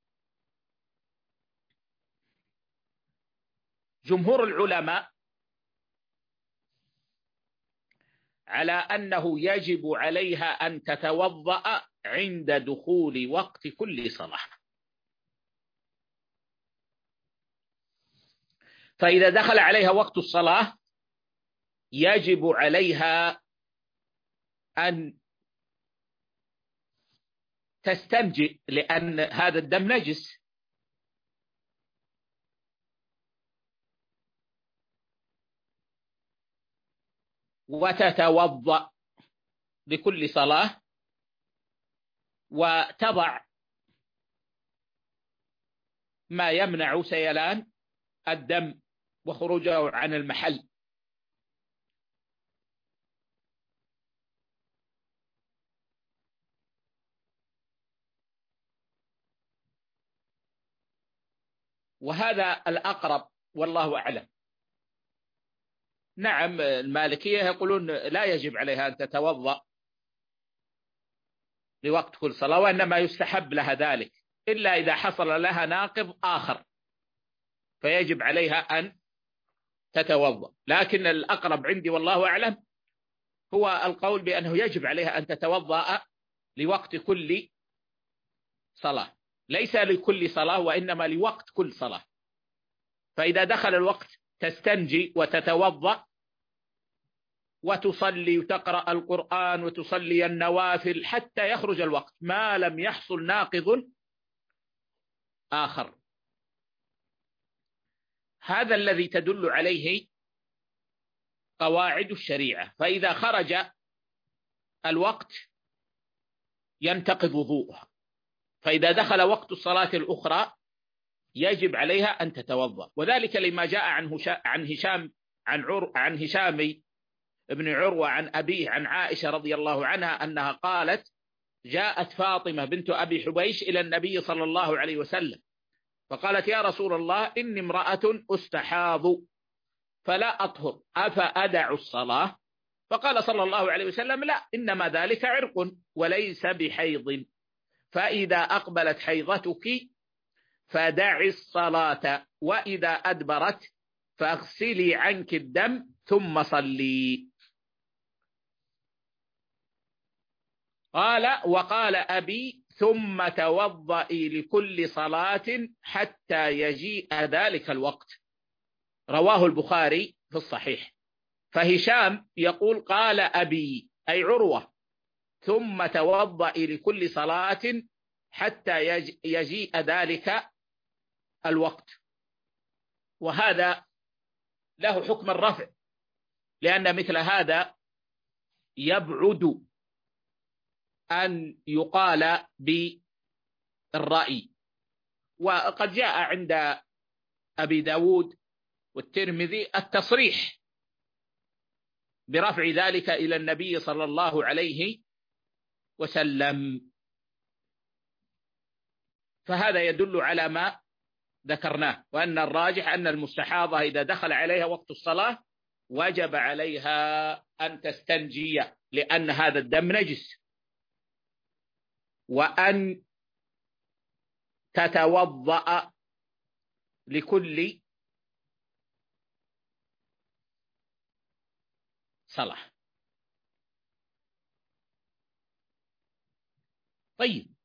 جمهور العلماء على أنه يجب عليها أن تتوضأ عند دخول وقت كل صلاة. فإذا دخل عليها وقت الصلاة يجب عليها أن تستنجي، لأن هذا الدم نجس، وتتوضأ لكل صلاة، وتضع ما يمنع سيلان الدم وخروجه عن المحل. وهذا الأقرب والله أعلم. نعم، المالكية يقولون لا يجب عليها أن تتوضأ لوقت كل صلاة، وإنما يستحب لها ذلك إلا إذا حصل لها ناقض آخر فيجب عليها أن تتوضأ. لكن الأقرب عندي والله أعلم هو القول بأنه يجب عليها أن تتوضأ لوقت كل صلاة، ليس لكل صلاة وإنما لوقت كل صلاة. فإذا دخل الوقت تستنجي وتتوضأ وتصلي وتقرأ القرآن وتصلي النوافل حتى يخرج الوقت، ما لم يحصل ناقض آخر. هذا الذي تدل عليه قواعد الشريعة. فإذا خرج الوقت ينتقض وضوءها، فإذا دخل وقت الصلاة الأخرى يجب عليها أن تتوضأ. وذلك لما جاء عن هشام ابن عروة عن أبيه عن عائشة رضي الله عنها أنها قالت: جاءت فاطمة بنت أبي حبيش إلى النبي صلى الله عليه وسلم فقالت: يا رسول الله، إني امرأة أستحاض فلا أطهر، أفأدع الصلاة؟ فقال صلى الله عليه وسلم: لا، إنما ذلك عرق وليس بحيض، فإذا أقبلت حيضتك فدعي الصلاة، وإذا أدبرت فاغسلي عنك الدم ثم صلي. وقال أبي: ثم توضئي لكل صلاة حتى يجيء ذلك الوقت. رواه البخاري في الصحيح. فهشام يقول: قال أبي أي عروة: ثم توضئي لكل صلاة حتى يجيء ذلك الوقت، وهذا له حكم الرفع، لأن مثل هذا يبعد أن يقال بالرأي. وقد جاء عند أبي داود والترمذي التصريح برفع ذلك إلى النبي صلى الله عليه وسلم، فهذا يدل على ما ذكرناه، وأن الراجح أن المستحاضة إذا دخل عليها وقت الصلاة وجب عليها أن تستنجي، لأن هذا الدم نجس، وأن تتوضأ لكل صلاة. طيب،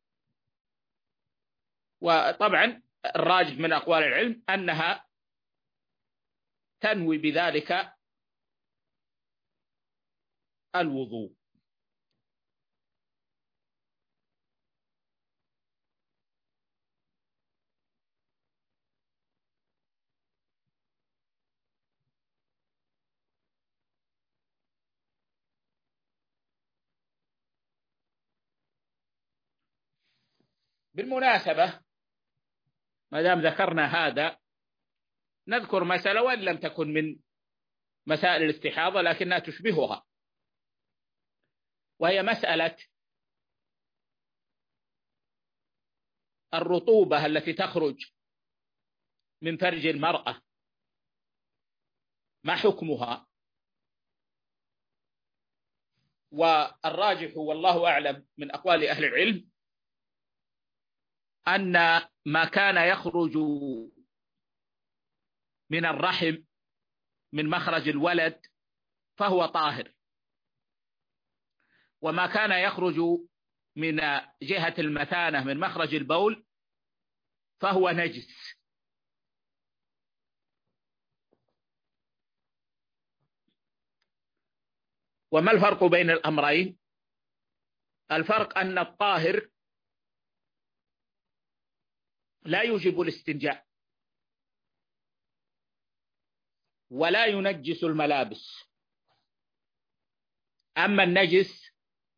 وطبعا الراجح من أقوال العلم أنها تنوي بذلك الوضوء. بالمناسبة، ما دام ذكرنا هذا، نذكر مسألة وإن لم تكن من مسائل الاستحاضة لكنها تشبهها، وهي مسألة الرطوبة التي تخرج من فرج المرأة، ما حكمها؟ والراجح والله أعلم من أقوال أهل العلم أن ما كان يخرج من الرحم من مخرج الولد فهو طاهر، وما كان يخرج من جهة المثانة من مخرج البول فهو نجس. وما الفرق بين الأمرين؟ الفرق أن الطاهر لا يوجب الاستنجاء ولا ينجس الملابس، أما النجس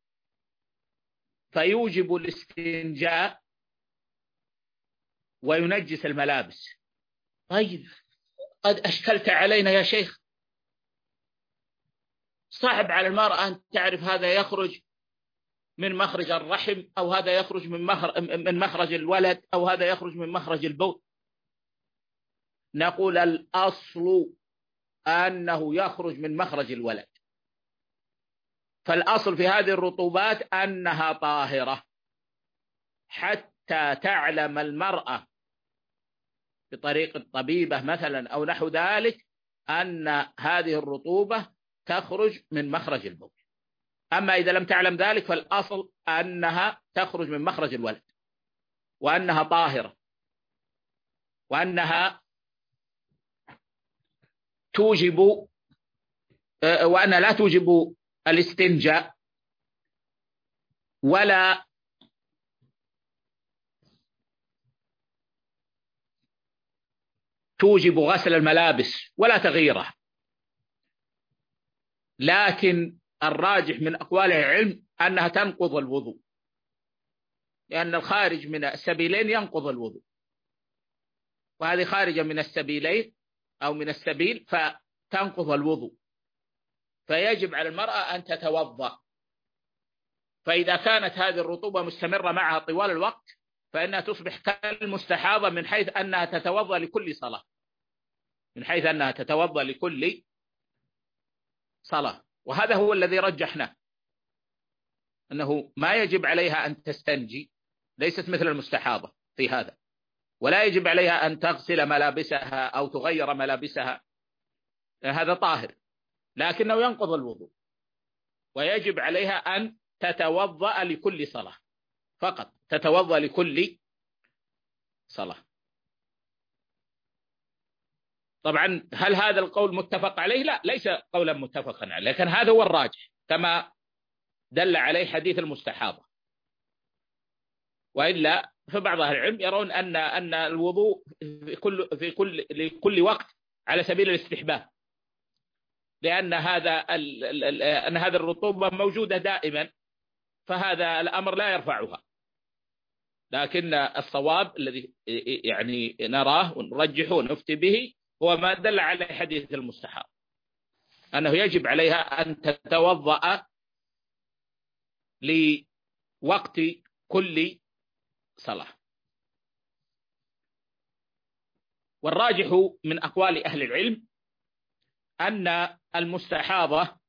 فيوجب الاستنجاء وينجس الملابس. طيب، قد أشكلت علينا يا شيخ، صعب على المرأة أن تعرف هذا يخرج من مخرج الرحم أو هذا يخرج من مخرج الولد أو هذا يخرج من مخرج البول. نقول الأصل أنه يخرج من مخرج الولد، فالأصل في هذه الرطوبات أنها طاهرة، حتى تعلم المرأة بطريق الطبيبة مثلا أو نحو ذلك أن هذه الرطوبة تخرج من مخرج البول. أما إذا لم تعلم ذلك فالأصل أنها تخرج من مخرج الولد، وأنها طاهرة، وأنها توجب وأن لا توجب الاستنجاء ولا توجب غسل الملابس ولا تغييرها. لكن الراجح من أقوال العلم أنها تنقض الوضوء، لأن الخارج من السبيلين ينقض الوضوء، وهذه خارجة من السبيلين أو من السبيل فتنقض الوضوء، فيجب على المرأة أن تتوضأ. فإذا كانت هذه الرطوبة مستمرة معها طوال الوقت فإنها تصبح كالمستحاضة من حيث أنها تتوضأ لكل صلاة، من حيث أنها تتوضأ لكل صلاة. وهذا هو الذي رجحناه، أنه ما يجب عليها أن تستنجي، ليست مثل المستحاضة في هذا، ولا يجب عليها أن تغسل ملابسها أو تغير ملابسها، هذا طاهر، لكنه ينقض الوضوء، ويجب عليها أن تتوضأ لكل صلاة، فقط تتوضأ لكل صلاة. طبعا هل هذا القول متفق عليه؟ لا، ليس قولا متفقا عليه، لكن هذا هو الراجح كما دل عليه حديث المستحاضة. وإلا فبعض أهل العلم يرون أن الوضوء لكل وقت على سبيل الاستحباب، لأن هذا الرطوبة موجودة دائما، فهذا الأمر لا يرفعها. لكن الصواب الذي يعني نراه ونرجحه ونفتي به هو ما دل عليه حديث المستحاض، أنه يجب عليها أن تتوضأ لوقت كل صلاة. والراجح من أقوال أهل العلم أن المستحاضة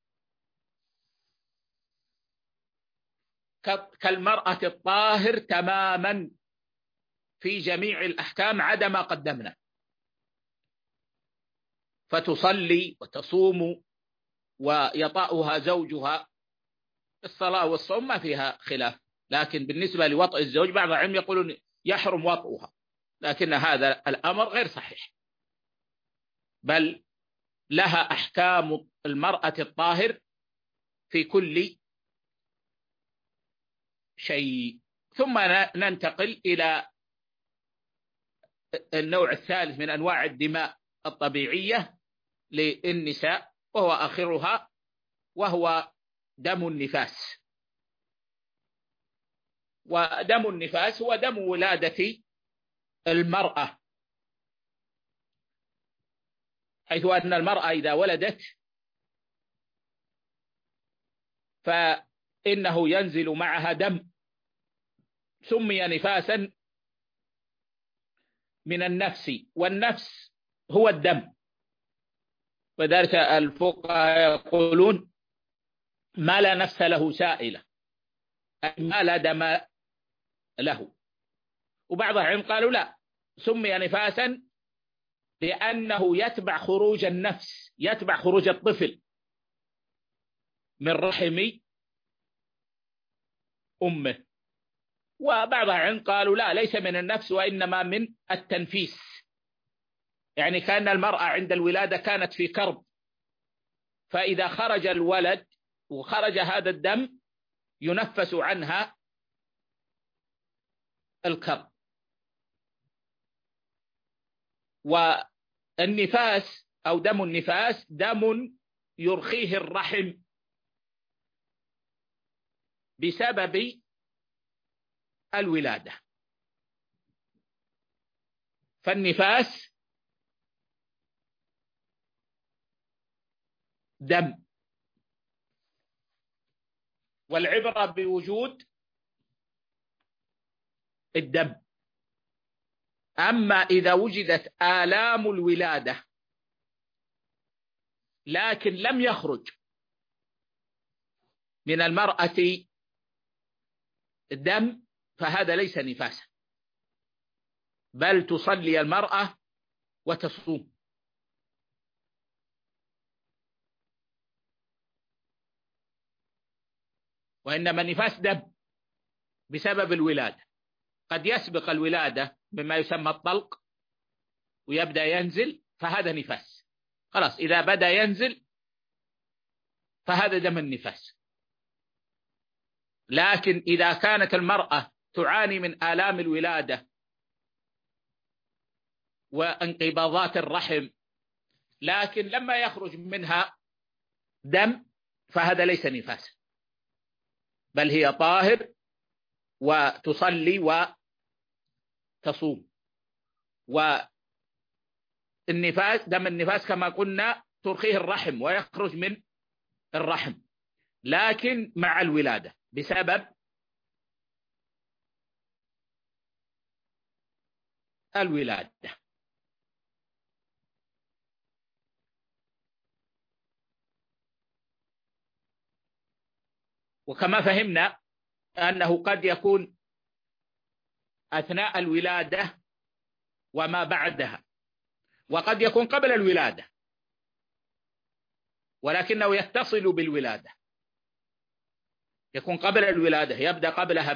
كالمرأة الطاهر تماما في جميع الأحكام عدا ما قدمنا، فتصلي وتصوم ويطأها زوجها. الصلاة والصوم ما فيها خلاف، لكن بالنسبة لوطء الزوج بعض العلم يقولون يحرم وطئها، لكن هذا الأمر غير صحيح، بل لها أحكام المرأة الطاهر في كل شيء. ثم ننتقل إلى النوع الثالث من أنواع الدماء الطبيعية للنساء، وهو آخرها، وهو دم النفاس. ودم النفاس هو دم ولادة المرأة، حيث أن المرأة إذا ولدت فإنه ينزل معها دم سمي نفاسا من النفس، والنفس هو الدم. وذلك الفقهاء يقولون ما لا نفس له سائلة، أي ما لا دم له. وبعض العلم قالوا لا، سمي نفاسا لأنه يتبع خروج النفس، يتبع خروج الطفل من رحم أمه. وبعض العلم قالوا لا، ليس من النفس وإنما من التنفيس، يعني كأن المرأة عند الولادة كانت في كرب، فإذا خرج الولد وخرج هذا الدم ينفس عنها الكرب. والنفاس أو دم النفاس دم يرخيه الرحم بسبب الولادة. فالنفاس دم، والعبرة بوجود الدم. أما إذا وجدت آلام الولادة لكن لم يخرج من المرأة دم فهذا ليس نفاسا، بل تصلي المرأة وتصوم. وإنما النفاس دم بسبب الولادة، قد يسبق الولادة بما يسمى الطلق ويبدأ ينزل، فهذا نفاس خلاص. إذا بدأ ينزل فهذا دم النفاس. لكن إذا كانت المرأة تعاني من آلام الولادة وانقباضات الرحم لكن لما يخرج منها دم فهذا ليس نفاسا، بل هي طاهر وتصلي وتصوم. والنفاس دم النفاس كما قلنا ترخيه الرحم ويخرج من الرحم، لكن مع الولادة بسبب الولادة. وكما فهمنا أنه قد يكون أثناء الولادة وما بعدها، وقد يكون قبل الولادة ولكنه يتصل بالولادة، يكون قبل الولادة، يبدأ قبلها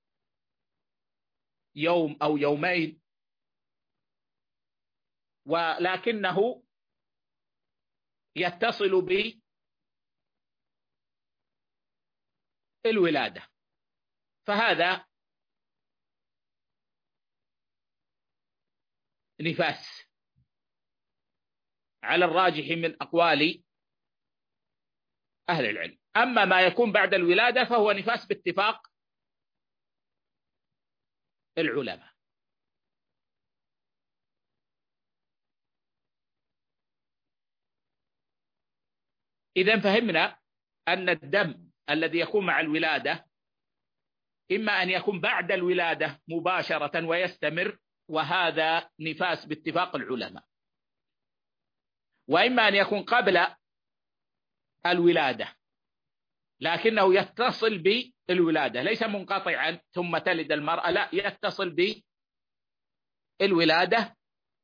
بيوم أو يومين، ولكنه يتصل بالولادة، فهذا نفاس على الراجح من أقوال أهل العلم. أما ما يكون بعد الولادة فهو نفاس باتفاق العلماء. إذن فهمنا أن الدم الذي يكون مع الولادة إما أن يكون بعد الولادة مباشرة ويستمر، وهذا نفاس باتفاق العلماء، وإما أن يكون قبل الولادة لكنه يتصل بالولادة، ليس منقطعا ثم تلد المرأة، لا، يتصل بالولادة.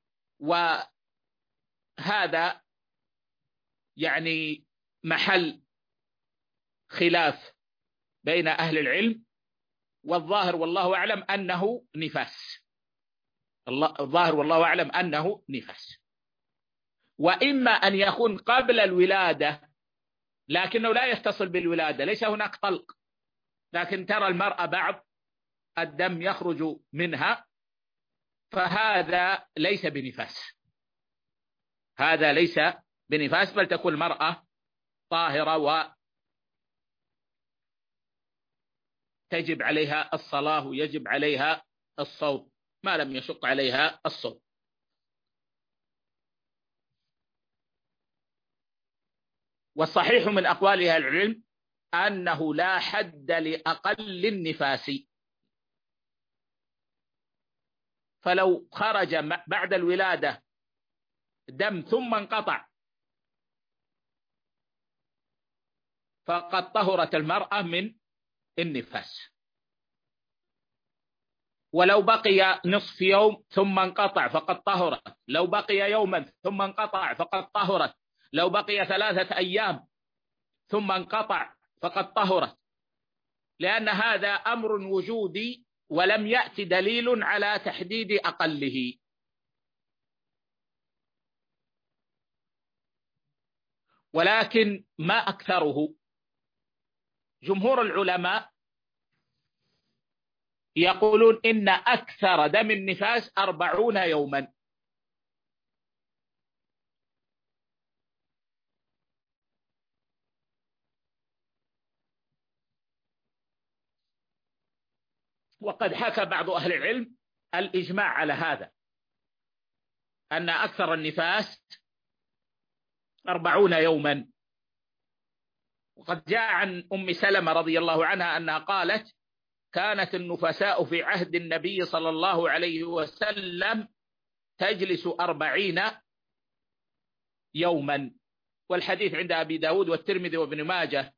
وهذا يعني محل خلاف بين أهل العلم، والظاهر والله أعلم أنه نفاس. الظاهر والله أعلم أنه نفاس. وإما أن يكون قبل الولادة لكنه لا يتصل بالولادة، ليس هناك طلق، لكن ترى المرأة بعض الدم يخرج منها، فهذا ليس بنفاس، هذا ليس بنفاس، بل تكون المرأة طاهرة وتجب عليها الصلاة ويجب عليها الصوم ما لم يشق عليها الصوم. والصحيح من أقوال أهل العلم أنه لا حد لأقل النفاس، فلو خرج بعد الولادة دم ثم انقطع فقد طهرت المرأة من النفاس، ولو بقي نصف يوم ثم انقطع فقد طهرت، لو بقي يوما ثم انقطع فقد طهرت، لو بقي 3 أيام ثم انقطع فقد طهرت، لأن هذا أمر وجودي ولم يأتي دليل على تحديد أقله. ولكن ما أكثره؟ جمهور العلماء يقولون إن أكثر دم النفاس 40 يوما. وقد حكى بعض أهل العلم الإجماع على هذا، أن أكثر النفاس 40 يوما. وقد جاء عن أم سلمة رضي الله عنها أنها قالت: كانت النفساء في عهد النبي صلى الله عليه وسلم تجلس 40 يوما. والحديث عند أبي داود والترمذي وابن ماجه،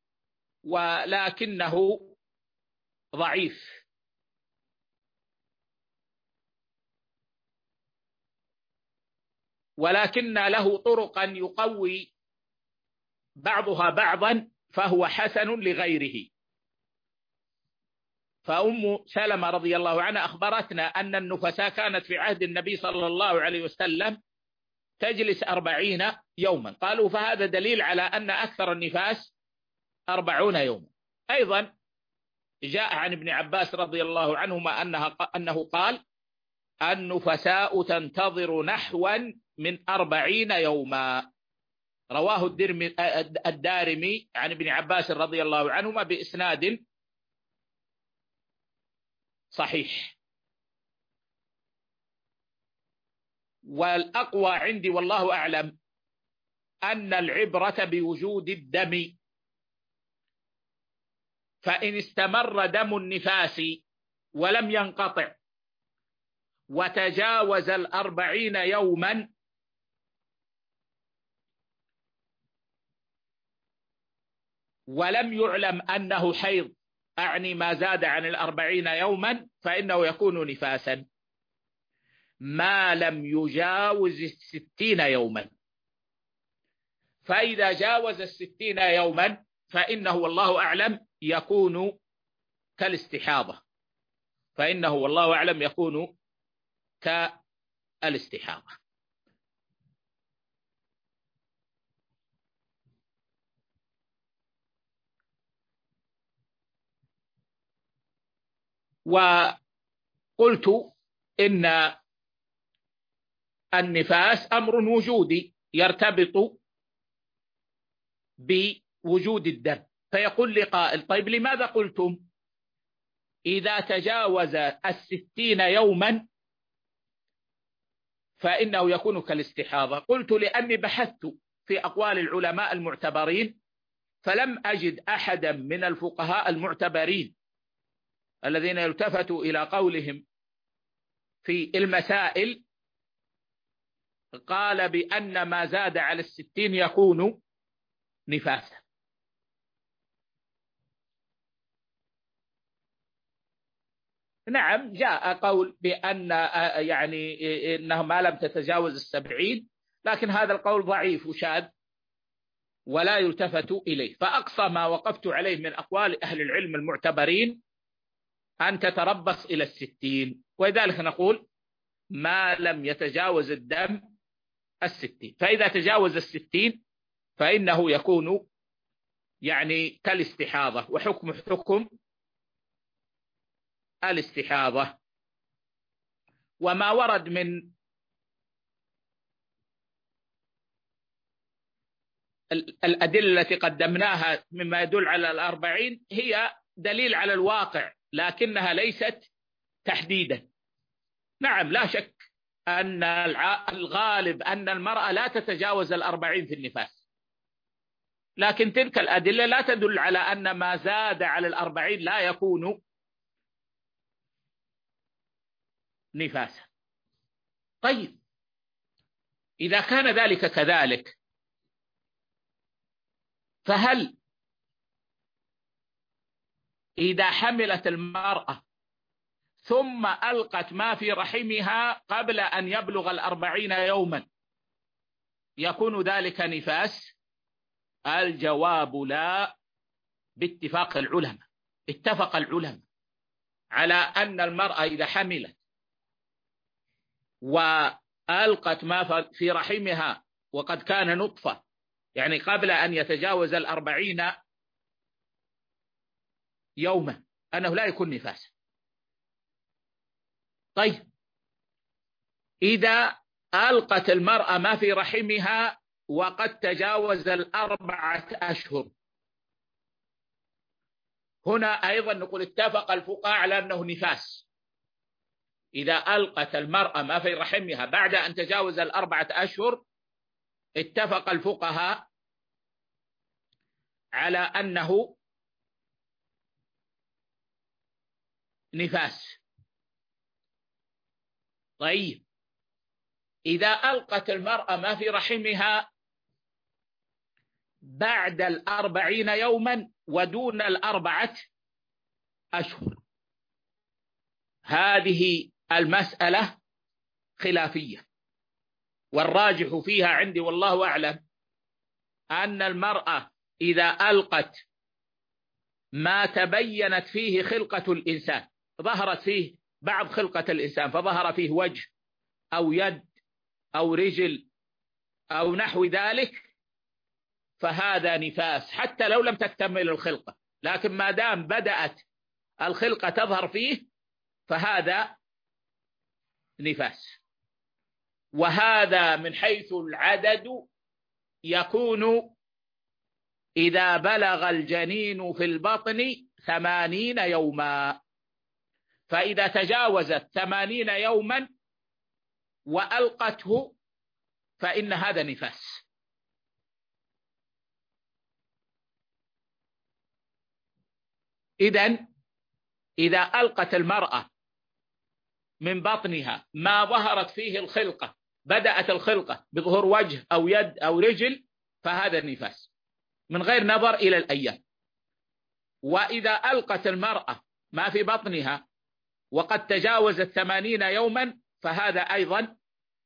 ولكنه ضعيف. ولكن له طرقا يقوي بعضها بعضا، فهو حسن لغيره. فأم سلمة رضي الله عنها أخبرتنا أن النفساء كانت في عهد النبي صلى الله عليه وسلم تجلس 40 يوما. قالوا فهذا دليل على أن أكثر النفاس 40 يوما. أيضا جاء عن ابن عباس رضي الله عنهما أنه قال: النفساء تنتظر نحوا من 40 يوما. رواه الدارمي عن ابن عباس رضي الله عنهما بإسناد صحيح. والأقوى عندي والله أعلم أن العبرة بوجود الدم، فإن استمر دم النفاس ولم ينقطع وتجاوز 40 يوما ولم يعلم أنه حيض، أعني ما زاد عن 40 يوما، فإنه يكون نفاسا ما لم يجاوز 60 يوما. فإذا جاوز 60 يوما فإنه والله أعلم يكون كالاستحاضة، فإنه والله أعلم يكون كالاستحاضة. وقلت إن النفاس أمر وجودي يرتبط بوجود الدم. فيقول لي قائل: طيب لماذا قلتم إذا تجاوز 60 يوما فإنه يكون كالاستحاضة؟ قلت: لأني بحثت في أقوال العلماء المعتبرين فلم أجد أحدا من الفقهاء المعتبرين الذين يلتفتوا إلى قولهم في المسائل قال بأن ما زاد على 60 يكون نفاسا. نعم، جاء قول بأن يعني إنه ما لم تتجاوز 70، لكن هذا القول ضعيف وشاذ ولا يلتفت إليه. فأقصى ما وقفت عليه من أقوال أهل العلم المعتبرين أن تتربص إلى 60، ولذلك نقول ما لم يتجاوز الدم 60. فإذا تجاوز 60 فإنه يكون يعني كالاستحاضة، وحكم حكم الاستحاضة. وما ورد من الأدلة التي قدمناها مما يدل على 40 هي دليل على الواقع، لكنها ليست تحديدا. نعم، لا شك أن الغالب أن المرأة لا تتجاوز 40 في النفاس، لكن تلك الأدلة لا تدل على أن ما زاد على 40 لا يكون نفاسا. طيب، إذا كان ذلك كذلك، فهل إذا حملت المرأة ثم ألقت ما في رحمها قبل أن يبلغ 40 يوما يكون ذلك نفاس؟ الجواب لا، باتفاق العلماء. اتفق العلماء على أن المرأة إذا حملت وألقت ما في رحمها وقد كان نطفة، يعني قبل أن يتجاوز 40 يوما، أنه لا يكون نفاسا. طيب، إذا ألقت المرأة ما في رحمها وقد تجاوز 4 أشهر، هنا أيضا نقول اتفق الفقهاء على أنه نفاس. إذا ألقت المرأة ما في رحمها بعد أن تجاوز 4 أشهر اتفق الفقهاء على أنه نفاس. طيب، إذا ألقت المرأة ما في رحمها بعد 40 يوما ودون 4 أشهر، هذه المسألة خلافية، والراجح فيها عندي والله أعلم أن المرأة إذا ألقت ما تبينت فيه خلقة الإنسان، ظهرت فيه بعض خلقة الإنسان، فظهر فيه وجه أو يد أو رجل أو نحو ذلك، فهذا نفاس حتى لو لم تكتمل الخلقة، لكن ما دام بدأت الخلقة تظهر فيه فهذا نفاس. وهذا من حيث العدد يكون إذا بلغ الجنين في البطن 80 يوما، فإذا تجاوزت 80 يوما وألقته فإن هذا نفاس. إذن إذا ألقت المرأة من بطنها ما ظهرت فيه الخلقة، بدأت الخلقة بظهور وجه أو يد أو رجل، فهذا نفاس من غير نظر إلى الأيام. وإذا ألقت المرأة ما في بطنها وقد تجاوزت 80 يوما فهذا أيضا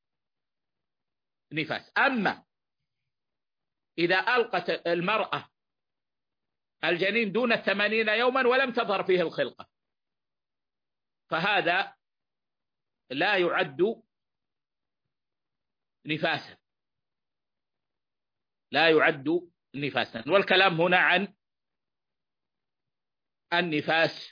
نفاس. أما إذا ألقت المرأة الجنين دون 80 يوما ولم تظهر فيه الخلقة فهذا لا يعد نفاسا، لا يعد نفاسا. والكلام هنا عن النفاس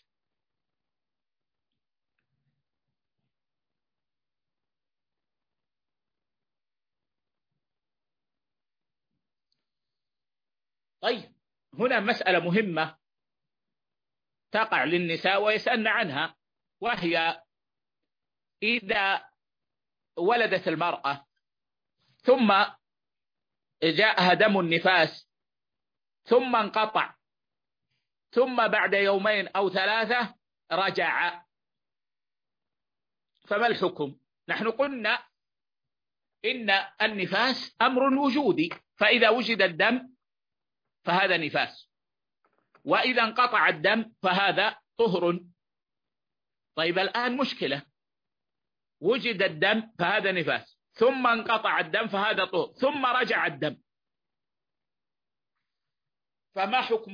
طيب هنا مسألة مهمة تقع للنساء ويسألن عنها، وهي إذا ولدت المرأة ثم جاءها دم النفاس ثم انقطع، ثم بعد يومين أو 3 رجع، فما الحكم؟ نحن قلنا إن النفاس أمر وجودي، فإذا وجد الدم فهذا نفاس، وإذا انقطع الدم فهذا طهر. طيب الآن مشكلة، وجد الدم فهذا نفاس، ثم انقطع الدم فهذا طهر، ثم رجع الدم، فما حكم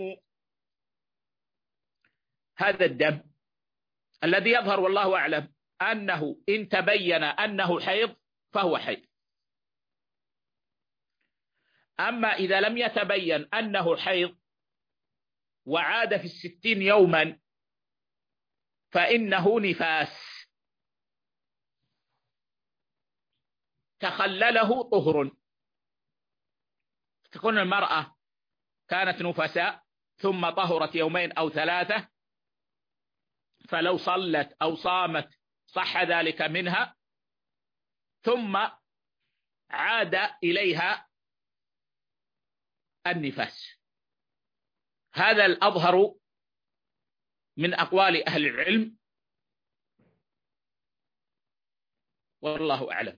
هذا الدم الذي يظهر والله أعلم أنه إن تبين أنه حيض فهو حيض؟ أما إذا لم يتبين أنه حيض وعاد في 60 يوما فإنه نفاس تخلله طهر. تكون المرأة كانت نفساء ثم طهرت يومين أو 3، فلو صلت أو صامت صح ذلك منها، ثم عاد إليها النفاس. هذا الأظهر من أقوال أهل العلم والله أعلم.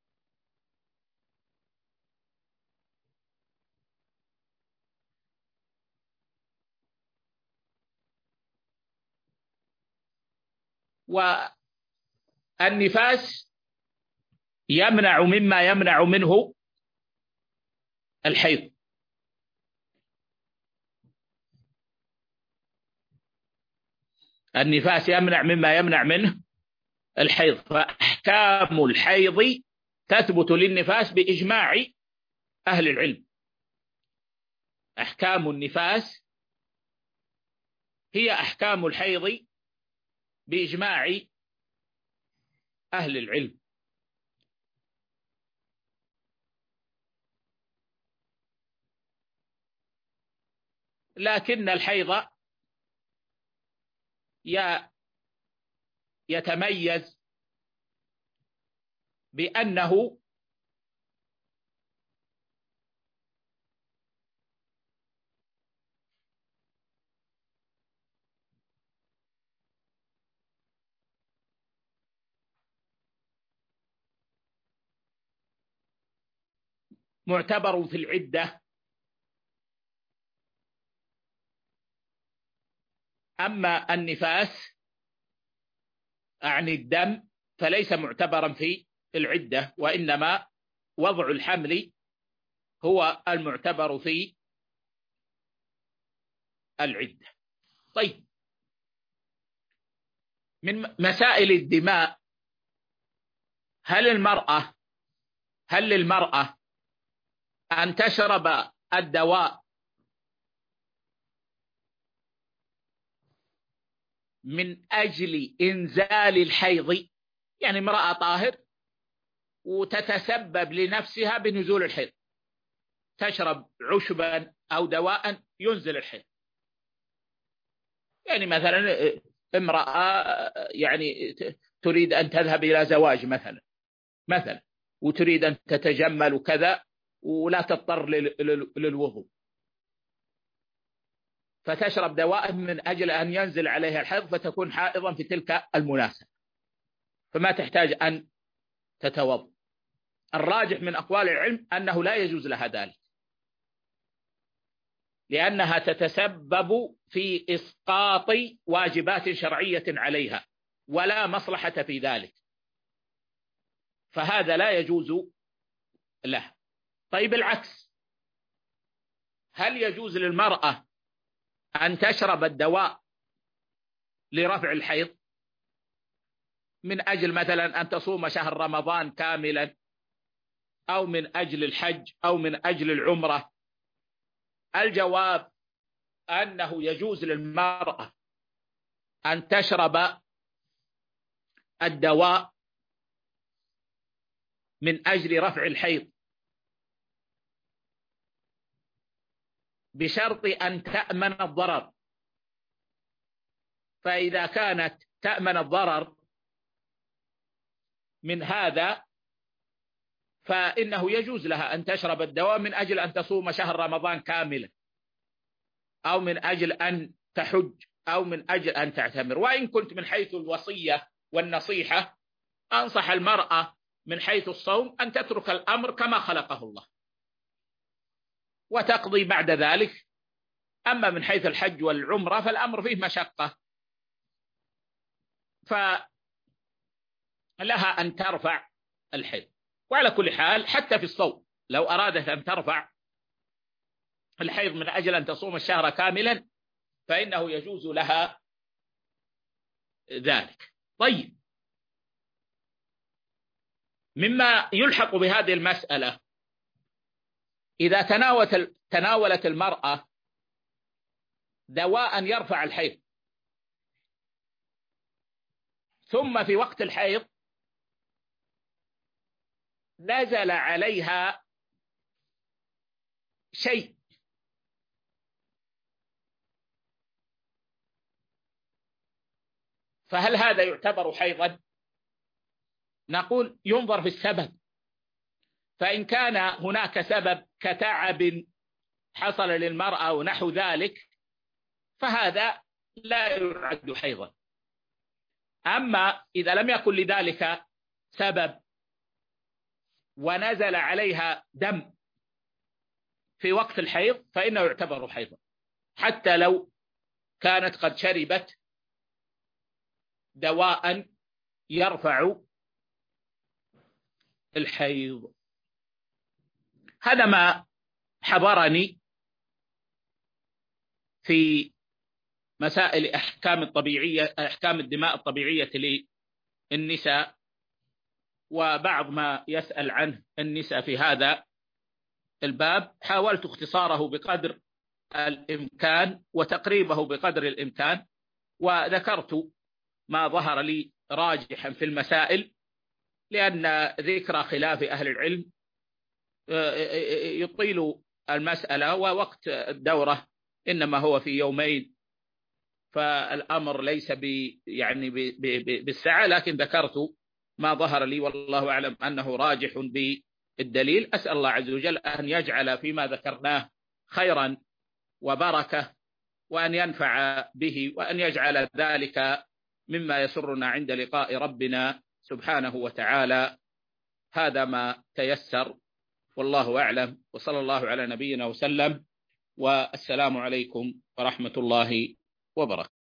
والنفاس يمنع مما يمنع منه الحيض، النفاس يمنع مما يمنع منه الحيض، فأحكام الحيض تثبت للنفاس بإجماع أهل العلم. أحكام النفاس هي أحكام الحيض بإجماع أهل العلم. لكن الحيض يتميز بأنه معتبر في العدة، أما النفاس عن الدم فليس معتبرا في العدة، وإنما وضع الحمل هو المعتبر في العدة. طيب، من مسائل الدماء، هل للمرأة أن تشرب الدواء من أجل إنزال الحيض؟ يعني امرأة طاهر وتتسبب لنفسها بنزول الحيض، تشرب عشبا أو دواء ينزل الحيض. يعني مثلا امرأة يعني تريد أن تذهب إلى زواج مثلا وتريد أن تتجمل وكذا ولا تضطر للوضوء، فتشرب دواء من أجل أن ينزل عليها الحيض فتكون حائضا في تلك المناسبة، فما تحتاج أن تتوضأ. الراجح من أقوال العلم أنه لا يجوز لها ذلك، لأنها تتسبب في إسقاط واجبات شرعية عليها ولا مصلحة في ذلك، فهذا لا يجوز له. طيب العكس، هل يجوز للمرأة أن تشرب الدواء لرفع الحيض من أجل مثلا أن تصوم شهر رمضان كاملا، أو من أجل الحج، أو من أجل العمرة؟ الجواب أنه يجوز للمرأة أن تشرب الدواء من أجل رفع الحيض بشرط أن تأمن الضرر. فإذا كانت تأمن الضرر من هذا فإنه يجوز لها أن تشرب الدواء من أجل أن تصوم شهر رمضان كاملا، أو من أجل أن تحج، أو من أجل أن تعتمر. وإن كنت من حيث الوصية والنصيحة أنصح المرأة من حيث الصوم أن تترك الأمر كما خلقه الله وتقضي بعد ذلك. أما من حيث الحج والعمرة فالأمر فيه مشقة، فلها أن ترفع الحيض. وعلى كل حال حتى في الصوم لو أرادت أن ترفع الحيض من أجل أن تصوم الشهر كاملا فإنه يجوز لها ذلك. طيب، مما يلحق بهذه المسألة إذا تناولت المرأة دواء يرفع الحيض ثم في وقت الحيض نزل عليها شيء فهل هذا يعتبر حيضا؟ نقول ينظر في السبب، فإن كان هناك سبب كتعب حصل للمرأة ونحو ذلك فهذا لا يعد حيضا. أما إذا لم يكن لذلك سبب ونزل عليها دم في وقت الحيض فإنه يعتبر حيضا، حتى لو كانت قد شربت دواء يرفع الحيض. هذا ما حضرني في مسائل أحكام الدماء الطبيعية للنساء، وبعض ما يسأل عنه النساء في هذا الباب حاولت اختصاره بقدر الإمكان وتقريبه بقدر الإمكان، وذكرت ما ظهر لي راجحا في المسائل، لأن ذكر خلاف أهل العلم يطيل المسألة، ووقت الدورة إنما هو في يومين، فالأمر ليس بالسعة، لكن ذكرت ما ظهر لي والله أعلم أنه راجح بالدليل. أسأل الله عز وجل أن يجعل فيما ذكرناه خيرا وبركة، وأن ينفع به، وأن يجعل ذلك مما يسرنا عند لقاء ربنا سبحانه وتعالى. هذا ما تيسر والله أعلم، وصلى الله على نبينا وسلم، والسلام عليكم ورحمة الله وبركاته.